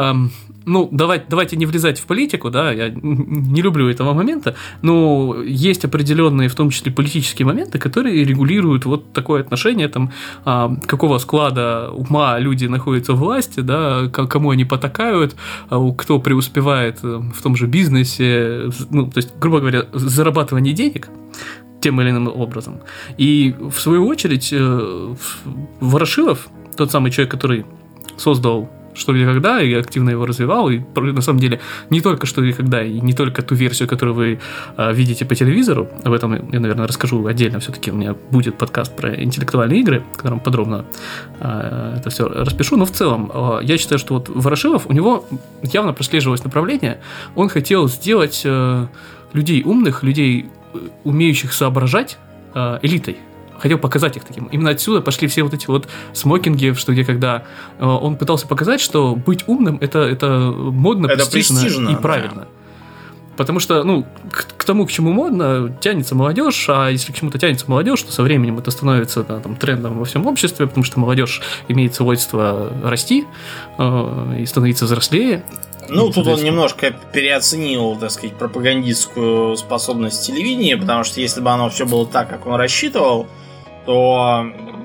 давайте не влезать в политику, да, я не люблю этого момента, но есть определенные, в том числе, политические моменты, которые регулируют вот такое отношение, там, какого склада ума люди находятся в власти, да, кому они потакают, кто преуспевает в том же бизнесе, то есть, грубо говоря, зарабатывание денег тем или иным образом. И, в свою очередь, Ворошилов, тот самый человек, который создал «Что, где, когда» и активно его развивал, и, на самом деле, не только «Что, где, когда», и не только ту версию, которую вы видите по телевизору, об этом я, наверное, расскажу отдельно, все-таки у меня будет подкаст про интеллектуальные игры, в котором подробно это все распишу, но в целом, я считаю, что вот Ворошилов, у него явно прослеживалось направление, он хотел сделать людей умных, людей умеющих соображать, элитой. Хотел показать их таким. Именно отсюда пошли все вот эти вот смокинги, что где когда он пытался показать, что быть умным это модно, это престижно и правильно. Да. Потому что, к тому, к чему модно, тянется молодежь, а если к чему-то тянется молодежь, то со временем это становится там, трендом во всем обществе, потому что молодежь имеет свойство расти и становиться взрослее. Тут он немножко переоценил, так сказать, пропагандистскую способность телевидения, потому что если бы оно все было так, как он рассчитывал, то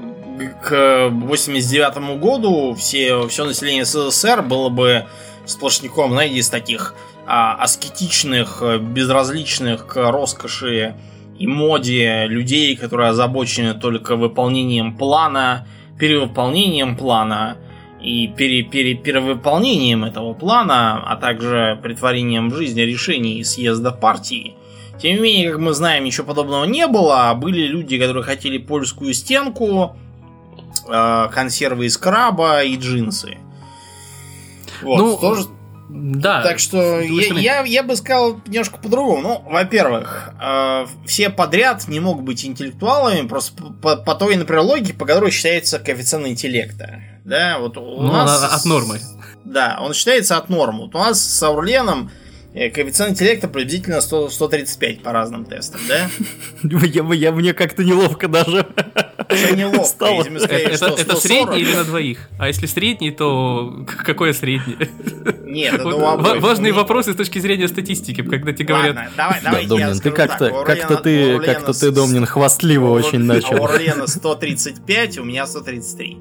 к 89 году все население СССР было бы сплошняком, знаете, из таких аскетичных, безразличных к роскоши и моде людей, которые озабочены только выполнением плана, перевыполнением плана и перевыполнением этого плана, а также претворением в жизнь решений съезда партии. Тем не менее, как мы знаем, ничего подобного не было. Были люди, которые хотели польскую стенку, консервы из краба и джинсы. Вот, тоже... Да. Так что я бы сказал немножко по-другому. Во-первых, все подряд не могут быть интеллектуалами просто по той, например, логике, по которой считается коэффициент интеллекта. Да, вот у нас... от нормы. Да, он считается от нормы. Вот у нас с Аурлиеном коэффициент интеллекта приблизительно 135 по разным тестам, да? Мне как-то неловко даже. Что неловко? Стало. Это средний или на двоих? А если средний, то какое среднее? Нет, это важные вопросы с точки зрения статистики, когда тебе говорят... Ладно, давай, Домнин, ты как-то ты, Домнин, хвастливо очень начал. У Аурлиена 135, у меня 133.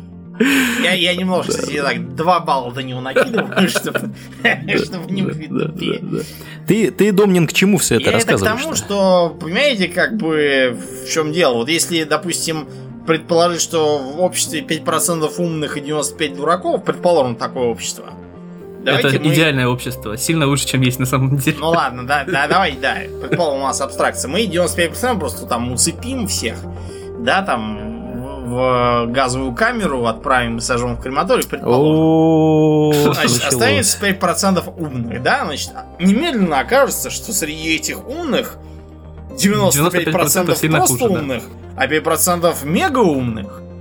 Я немножко себе так 2 балла до него накидываю, чтобы не выпить. Ты, Домнин, к чему все это рассказываешь? Это к тому, что, понимаете, как бы в чем дело. Вот если, допустим, предположить, что в обществе 5% умных и 95 дураков, предположим, такое общество. Это идеальное общество, сильно лучше, чем есть на самом деле. Ну ладно, давай, предположим, у нас абстракция. Мы 95% просто там уцепим всех, да, там... в газовую камеру отправим и сожжем в крематорий, предположим. Значит, останется 5% умных, да? Значит, немедленно окажется, что среди этих умных 95% просто умных, а 5% мега умных.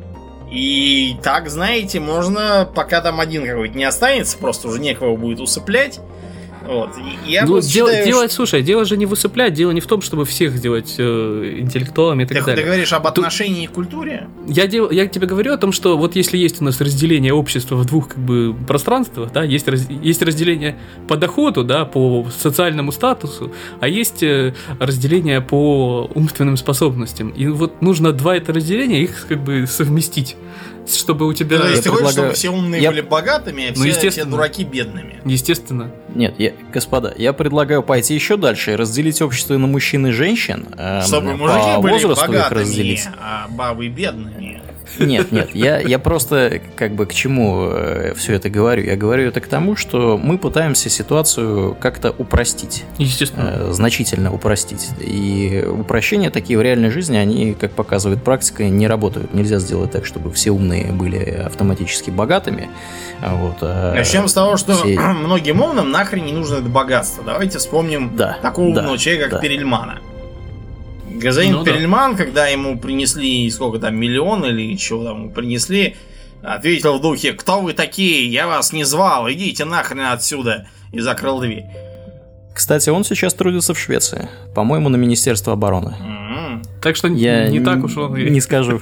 И так, знаете, можно, пока там один какой-то не останется, просто уже некого будет усыплять. Вот. Я считаю, слушай, дело же не в усыплять, дело не в том, чтобы всех сделать интеллектуалами и так далее. Ты говоришь об отношении к культуре? Я тебе говорю о том, что вот если есть у нас разделение общества в двух как бы пространствах, да, есть разделение по доходу, да, по социальному статусу, а есть разделение по умственным способностям. И вот нужно два это разделения, их как бы совместить, чтобы у тебя... То есть ты хочешь, чтобы все умные были богатыми, а все дураки бедными? Естественно. Нет, господа, я предлагаю пойти еще дальше и разделить общество на мужчин и женщин. Чтобы мужики были богатыми, а бабы бедными. Нет, я просто как бы к чему все это говорю? Я говорю это к тому, что мы пытаемся ситуацию как-то упростить. Естественно. Значительно упростить. И упрощения такие в реальной жизни, они, как показывает практика, не работают. Нельзя сделать так, чтобы все умные были автоматически богатыми. Вот, начнем с того, что многим умным нахрен не нужно это богатство. Давайте вспомним такого умного человека, как Перельмана. Гражданин Перельман, когда ему принесли сколько там, миллион или чего там принесли, ответил в духе: «Кто вы такие? Я вас не звал, идите нахрен отсюда!» и закрыл дверь. Кстати, он сейчас трудится в Швеции, по-моему, на Министерство обороны. Так что я не так уж он... Не скажу.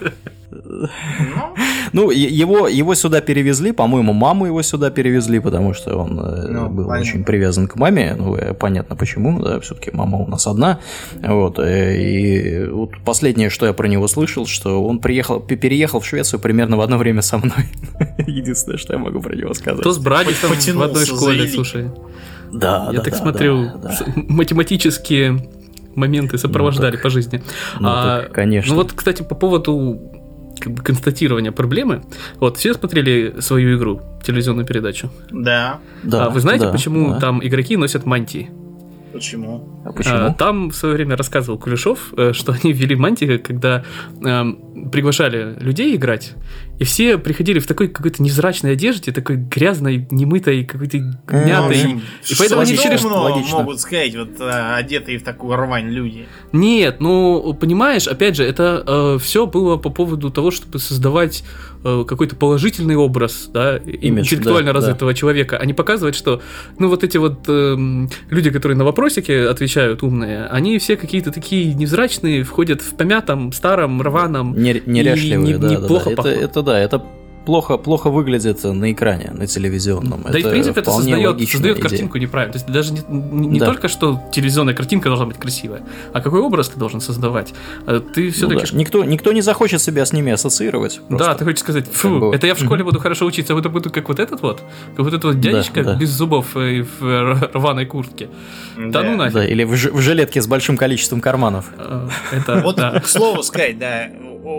Ну, его сюда перевезли, по-моему, маму его сюда перевезли, потому что он был очень привязан к маме. Ну, понятно почему, да, все-таки мама у нас одна. Вот, и вот последнее, что я про него слышал, что он переехал в Швецию примерно в одно время со мной. Единственное, что я могу про него сказать. Кто с братиком в одной школе, слушай. Да, я так смотрю, математические моменты сопровождали по жизни. Конечно. Ну вот, кстати, по поводу как бы констатирования проблемы. Вот, все смотрели свою игру, телевизионную передачу? Да. Вы знаете, почему там игроки носят мантии? Почему? Там в свое время рассказывал Кулешов, что они ввели мантии, когда приглашали людей играть, и все приходили в такой какой-то невзрачной одежде, такой грязной, немытой, какой-то гнятой. И поэтому они решили, что логично. Могут сказать, вот одетые в такую рвань люди. Нет, ну, понимаешь, опять же, это все было по поводу того, чтобы создавать какой-то положительный образ, да, интеллектуально развитого человека, а не показывать, что, ну, вот эти вот люди, которые на вопросики отвечают умные, они все какие-то такие невзрачные, входят в помятом, старом, рваном, неряшливые, неплохо пахнут. Это плохо выглядит на экране, на телевизионном. Да, и в принципе это создает картинку неправильно. То есть даже не только что телевизионная картинка должна быть красивая, а какой образ ты должен создавать. Ты все-таки... Никто не захочет себя с ними ассоциировать. Да, ты хочешь сказать, фу, это я в школе буду хорошо учиться, а буду как вот этот вот дядечка без зубов и в рваной куртке. Да ну нафиг. Да, или в жилетке с большим количеством карманов. Вот, к слову сказать, да,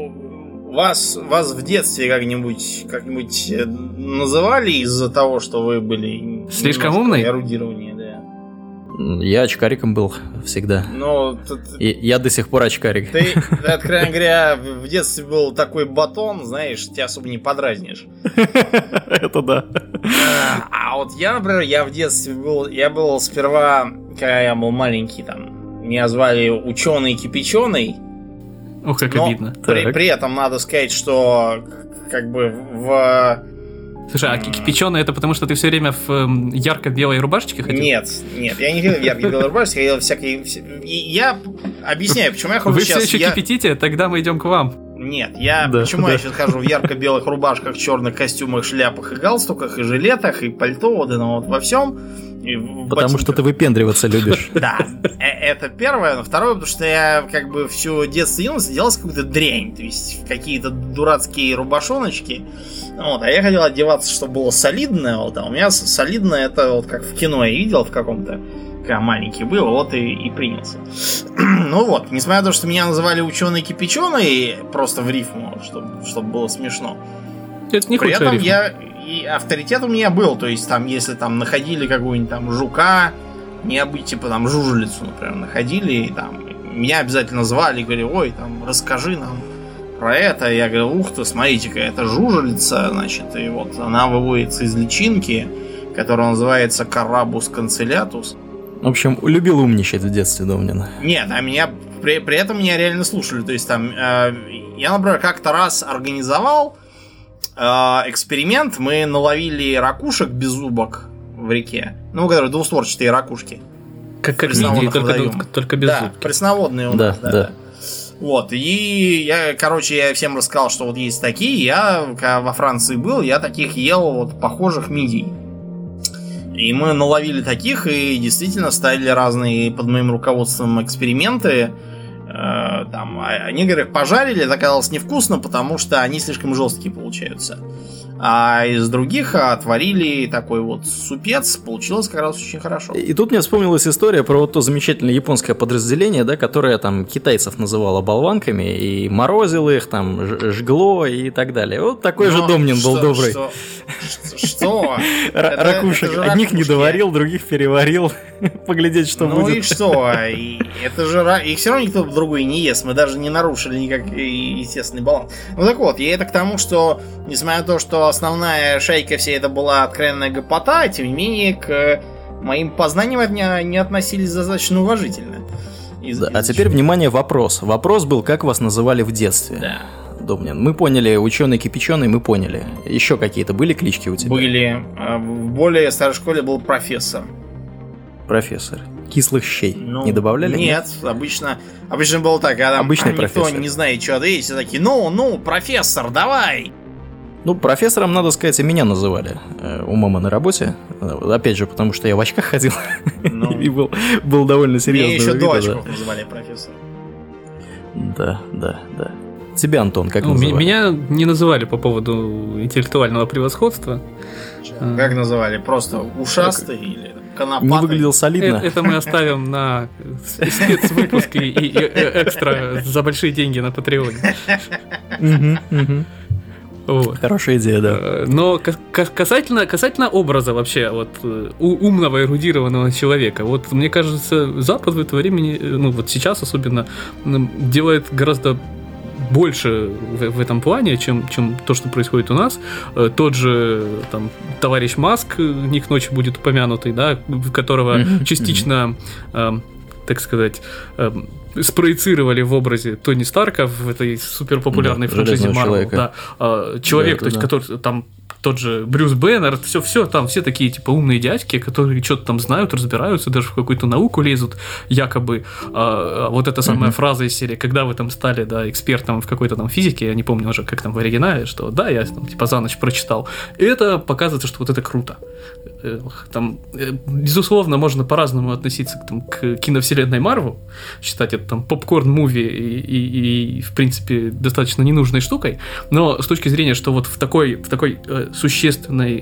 вас в детстве как-нибудь называли из-за того, что вы были слишком умный? Эрудирование, да. Я очкариком был всегда. Но я до сих пор очкарик. Ты, откровенно говоря, в детстве был такой батон, знаешь, тебя особо не подразнишь. Это да. А вот я, например, в детстве был сперва, когда я был маленький, там, меня звали ученый-кипяченый. Ох, как обидно. При этом надо сказать, что как бы в... Слушай, а кипяченый это потому, что ты все время в ярко-белой рубашечке ходил? Нет, я не ходил в ярко-белой рубашечке, я ходил всякие... Я объясняю, почему я хожу сейчас... Вы все еще кипятите? Тогда мы идем к вам. Нет, почему я сейчас хожу в ярко-белых рубашках, черных костюмах, шляпах и галстуках, и жилетах, и пальто, вот во всем. Потому что ты выпендриваться любишь. Да, это первое. Но второе, потому что я как бы все детство и юность делался какую-то дрянь. То есть какие-то дурацкие рубашоночки. Вот, а я хотел одеваться, чтобы было солидное. Вот, а у меня солидное это вот как в кино я видел в каком-то, когда маленький был, вот и принялся. Ну вот, несмотря на то, что меня называли ученый-кипяченый, просто в рифму, чтобы было смешно. Это не при этом и авторитет у меня был, то есть там, если там находили какую-нибудь там жука, необычно, типа там жужелицу, например, находили, и там меня обязательно звали и говорили: ой, там, расскажи нам про это. Я говорю: ух ты, смотрите-ка, это жужелица, значит, и вот она выводится из личинки, которая называется Карабус канцелятус. В общем, любил умничать в детстве, Домнин. Нет, а меня при этом меня реально слушали, то есть там я, например, как-то раз организовал эксперимент. Мы наловили ракушек беззубок в реке. Ну, которые двустворчатые ракушки. Как мидии, только без да, зубки. Пресноводные у нас, да. Вот, и я всем рассказал, что вот есть такие. Я, когда во Франции был, я таких ел вот похожих мидий. И мы наловили таких и действительно ставили разные под моим руководством эксперименты. Там, некоторых пожарили, это оказалось невкусно, потому что они слишком жесткие получаются. А из других отварили такой вот супец, получилось как раз очень хорошо. И тут мне вспомнилась история про вот то замечательное японское подразделение, да, которое там китайцев называло болванками и морозило их, там жгло и так далее. Вот такой же Домнин был добрый. Что? Ракушек. Одних не доварил, других переварил. Поглядеть, что будет. Ну и что? Это же их все равно никто другой не ест. Мы даже не нарушили никак естественный баланс. Ну так вот, я это к тому, что несмотря на то, что основная шайка вся это была откровенная гопота, тем не менее к моим познаниям не относились достаточно уважительно. А теперь, внимание, вопрос. Вопрос был, как вас называли в детстве? Да. Домнин. Мы поняли, ученый-кипяченый, мы поняли. Еще какие-то были клички у тебя? Были. В более старой школе был профессор. Профессор. Кислых щей не добавляли? Нет, обычно было так, когда обычный никто профессор. Не знает, что ответить, все такие, ну, профессор, давай! Ну, профессором, надо сказать, и меня называли у мамы на работе. Опять же, потому что я в очках ходил и был довольно серьезный. Меня еще до очков называли профессором. Да. Тебя, Антон, как называли? Меня не называли по поводу интеллектуального превосходства. Как называли? Просто ушастый или конопатый? Не выглядел солидно. Это мы оставим на спецвыпуск и экстра за большие деньги на Патреоне. Вот. Хорошая идея, да. Но касательно образа вообще вот умного, эрудированного человека, вот мне кажется, Запад в это время, ну вот сейчас особенно, делает гораздо больше в этом плане, чем то, что происходит у нас. Тот же там товарищ Маск, ник ночи будет упомянутый, да, которого частично, так сказать, спроецировали в образе Тони Старка в этой суперпопулярной франшизе Марвел. Да. Человек, то есть, который там тот же Брюс Бэннер, все там, все такие типа умные дядьки, которые что-то там знают, разбираются, даже в какую-то науку лезут, якобы. Вот эта самая фраза из серии, когда вы там стали, да, экспертом в какой-то там физике, я не помню уже, как там в оригинале, что да, я там типа за ночь прочитал. И это показывается, что вот это круто. Там, безусловно, можно по-разному относиться к киновселенной Марвел, считать это там попкорн-муви и в принципе, достаточно ненужной штукой, но с точки зрения, что вот в такой существенной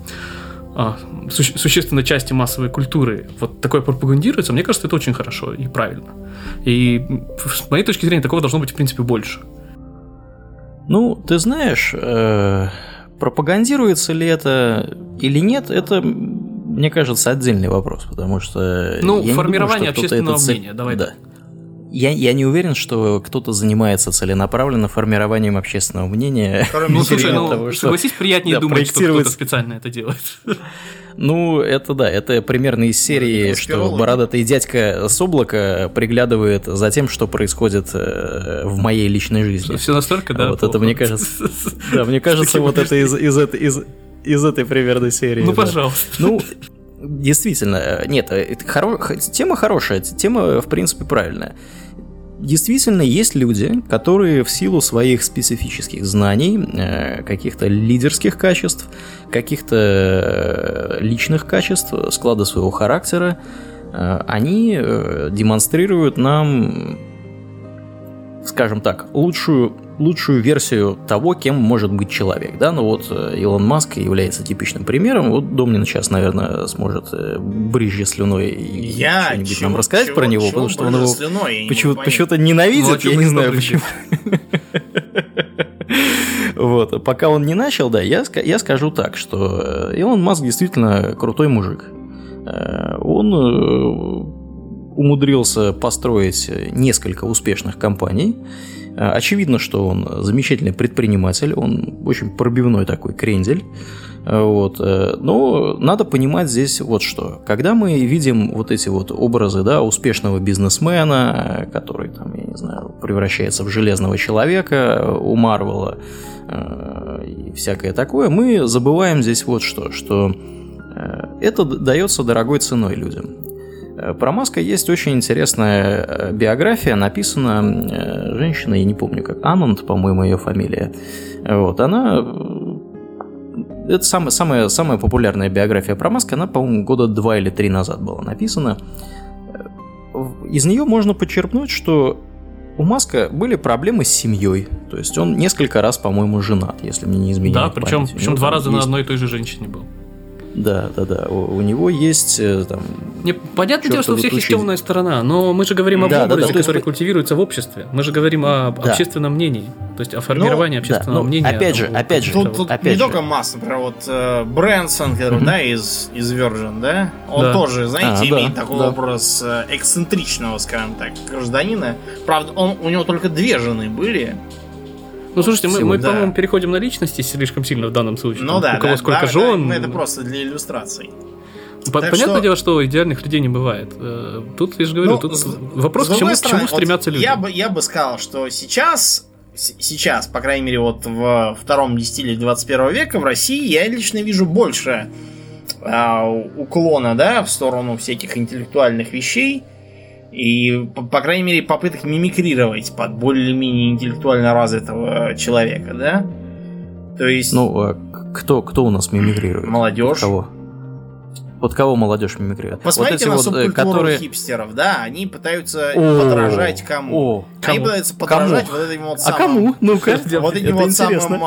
части массовой культуры вот такое пропагандируется, мне кажется, это очень хорошо и правильно. И с моей точки зрения, такого должно быть, в принципе, больше. Ну, ты знаешь, пропагандируется ли это или нет, это, мне кажется, отдельный вопрос, потому что... формирование общественного мнения, давай. Да. Я не уверен, что кто-то занимается целенаправленно формированием общественного мнения. Согласись, приятнее думать, что кто-то специально это делает. Ну, это да, это примерно из серии, что бородатый дядька с облака приглядывает за тем, что происходит в моей личной жизни. Все настолько, да? Вот это, мне кажется... Да, мне кажется, вот это из этой примерно серии. Ну, пожалуйста. Ну, действительно, нет, тема хорошая, тема, в принципе, правильная. Действительно, есть люди, которые в силу своих специфических знаний, каких-то лидерских качеств, каких-то личных качеств, склада своего характера, они демонстрируют нам, скажем так, лучшую версию того, кем может быть человек. Да? Ну вот Илон Маск является типичным примером. Вот Домнин сейчас, наверное, сможет брызжа слюной что-нибудь нам рассказать про него, потому что он его почему-то ненавидит, я не знаю почему. Вот, пока он не начал, да, я скажу так, что Илон Маск действительно крутой мужик. Он умудрился построить несколько успешных компаний. Очевидно, что он замечательный предприниматель, он очень пробивной такой крендель. Вот. Но надо понимать здесь вот что. Когда мы видим вот эти вот образы, да, успешного бизнесмена, который, там, я не знаю, превращается в железного человека у Марвела и всякое такое, мы забываем здесь вот что это дается дорогой ценой людям. Про Маска есть очень интересная биография, написана женщиной, я не помню как, Ананд, по-моему, ее фамилия. Вот, это самая популярная биография про Маска, она, по-моему, года 2 или 3 назад была написана. Из нее можно подчерпнуть, что у Маска были проблемы с семьей. То есть он несколько раз, по-моему, женат, если мне не изменяет память. Да, причем 2 раза на одной и той же женщине был. Да. У него есть там... Понятное дело, что у всех есть темная сторона, но мы же говорим об образе, который культивируется в обществе. Мы же говорим об общественном мнении, то есть о формировании общественного мнения. Опять же. Тут не только Маск, например, вот Брэнсон, да, из Virgin, да, он тоже, знаете, имеет такой образ эксцентричного, скажем так, гражданина. Правда, у него только 2 жены были. Ну, слушайте, мы по-моему, переходим на личности слишком сильно в данном случае. Ну да, у кого сколько жен. Это просто для иллюстраций. Понятное дело, что идеальных людей не бывает. Тут, я же говорю, тут вопрос, к чему стремятся люди. Я бы сказал, что сейчас, по крайней мере, вот в втором десятилетии 21 века в России я лично вижу больше уклона, да, в сторону всяких интеллектуальных вещей. И, по крайней мере, попыток мимикрировать под более-менее интеллектуально развитого человека, да? То есть... Ну, кто у нас мимикрирует? Молодежь. Под кого молодежь мимикрирует? Посмотрите вот на субкультуру хипстеров, да? Они пытаются подражать кому? Они пытаются подражать вот этим вот самым... А кому? Ну-ка, вот этим вот самым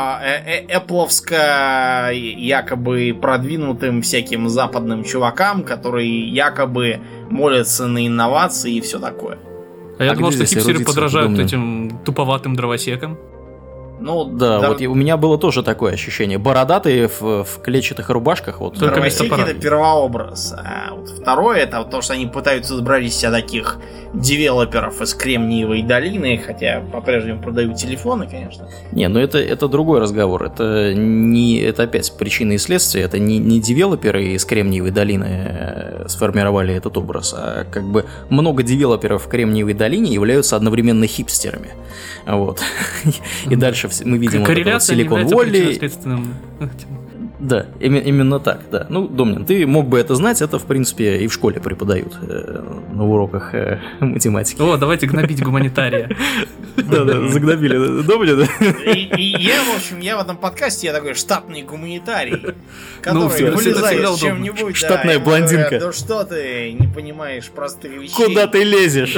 эппловско якобы продвинутым всяким западным чувакам, которые якобы молятся на инновации и все такое. А я думал, что хипстеры подражают этим туповатым дровосекам. Ну, да, вот у меня было тоже такое ощущение. Бородатые в клетчатых рубашках. Вот. Дровосеки — это первообраз. А вот второе — это то, что они пытаются изобразить себя таких девелоперов из Кремниевой долины, хотя по-прежнему продают телефоны, конечно. Не, ну это другой разговор. Это опять причины и следствия. Это не девелоперы из Кремниевой долины сформировали этот образ, а как бы много девелоперов в Кремниевой долине являются одновременно хипстерами. Вот. И дальше мы видим вот Silicon Valley. Да, именно так, да. Ну, Домнин, ты мог бы это знать, это, в принципе, и в школе преподают на уроках математики. О, давайте гнобить гуманитария. Да, загнобили Домнина. И я в этом подкасте, я такой штатный гуманитарий, который вылезает с чем-нибудь. Штатная блондинка. Ну что ты не понимаешь простых вещей? Куда ты лезешь?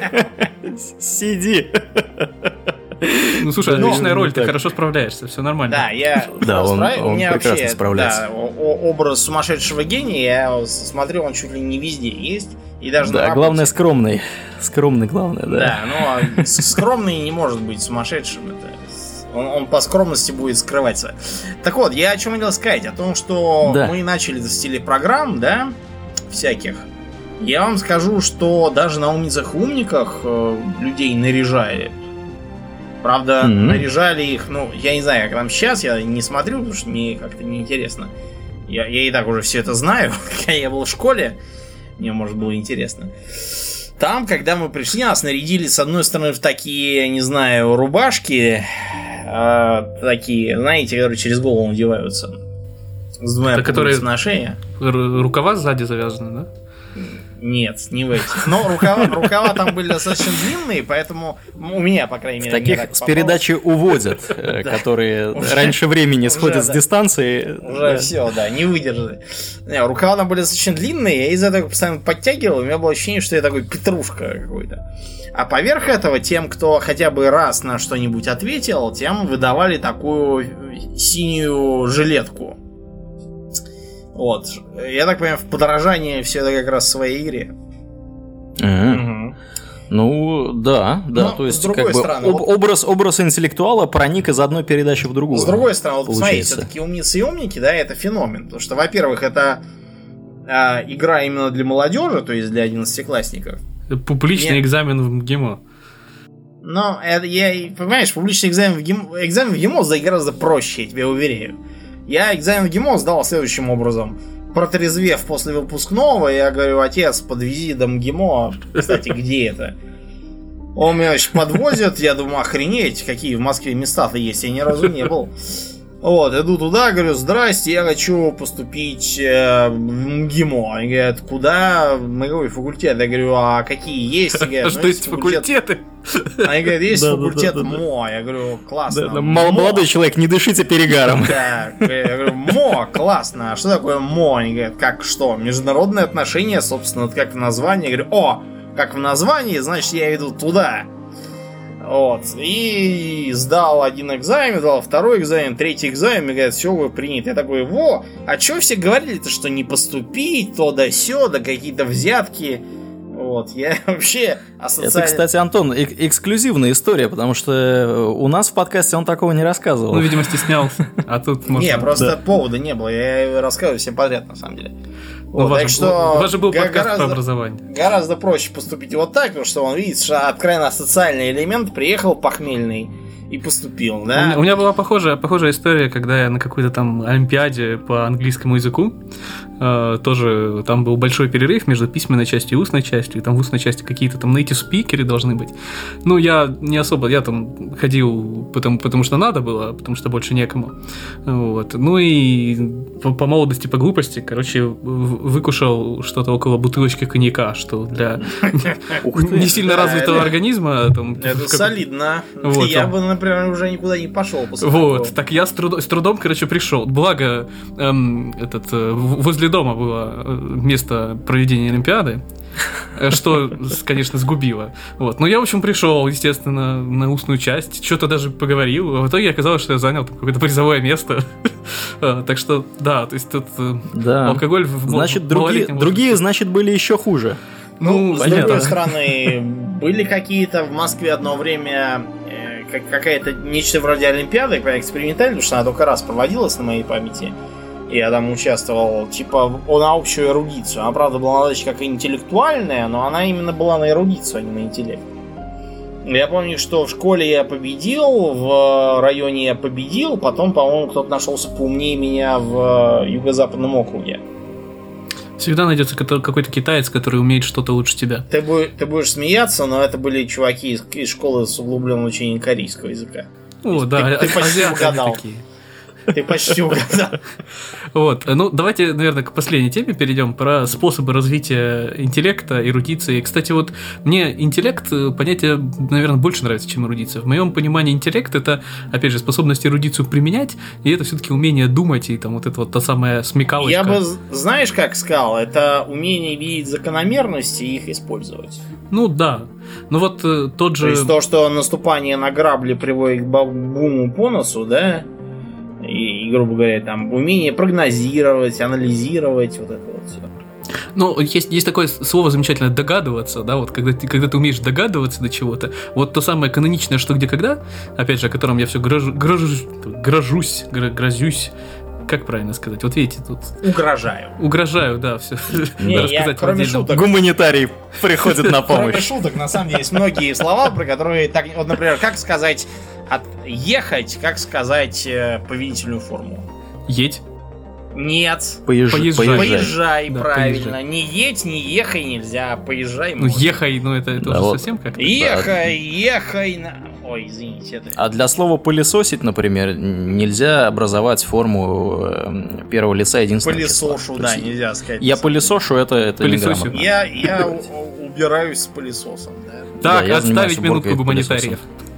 Сиди. Ну, слушай, отличная роль, ты хорошо справляешься, все нормально. Да, он у меня прекрасно вообще, справляется. Да, образ сумасшедшего гения, я смотрю, он чуть ли не везде есть. И даже да, главное скромный. Скромный, главное, да. Да, ну, скромный не может быть сумасшедшим. Он по скромности будет скрываться. Так вот, я о чем хотел сказать? О том, что мы начали с телепрограмм, да, всяких. Я вам скажу, что даже на «Умницах и умниках» людей наряжали. Правда, наряжали их, ну, я не знаю, как там сейчас, я не смотрю, потому что мне как-то неинтересно. Я и так уже все это знаю, когда я был в школе, мне, может, было интересно. Там, когда мы пришли, нас нарядили, с одной стороны, в такие, не знаю, рубашки, такие, знаете, которые через голову надеваются, с двумя пуговицами на шее. Рукава сзади завязаны, да? Нет, не в этих. Но рукава там были достаточно длинные, поэтому у меня, по крайней мере, таких с передачи уводят, которые раньше времени сходят с дистанции. Уже все, да, не выдержали. Рукава там были достаточно длинные, я из-за этого постоянно подтягивал, у меня было ощущение, что я такой петрушка какой-то. А поверх этого, тем, кто хотя бы раз на что-нибудь ответил, тем выдавали такую синюю жилетку. Вот. Я так понимаю, в подражании все это как раз в своей игре. Ну, да. Но, то есть, как бы стороны, образ интеллектуала проник из одной передачи в другую. С другой стороны, вот посмотрите, все-таки «Умницы и умники», да, это феномен. Потому что, во-первых, это игра именно для молодежи, то есть для 11-классников. Публичный экзамен в МГИМО. Но это понимаешь, публичный экзамен в ГИМО сдать гораздо проще, я тебе уверяю. Я экзамен в ГИМО сдал следующим образом. Протрезвев после выпускного, я говорю: отец, подвези до МГИМО. Кстати, где это? Он меня подвозит, я думаю, охренеть, какие в Москве места-то есть, я ни разу не был. Вот, иду туда, говорю: здрасте, я хочу поступить в МГИМО. Они говорят: куда? На какой факультет? Я говорю: а какие есть? Говорят, что есть факультеты? Они говорят: есть факультет МО. Я говорю: классно. Молодой человек, не дышите перегаром. Да, я говорю: МО, классно. А что такое МО? Они говорят: как что? Международные отношения, собственно, как в названии. Я говорю: о, как в названии, значит, я иду туда. Вот. И сдал один экзамен, сдал второй экзамен, третий экзамен, мне говорят: все, вы приняты. Я такой: во, а что все говорили-то, что не поступить, то да сё, да какие-то взятки. Вот, я вообще Это, кстати, Антон, эксклюзивная история, потому что у нас в подкасте он такого не рассказывал. Ну, видимо, стеснялся. А тут можно... Не, просто повода не было. Я рассказываю всем подряд, на самом деле. Ну, вот, так что у вас же был подкаст про образование. Гораздо проще поступить вот так, потому что он видит, что откровенно социальный элемент, приехал похмельный и поступил, да? У меня была похожая история, когда я на какой-то там олимпиаде по английскому языку, тоже там был большой перерыв между письменной частью и устной частью, и там в устной части какие-то там native спикеры должны быть. Ну, я не особо, я там ходил, потому что надо было, потому что больше некому. Вот. Ну и по молодости, по глупости, короче, выкушал что-то около бутылочки коньяка, что для не сильно развитого организма... Это солидно. Я бы, например, уже никуда не пошел после вот, такого. так я с трудом, короче, пришел. Благо, возле дома было место проведения Олимпиады, что, конечно, сгубило. Вот. Но я, в общем, пришел, естественно, на устную часть, что-то даже поговорил, а в итоге оказалось, что я занял там какое-то призовое место. Так что, да, то есть тут алкоголь... Значит, другие, значит, были еще хуже. Ну, с другой стороны, были какие-то в Москве одно время какая-то нечто вроде Олимпиады, экспериментальная, потому что она только раз проводилась на моей памяти. Я там участвовал, типа, на общую эрудицию. Она, правда, была достаточно как интеллектуальная, но она именно была на эрудицию, а не на интеллект. Я помню, что в школе я победил, в районе я победил, потом, по-моему, кто-то нашелся поумнее меня в юго-западном округе. Всегда найдется какой-то китаец, который умеет что-то лучше тебя. Ты будешь смеяться, но это были чуваки из школы с углубленным учением корейского языка. О, да, ты почти угадал. Ты почти угадал. Вот, ну давайте, наверное, к последней теме перейдем, про способы развития интеллекта, эрудиции. Кстати, вот мне интеллект, понятие, наверное, больше нравится, чем эрудиция. В моем понимании интеллект — это, опять же, способность эрудицию применять, и это все-таки умение думать, и там вот это вот та самая смекалочка. Я бы, знаешь, как сказал, это умение видеть закономерности и их использовать. Ну да, ну вот тот же... То есть то, что наступание на грабли приводит к буму по носу, да? И, грубо говоря, там умение прогнозировать, анализировать, вот это вот все. Ну, есть такое слово замечательное — догадываться, да, вот когда ты умеешь догадываться до чего-то, вот то самое каноничное «что, где, когда», опять же, о котором я все грожусь, как правильно сказать? Вот видите, тут... Угрожаю, да, все. Не, кроме шуток... Гуманитарий приходит на помощь. Кроме шуток, на самом деле, есть многие слова, про которые... Вот, например, как сказать «ехать», как сказать повелительную форму? Едь. Нет. Поезжай, да, правильно. Поезжай. Не едь, не ехай нельзя, поезжай. Ну, ехай, ну это уже вот совсем как-то. Ехай. Ой, извините. А для слова пылесосить, например, нельзя образовать форму первого лица единственного числа. Пылесошу, да, нельзя сказать. Я пылесошу, это неграмотно. Я убираюсь с пылесосом, да. Так, отставить минутку гуманитариев.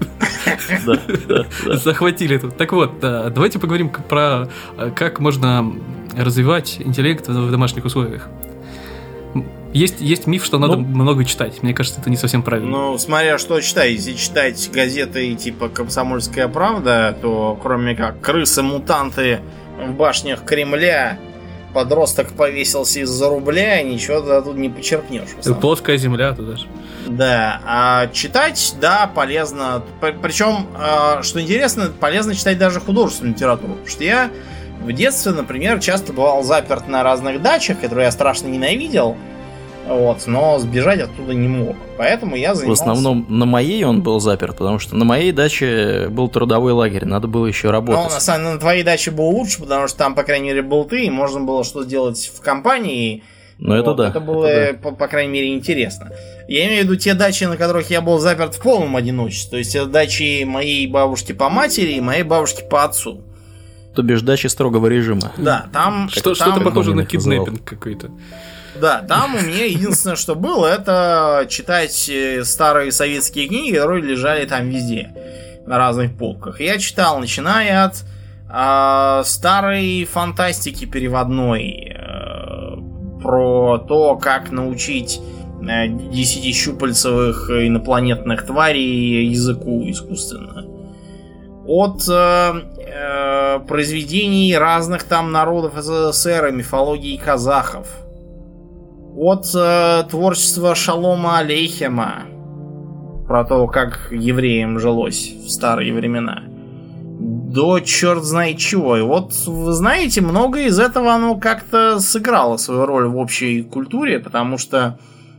Захватили тут. Так вот, давайте поговорим про как можно развивать интеллект в домашних условиях. Есть миф, что надо много читать. Мне кажется, это не совсем правильно. Ну, смотря что читать. Если читать газеты типа «Комсомольская правда», то кроме как «Крысы-мутанты в башнях Кремля», «Подросток повесился из-за рубля», ничего тут не почерпнешь. «Плоская земля» туда же. Да, а читать, да, полезно. Причем, что интересно, полезно читать даже художественную литературу. Потому что я в детстве, например, часто бывал заперт на разных дачах, которые я страшно ненавидел. Вот, но сбежать оттуда не мог. Поэтому я занимался... В основном на моей он был заперт, потому что на моей даче был трудовой лагерь, надо было еще работать. Но на самом деле на твоей даче было лучше, потому что там, по крайней мере, был ты, и можно было что сделать в компании. Ну, это да. Это было, по крайней мере, интересно. Я имею в виду те дачи, на которых я был заперт в полном одиночестве. То есть это дачи моей бабушки по матери и моей бабушки по отцу. То бишь дачи строгого режима. Да, там... Что-то похоже на киднеппинг какой-то. Да, там у меня единственное, что было, это читать старые советские книги, которые лежали там везде, на разных полках. Я читал, начиная от старой фантастики переводной, про то, как научить 10-щупальцевых инопланетных тварей языку искусственно. От произведений разных там народов СССР и мифологии казахов. От творчества Шалома Алейхема, про то, как евреям жилось в старые времена, до черт знает чего. И вот, вы знаете, многое из этого оно как-то сыграло свою роль в общей культуре, потому что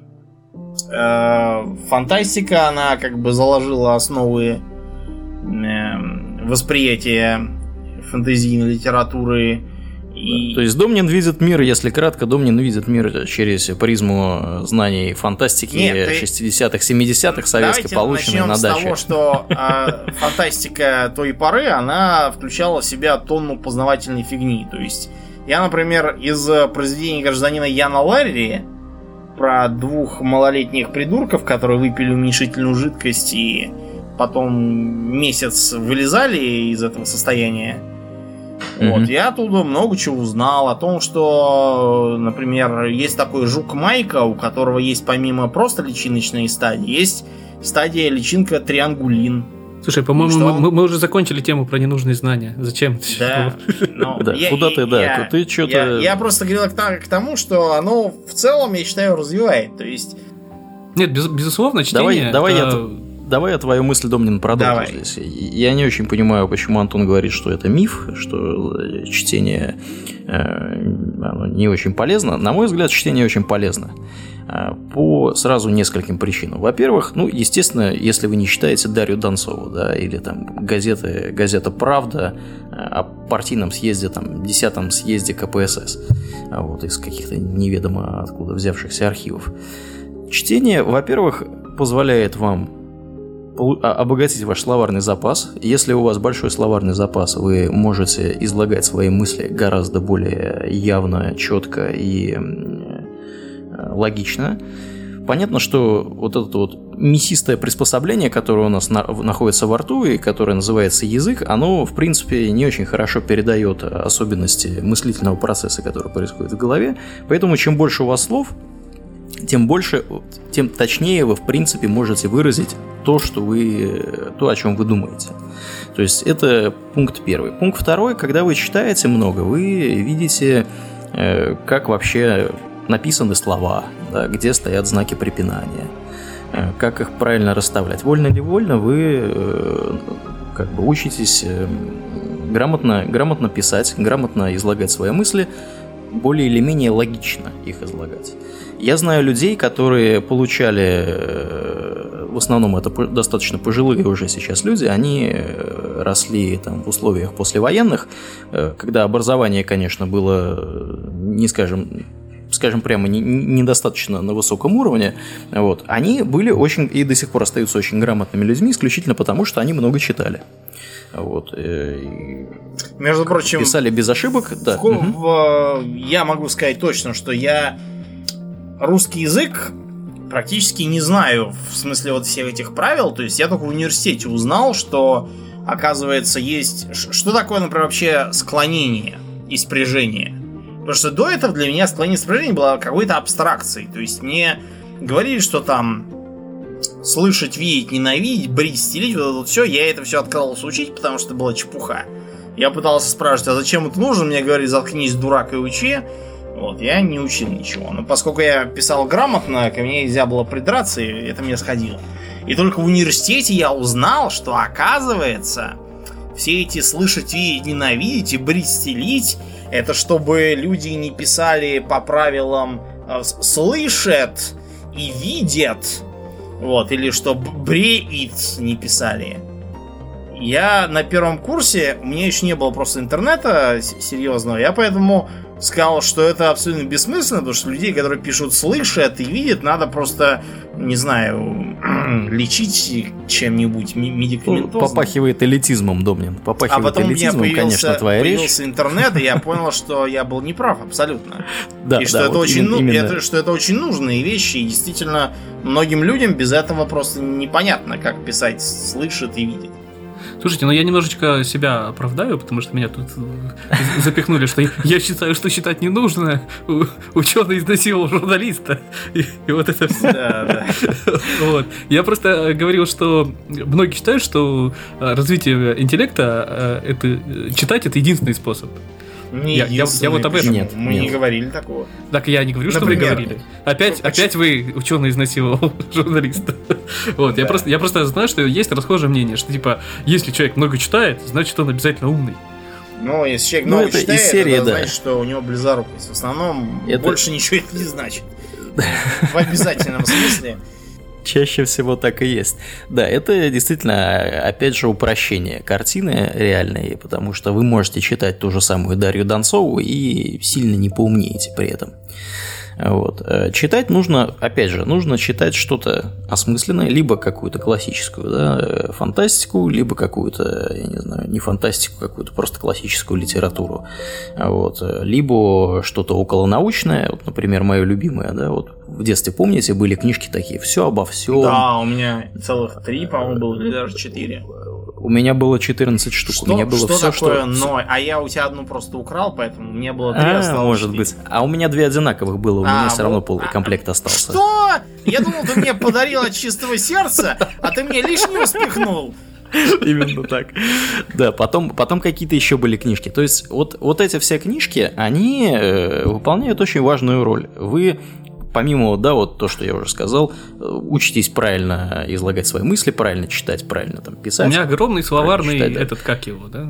фантастика, она как бы заложила основы восприятия фэнтезийной литературы. То есть Домнин видит мир, если кратко, Домнин видит мир через призму знаний фантастики 60-х, 70-х советской, полученной на даче. Давайте начнем с того, что фантастика той поры, она включала в себя тонну познавательной фигни. То есть я, например, из произведений гражданина Яна Ларри про двух малолетних придурков, которые выпили уменьшительную жидкость и потом месяц вылезали из этого состояния. Вот, я оттуда много чего узнал о том, что, например, есть такой жук Майка, у которого есть помимо просто личиночной стадии, есть стадия личинка триангулин. Слушай, по-моему, мы уже закончили тему про ненужные знания. Зачем? Да. Куда ты, да? Ты что-то... Я просто говорил к тому, что оно в целом, я считаю, развивает. То есть... Нет, безусловно, чтение... Давай я твою мысль, Домнин, продолжу здесь. Я не очень понимаю, почему Антон говорит, что это миф, что чтение оно не очень полезно. На мой взгляд, чтение очень полезно. По сразу нескольким причинам. Во-первых, естественно, если вы не читаете Дарью Донцову, да, или там газета «Правда» о партийном съезде, там, 10-м съезде КПСС, вот, из каких-то неведомо откуда взявшихся архивов. Чтение, во-первых, позволяет вам обогатить ваш словарный запас. Если у вас большой словарный запас, вы можете излагать свои мысли гораздо более явно, четко и логично. Понятно, что вот это вот мясистое приспособление, которое у нас находится во рту и которое называется язык, оно, в принципе, не очень хорошо передает особенности мыслительного процесса, который происходит в голове. Поэтому чем больше у вас слов, тем точнее вы, в принципе, можете выразить то, о чем вы думаете. То есть это пункт первый. Пункт второй: когда вы читаете много, вы видите, как вообще написаны слова, да, где стоят знаки препинания, как их правильно расставлять. Вольно или вольно вы учитесь грамотно писать, грамотно излагать свои мысли, более или менее логично их излагать. Я знаю людей, которые получали, в основном это достаточно пожилые уже сейчас люди, они росли там в условиях послевоенных, когда образование, конечно, было, скажем прямо, недостаточно на высоком уровне. Вот. Они были очень и до сих пор остаются очень грамотными людьми, исключительно потому, что они много читали. Вот. Между прочим, писали без ошибок. Да. Я могу сказать точно, что я русский язык практически не знаю в смысле вот всех этих правил. То есть я только в университете узнал, что, оказывается, есть... Что такое, например, вообще склонение и спряжение? Потому что до этого для меня склонение и спряжение было какой-то абстракцией. То есть мне говорили, что там слышать, видеть, ненавидеть, брить, стелить, вот это все. Я это все отказался учить, потому что это была чепуха. Я пытался спрашивать, а зачем это нужно? Мне говорили, заткнись, дурак, и учи. Вот, я не учил ничего. Но поскольку я писал грамотно, ко мне нельзя было придраться, и это мне сходило. И только в университете я узнал, что, оказывается, все эти слышать, видеть, ненавидеть и брить, стелить, это чтобы люди не писали по правилам слышит и видит, вот, или что бреет не писали. Я на первом курсе, у меня еще не было просто интернета серьезного, я поэтому сказал, что это абсолютно бессмысленно, потому что людей, которые пишут слышат и видят, надо просто, не знаю, лечить чем-нибудь медикаментозным. Попахивает элитизмом, Домнин. Попахивает а потом элитизмом, у меня конечно, твоя речь. появился интернет, и я понял, что я был неправ абсолютно. Да, и что, да, это вот очень, что это очень нужные вещи, и действительно многим людям без этого просто непонятно, как писать слышит и видит. Слушайте, ну я немножечко себя оправдаю, потому что меня тут запихнули, что я считаю, что читать не нужно. Ученый изнасиловал журналиста. И вот это все. Да. Вот. Я просто говорил, что многие считают, что развитие интеллекта читать это единственный способ. Я вот об этом. Нет, мы не говорили такого. Так я не говорю, что вы говорили. Опять вы, ученый, изнасиловал журналиста. Вот, я просто знаю, что есть расхожее мнение, что типа, если человек много читает, значит он обязательно умный. Но если человек много это читает, из серии, это да. значит, что у него близорукость. В основном Это- больше ничего это не значит. В обязательном смысле. Чаще всего так и есть. Да, это действительно, опять же, упрощение картины реальной, потому что вы можете читать ту же самую Дарью Донцову и сильно не поумнеете при этом. Вот. Читать нужно, опять же, нужно читать что-то осмысленное, либо какую-то классическую, да, фантастику, либо какую-то, я не знаю, не фантастику, какую-то просто классическую литературу. Вот. Либо что-то околонаучное, вот, например, мое любимое, да, вот в детстве, помните, были книжки такие «Все обо всем». Да, у меня целых 3, по-моему, было, или даже 4. У меня было 14 штук. У меня было что все, такое что... «но»? А я у тебя одну просто украл, поэтому мне было 3, осталось может 4. быть. А у меня 2 одинаковых было, у меня все равно полный комплект остался. Что? Я думал, ты мне подарил от чистого сердца, а ты мне лишнего спихнул. Именно так. Да, потом какие-то еще были книжки. То есть вот эти все книжки, они выполняют очень важную роль. Вы, помимо, да, вот то, что я уже сказал, учитесь правильно излагать свои мысли, правильно читать, правильно там писать. У меня огромный словарный читать, да. этот, как его, да?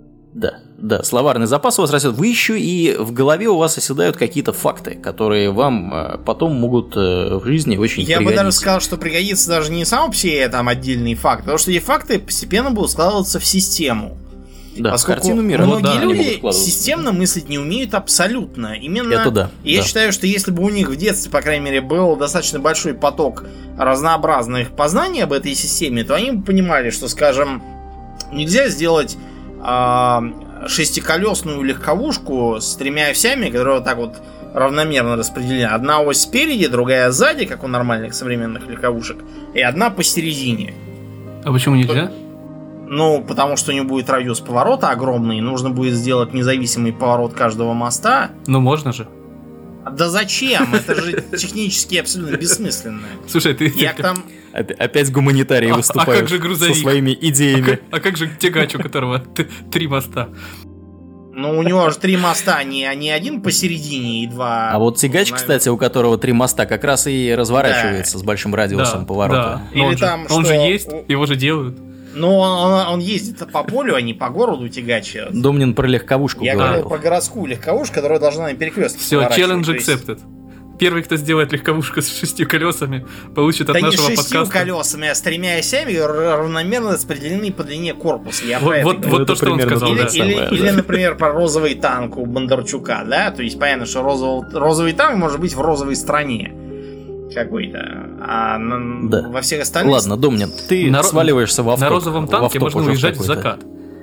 Да, словарный запас у вас растет. Вы еще и в голове у вас оседают какие-то факты, которые вам потом могут в жизни очень Я пригодиться. бы даже сказал, что пригодится даже не сам все там отдельные факты, потому что эти факты постепенно будут складываться в систему. Да, в Поскольку картину мира. многие они будут люди вкладываться. системно мыслить не умеют абсолютно. Именно Это да. я да. считаю, что если бы у них в детстве, по крайней мере, был достаточно большой поток разнообразных познаний об этой системе, то они бы понимали, что, скажем, нельзя сделать шестиколесную легковушку с 3 осями, которые вот так вот равномерно распределены. Одна ось спереди, другая сзади, как у нормальных современных легковушек, и одна посередине. А почему нельзя? Ну, потому что у него будет радиус поворота огромный, нужно будет сделать независимый поворот каждого моста. Ну, можно же. Да зачем? Это же технически абсолютно бессмысленно. Слушай, ты... Як там... Опять гуманитарии выступают как же грузовик? со своими идеями. А как же тягач, у которого 3 моста? Ну, у него же 3 моста, не один посередине и 2... А вот тягач, кстати, у которого 3 моста, как раз и разворачивается с большим радиусом поворота. Да. Но Или там, он что... же есть, его же делают. Ну, он ездит по полю, а не по городу тягач. Домнин про легковушку Я говорил говорил. про городскую легковушку, которая должна на перекрестке Все, поворачивать. challenge То есть- accepted. Первый, кто сделает легковушку с 6 колесами, получит от Да не нашего 6 подкаста. колесами, а с 3 осями равномерно распределены по длине корпуса. Я про это Вот говорю. то, Это что он примерно сказал, то да. же самое. Или, например, про розовый танк у Бондарчука, да? То есть понятно, что розовый танк может быть в розовой стране какой-то. А Да. во всех остальных... Ладно, Домнин, ты сваливаешься в автоп. На розовом танке можно уезжать в закат.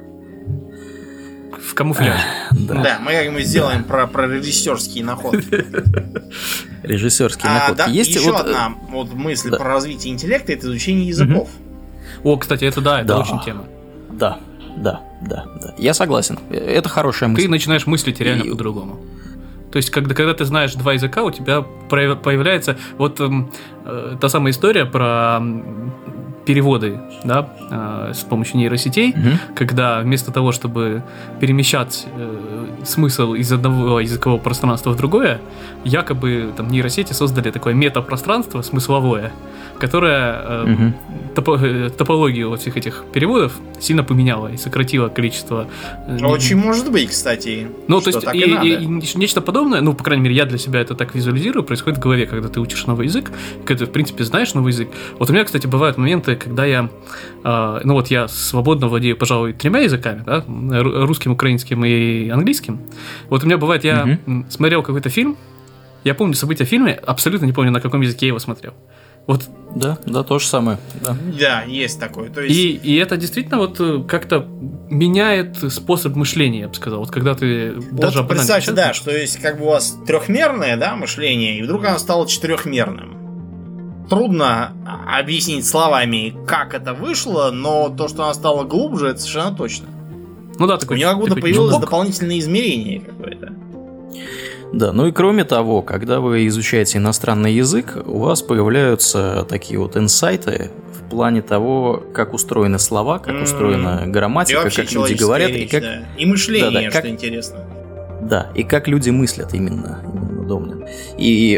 В камуфляже. Да, мы как-нибудь сделаем про режиссерские находки. Режиссерские находки. Да, Есть еще вот, одна вот мысль да. про развитие интеллекта — это изучение языков. О, кстати, это Да. очень тема. Да. Я согласен. Это хорошая мысль. Ты начинаешь мыслить реально И- по-другому. То есть, когда ты знаешь 2 языка, у тебя появляется вот та самая история про переводы, да, с помощью нейросетей, когда вместо того, чтобы перемещать смысл из одного языкового пространства в другое, якобы там нейросети создали такое метапространство смысловое, которая топологию вот всех этих переводов сильно поменяла и сократила количество... Очень может быть, кстати. Ну, то есть, и нечто подобное, ну, по крайней мере, я для себя это так визуализирую, происходит в голове, когда ты учишь новый язык, когда ты, в принципе, знаешь новый язык. Вот у меня, кстати, бывают моменты, когда я, ну, вот я свободно владею, пожалуй, 3 языками, да, русским, украинским и английским. Вот у меня бывает, я смотрел какой-то фильм, я помню события в фильме, абсолютно не помню, на каком языке я его смотрел. Вот. Да, то же самое. Да, есть такое. То есть... и это действительно вот как-то меняет способ мышления, я бы сказал. Вот когда ты даже... Вот представьте, да, что есть как бы у вас трехмерное, да, мышление, и вдруг оно стало четырехмерным. Трудно объяснить словами, как это вышло, но то, что оно стало глубже, это совершенно точно. Ну да, такой, у него как будто появилось дополнительное измерение какое-то. Да, ну и кроме того, когда вы изучаете иностранный язык, у вас появляются такие вот инсайты в плане того, как устроены слова, как устроена грамматика, как люди говорят. Речь, и, как... да. И мышление, что интересно. Да, и как люди мыслят именно Домнин. И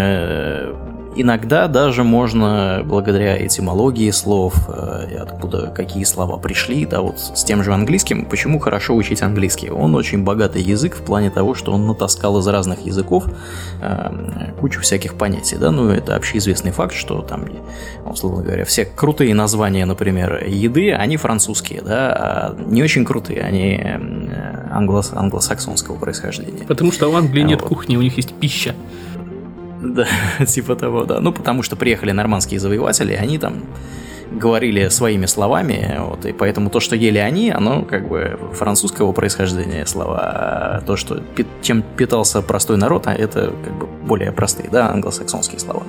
иногда даже можно, благодаря этимологии слов, и откуда какие слова пришли, да, вот с тем же английским, почему хорошо учить английский? Он очень богатый язык в плане того, что он натаскал из разных языков кучу всяких понятий, да, ну это общеизвестный факт, что там, условно говоря, все крутые названия, например, еды, они французские, да, а не очень крутые, они англосаксонского происхождения. Потому что в Англии нет кухни, у них есть пища. Да, типа того, да. Ну, потому что приехали нормандские завоеватели, они там говорили своими словами, вот, и поэтому то, что ели они, оно как бы французского происхождения слова, а то, что чем питался простой народ, а это как бы более простые, да, англосаксонские слова.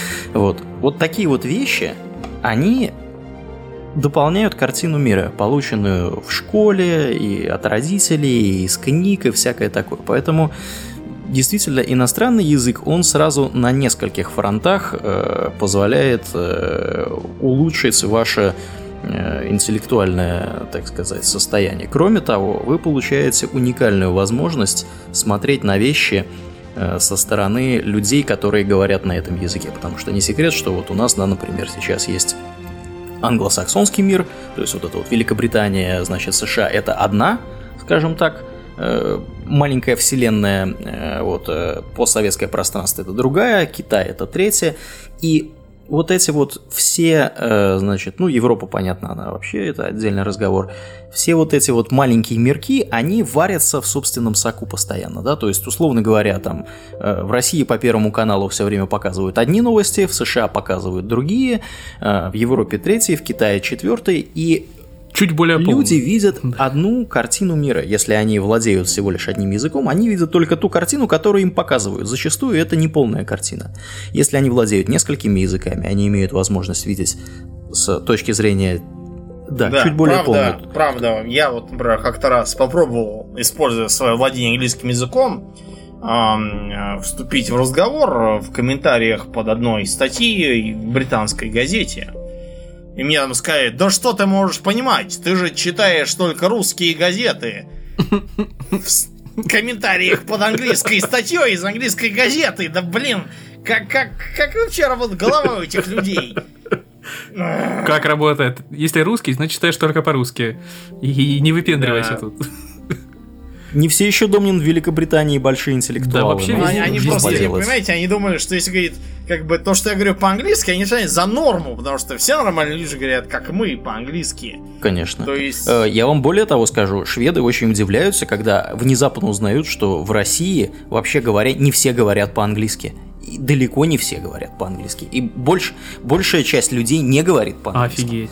Вот такие вот вещи, они дополняют картину мира, полученную в школе, и от родителей, и из книг, и всякое такое. Поэтому действительно, иностранный язык, он сразу на нескольких фронтах позволяет улучшить ваше интеллектуальное, так сказать, состояние. Кроме того, вы получаете уникальную возможность смотреть на вещи со стороны людей, которые говорят на этом языке. Потому что не секрет, что вот у нас, да, например, сейчас есть англосаксонский мир, то есть вот это вот Великобритания, значит, США, это одна, скажем так, маленькая вселенная, вот, постсоветское пространство это другая, Китай это третья, и вот эти вот все, значит, ну, Европа, понятно, она вообще, это отдельный разговор, все вот эти вот маленькие мирки, они варятся в собственном соку постоянно, да, то есть, условно говоря, там, в России по Первому каналу все время показывают одни новости, в США показывают другие, в Европе третьи, в Китае четвертые, и чуть более полно. Люди видят одну картину мира. Если они владеют всего лишь одним языком, они видят только ту картину, которую им показывают. Зачастую это не полная картина. Если они владеют несколькими языками, они имеют возможность видеть с точки зрения, да, чуть более полную. Правда, я вот, например, как-то раз попробовал, используя свое владение английским языком, вступить в разговор в комментариях под одной статьей в британской газете. И мне там сказали: да что ты можешь понимать? Ты же читаешь только русские газеты. В комментариях под английской статьей из английской газеты. Да блин, как вообще работает голова у этих людей? Как работает? Если русский, значит читаешь только по-русски. И не выпендривайся тут. Не все еще, Домнин, в Великобритании большие интеллектуалы. Да, вообще они просто, понимаете, они думали, что если говорить, как бы, то, что я говорю по-английски, они считают за норму, потому что все нормальные люди говорят, как мы, по-английски. Конечно. То есть... Я вам более того скажу, шведы очень удивляются, когда внезапно узнают, что в России, вообще говоря, не все говорят по-английски. И далеко не все говорят по-английски. И большая часть людей не говорит по-английски. Офигеть.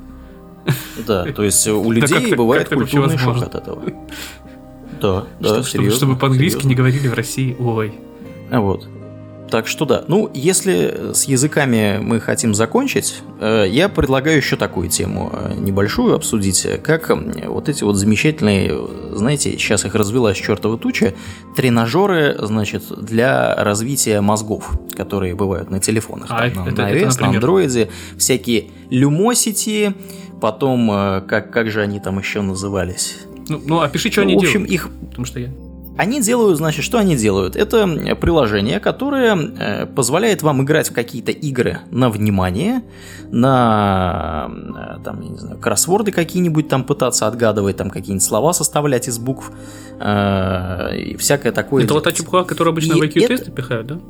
Да, то есть у людей бывает культурный шок от этого. Да, серьезно. Чтобы по-английски не говорили в России, ой. Вот. Так что да. Ну, если с языками мы хотим закончить, я предлагаю еще такую тему небольшую обсудить, как вот эти вот замечательные, знаете, сейчас их развелась чертова туча, тренажеры, значит, для развития мозгов, которые бывают на телефонах. На iOS, на Android, всякие Lumosity, потом, как же они там еще назывались? Ну, опиши, что они делают. В общем, их... Потому что я... Они делают, значит, что они делают? Это приложение, которое позволяет вам играть в какие-то игры на внимание, на, там, я не знаю, кроссворды какие-нибудь там пытаться отгадывать, там какие-нибудь слова составлять из букв, и всякое такое. Это вот та чепуха, которую обычно в IQ-тесты пихают, да?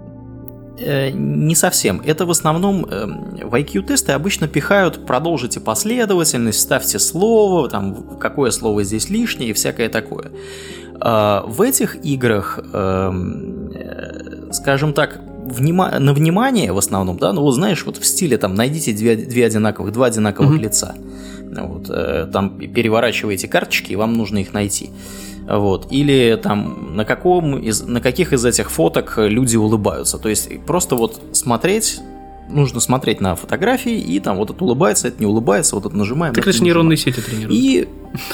Не совсем. Это в основном в IQ-тесты обычно пихают «продолжите последовательность», «вставьте слово», там, какое слово здесь лишнее и всякое такое. В этих играх, скажем так, на внимание в основном, да, ну вот знаешь, вот в стиле там найдите два одинаковых лица, вот, там переворачиваете карточки, и вам нужно их найти. Вот. Или там на каких из этих фоток люди улыбаются. То есть просто вот нужно смотреть на фотографии, и там вот это улыбается, это не улыбается, вот это нажимаем. Так это же нейронные сети тренируют. И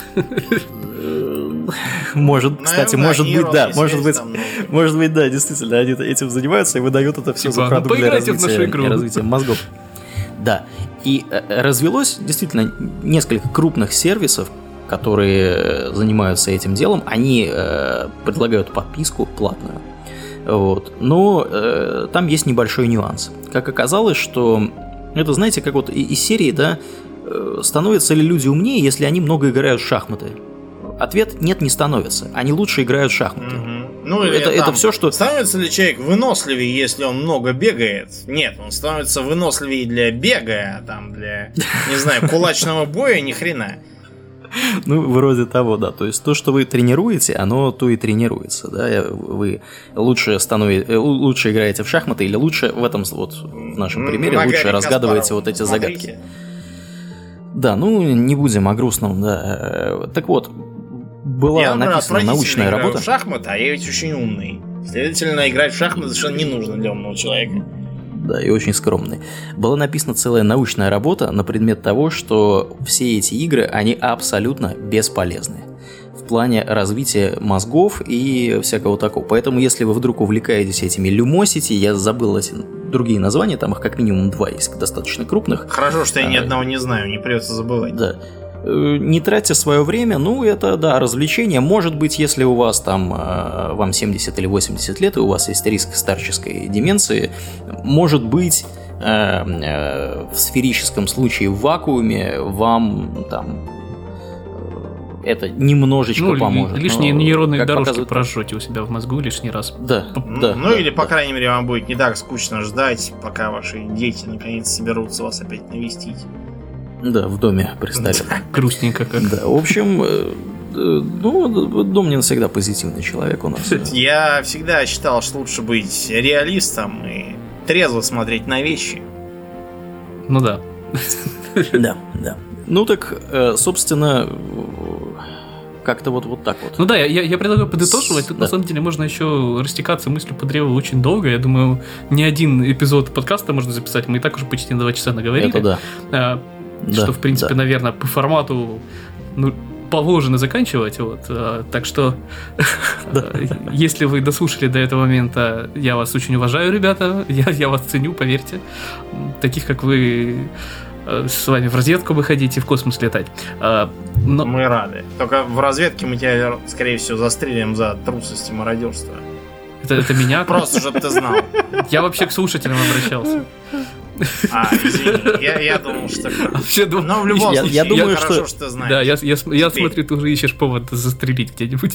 может быть, да, действительно, они этим занимаются и выдают это все за продукт для развития мозгов. Да. И развелось действительно несколько крупных сервисов, которые занимаются этим делом. Они предлагают подписку платную. Вот. Но там есть небольшой нюанс. Как оказалось, что это, знаете, как вот из серии, да, становятся ли люди умнее, если они много играют в шахматы? Ответ – нет, не становятся. Они лучше играют в шахматы. Ну, это все, что... Становится ли человек выносливее, если он много бегает? Нет, он становится выносливее для бега, а там для, не знаю, кулачного боя, ни хрена. Ну, вроде того, да. То есть то, что вы тренируете, оно то и тренируется, да. Вы лучше играете в шахматы, или лучше в этом, вот в нашем примере, лучше разгадываете вот эти загадки. Да, ну не будем о грустном, да. Так вот, была написана научная работа. Я в шахматы, а я ведь очень умный. Следовательно, играть в шахматы совершенно не нужно для умного человека. Да, и очень скромный. Была написана целая научная работа на предмет того, что все эти игры, они абсолютно бесполезны в плане развития мозгов и всякого такого. Поэтому, если вы вдруг увлекаетесь этими Lumosity, я забыл эти другие названия, там их как минимум 2 есть, достаточно крупных. Хорошо, что я ни одного не знаю, не придется забывать. Да. Не тратьте свое время, ну это, да, развлечение. Может быть, если у вас там, вам 70 или 80 лет, и у вас есть риск старческой деменции, может быть, в сферическом случае в вакууме вам там это немножечко поможет. Лишние нейронные дорожки прожжете у себя в мозгу лишний раз. Да. Или, по крайней мере, вам будет не так скучно ждать, пока ваши дети наконец соберутся вас опять навестить. Да, в доме престарелых. Грустненько как. Да, в общем, Домнин всегда позитивный человек у нас. Я всегда считал, что лучше быть реалистом и трезво смотреть на вещи. Ну да. Да. Ну так, собственно, как-то вот так вот. Ну да, я предлагаю подытоживать. Тут на самом деле можно еще растекаться мыслью по древу очень долго. Я думаю, не один эпизод подкаста можно записать. Мы и так уже почти на 2 часа наговорили. Это да. Что, в принципе, наверное, по формату положено заканчивать. Вот. Так что, если вы дослушали до этого момента, я вас очень уважаю, ребята. Я вас ценю, поверьте. Таких, как вы, с вами в разведку выходить и в космос летать. Но... Мы рады. Только в разведке мы тебя, скорее всего, застрелим за трусость и мародерство. Это меня? Просто, чтобы ты знал. Я вообще к слушателям обращался. Извини, я думал, что... Но в любом случае, я думаю, хорошо, что ты знаешь. Да, я смотрю, ты уже ищешь повод застрелить где-нибудь.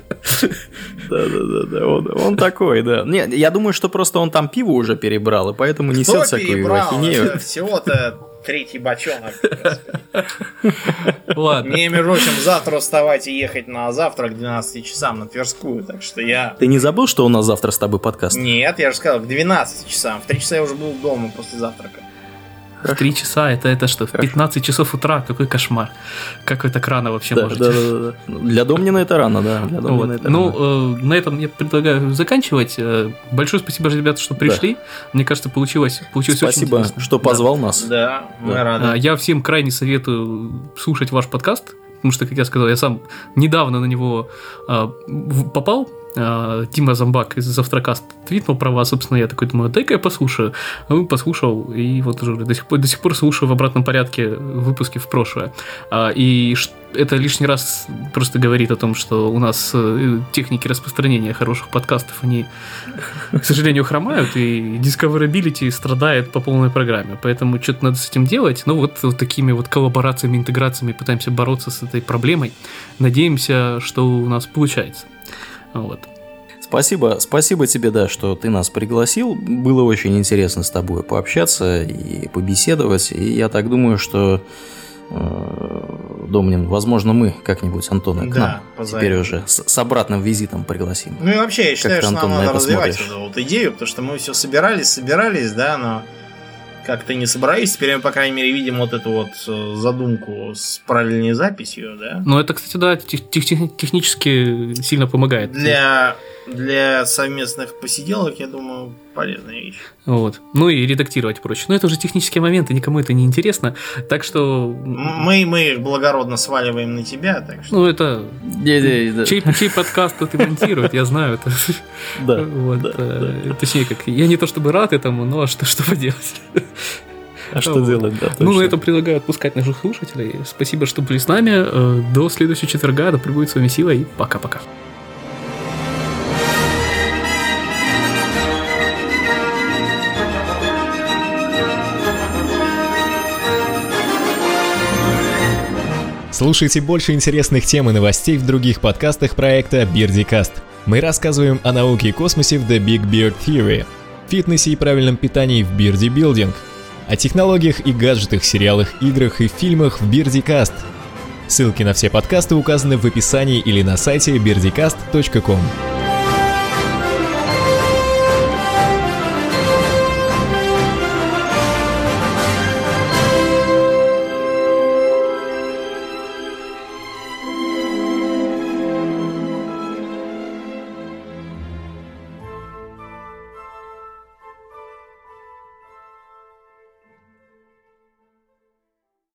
Да, он такой, да. Нет, я думаю, что просто он там пиво уже перебрал, и поэтому несет всякую ахинею. Всего-то 3-й бочонок. Ладно. Мне, между прочим, завтра вставать и ехать на завтрак к 12 часам на Тверскую, так что я... Ты не забыл, что у нас завтра с тобой подкаст? Нет, я же сказал, к 12 часам. В 3 часа я уже был дома после завтрака. В 3 часа, это что, в 15 часов утра? Какой кошмар. Как вы так рано вообще можете? Да. Для Домнина это рано, да. На этом я предлагаю заканчивать. Большое спасибо, ребята, что пришли. Мне кажется, получилось очень спасибо, интересно. что позвал нас. Да, мы рады. Я всем крайне советую слушать ваш подкаст, потому что, как я сказал, я сам недавно на него попал. Дима Зомбак из Завтракаст твитнул про вас, собственно, я такой думаю, дай-ка я послушаю. Послушал, и вот уже до сих пор слушаю в обратном порядке выпуски в прошлое. И это лишний раз просто говорит о том, что у нас техники распространения хороших подкастов, они, к сожалению, хромают, и discoverability страдает по полной программе. Поэтому что-то надо с этим делать. Но вот такими вот коллаборациями, интеграциями пытаемся бороться с этой проблемой. Надеемся, что у нас получается. Вот. Спасибо тебе, да, что ты нас пригласил. Было очень интересно с тобой пообщаться и побеседовать. И я так думаю, что Домнин, возможно, мы как-нибудь Антона к нам теперь уже с обратным визитом пригласим. Ну и вообще, я считаю, что нам надо развивать эту вот идею, потому что мы все собирались, да, но как-то не собрались. Теперь мы, по крайней мере, видим вот эту вот задумку с параллельной записью, да. Ну, это, кстати, да, технически сильно помогает. Для совместных посиделок, я думаю, полезная вещь. Вот. Ну и редактировать проще. Но это уже технические моменты, никому это не интересно. Так что... Мы их благородно сваливаем на тебя, так что... Ну это... Чей подкаст тут и монтирует, я знаю это. Да. Точнее, как... Я не то чтобы рад этому, но что поделать. А что делать, да. Ну, на этом предлагаю отпускать наших слушателей. Спасибо, что были с нами. До следующего четверга. Да пребудет с вами сила и пока-пока. Слушайте больше интересных тем и новостей в других подкастах проекта BeardyCast. Мы рассказываем о науке и космосе в The Big Beard Theory, фитнесе и правильном питании в Beardy Building, о технологиях и гаджетах, сериалах, играх и фильмах в BeardyCast. Ссылки на все подкасты указаны в описании или на сайте beardycast.com.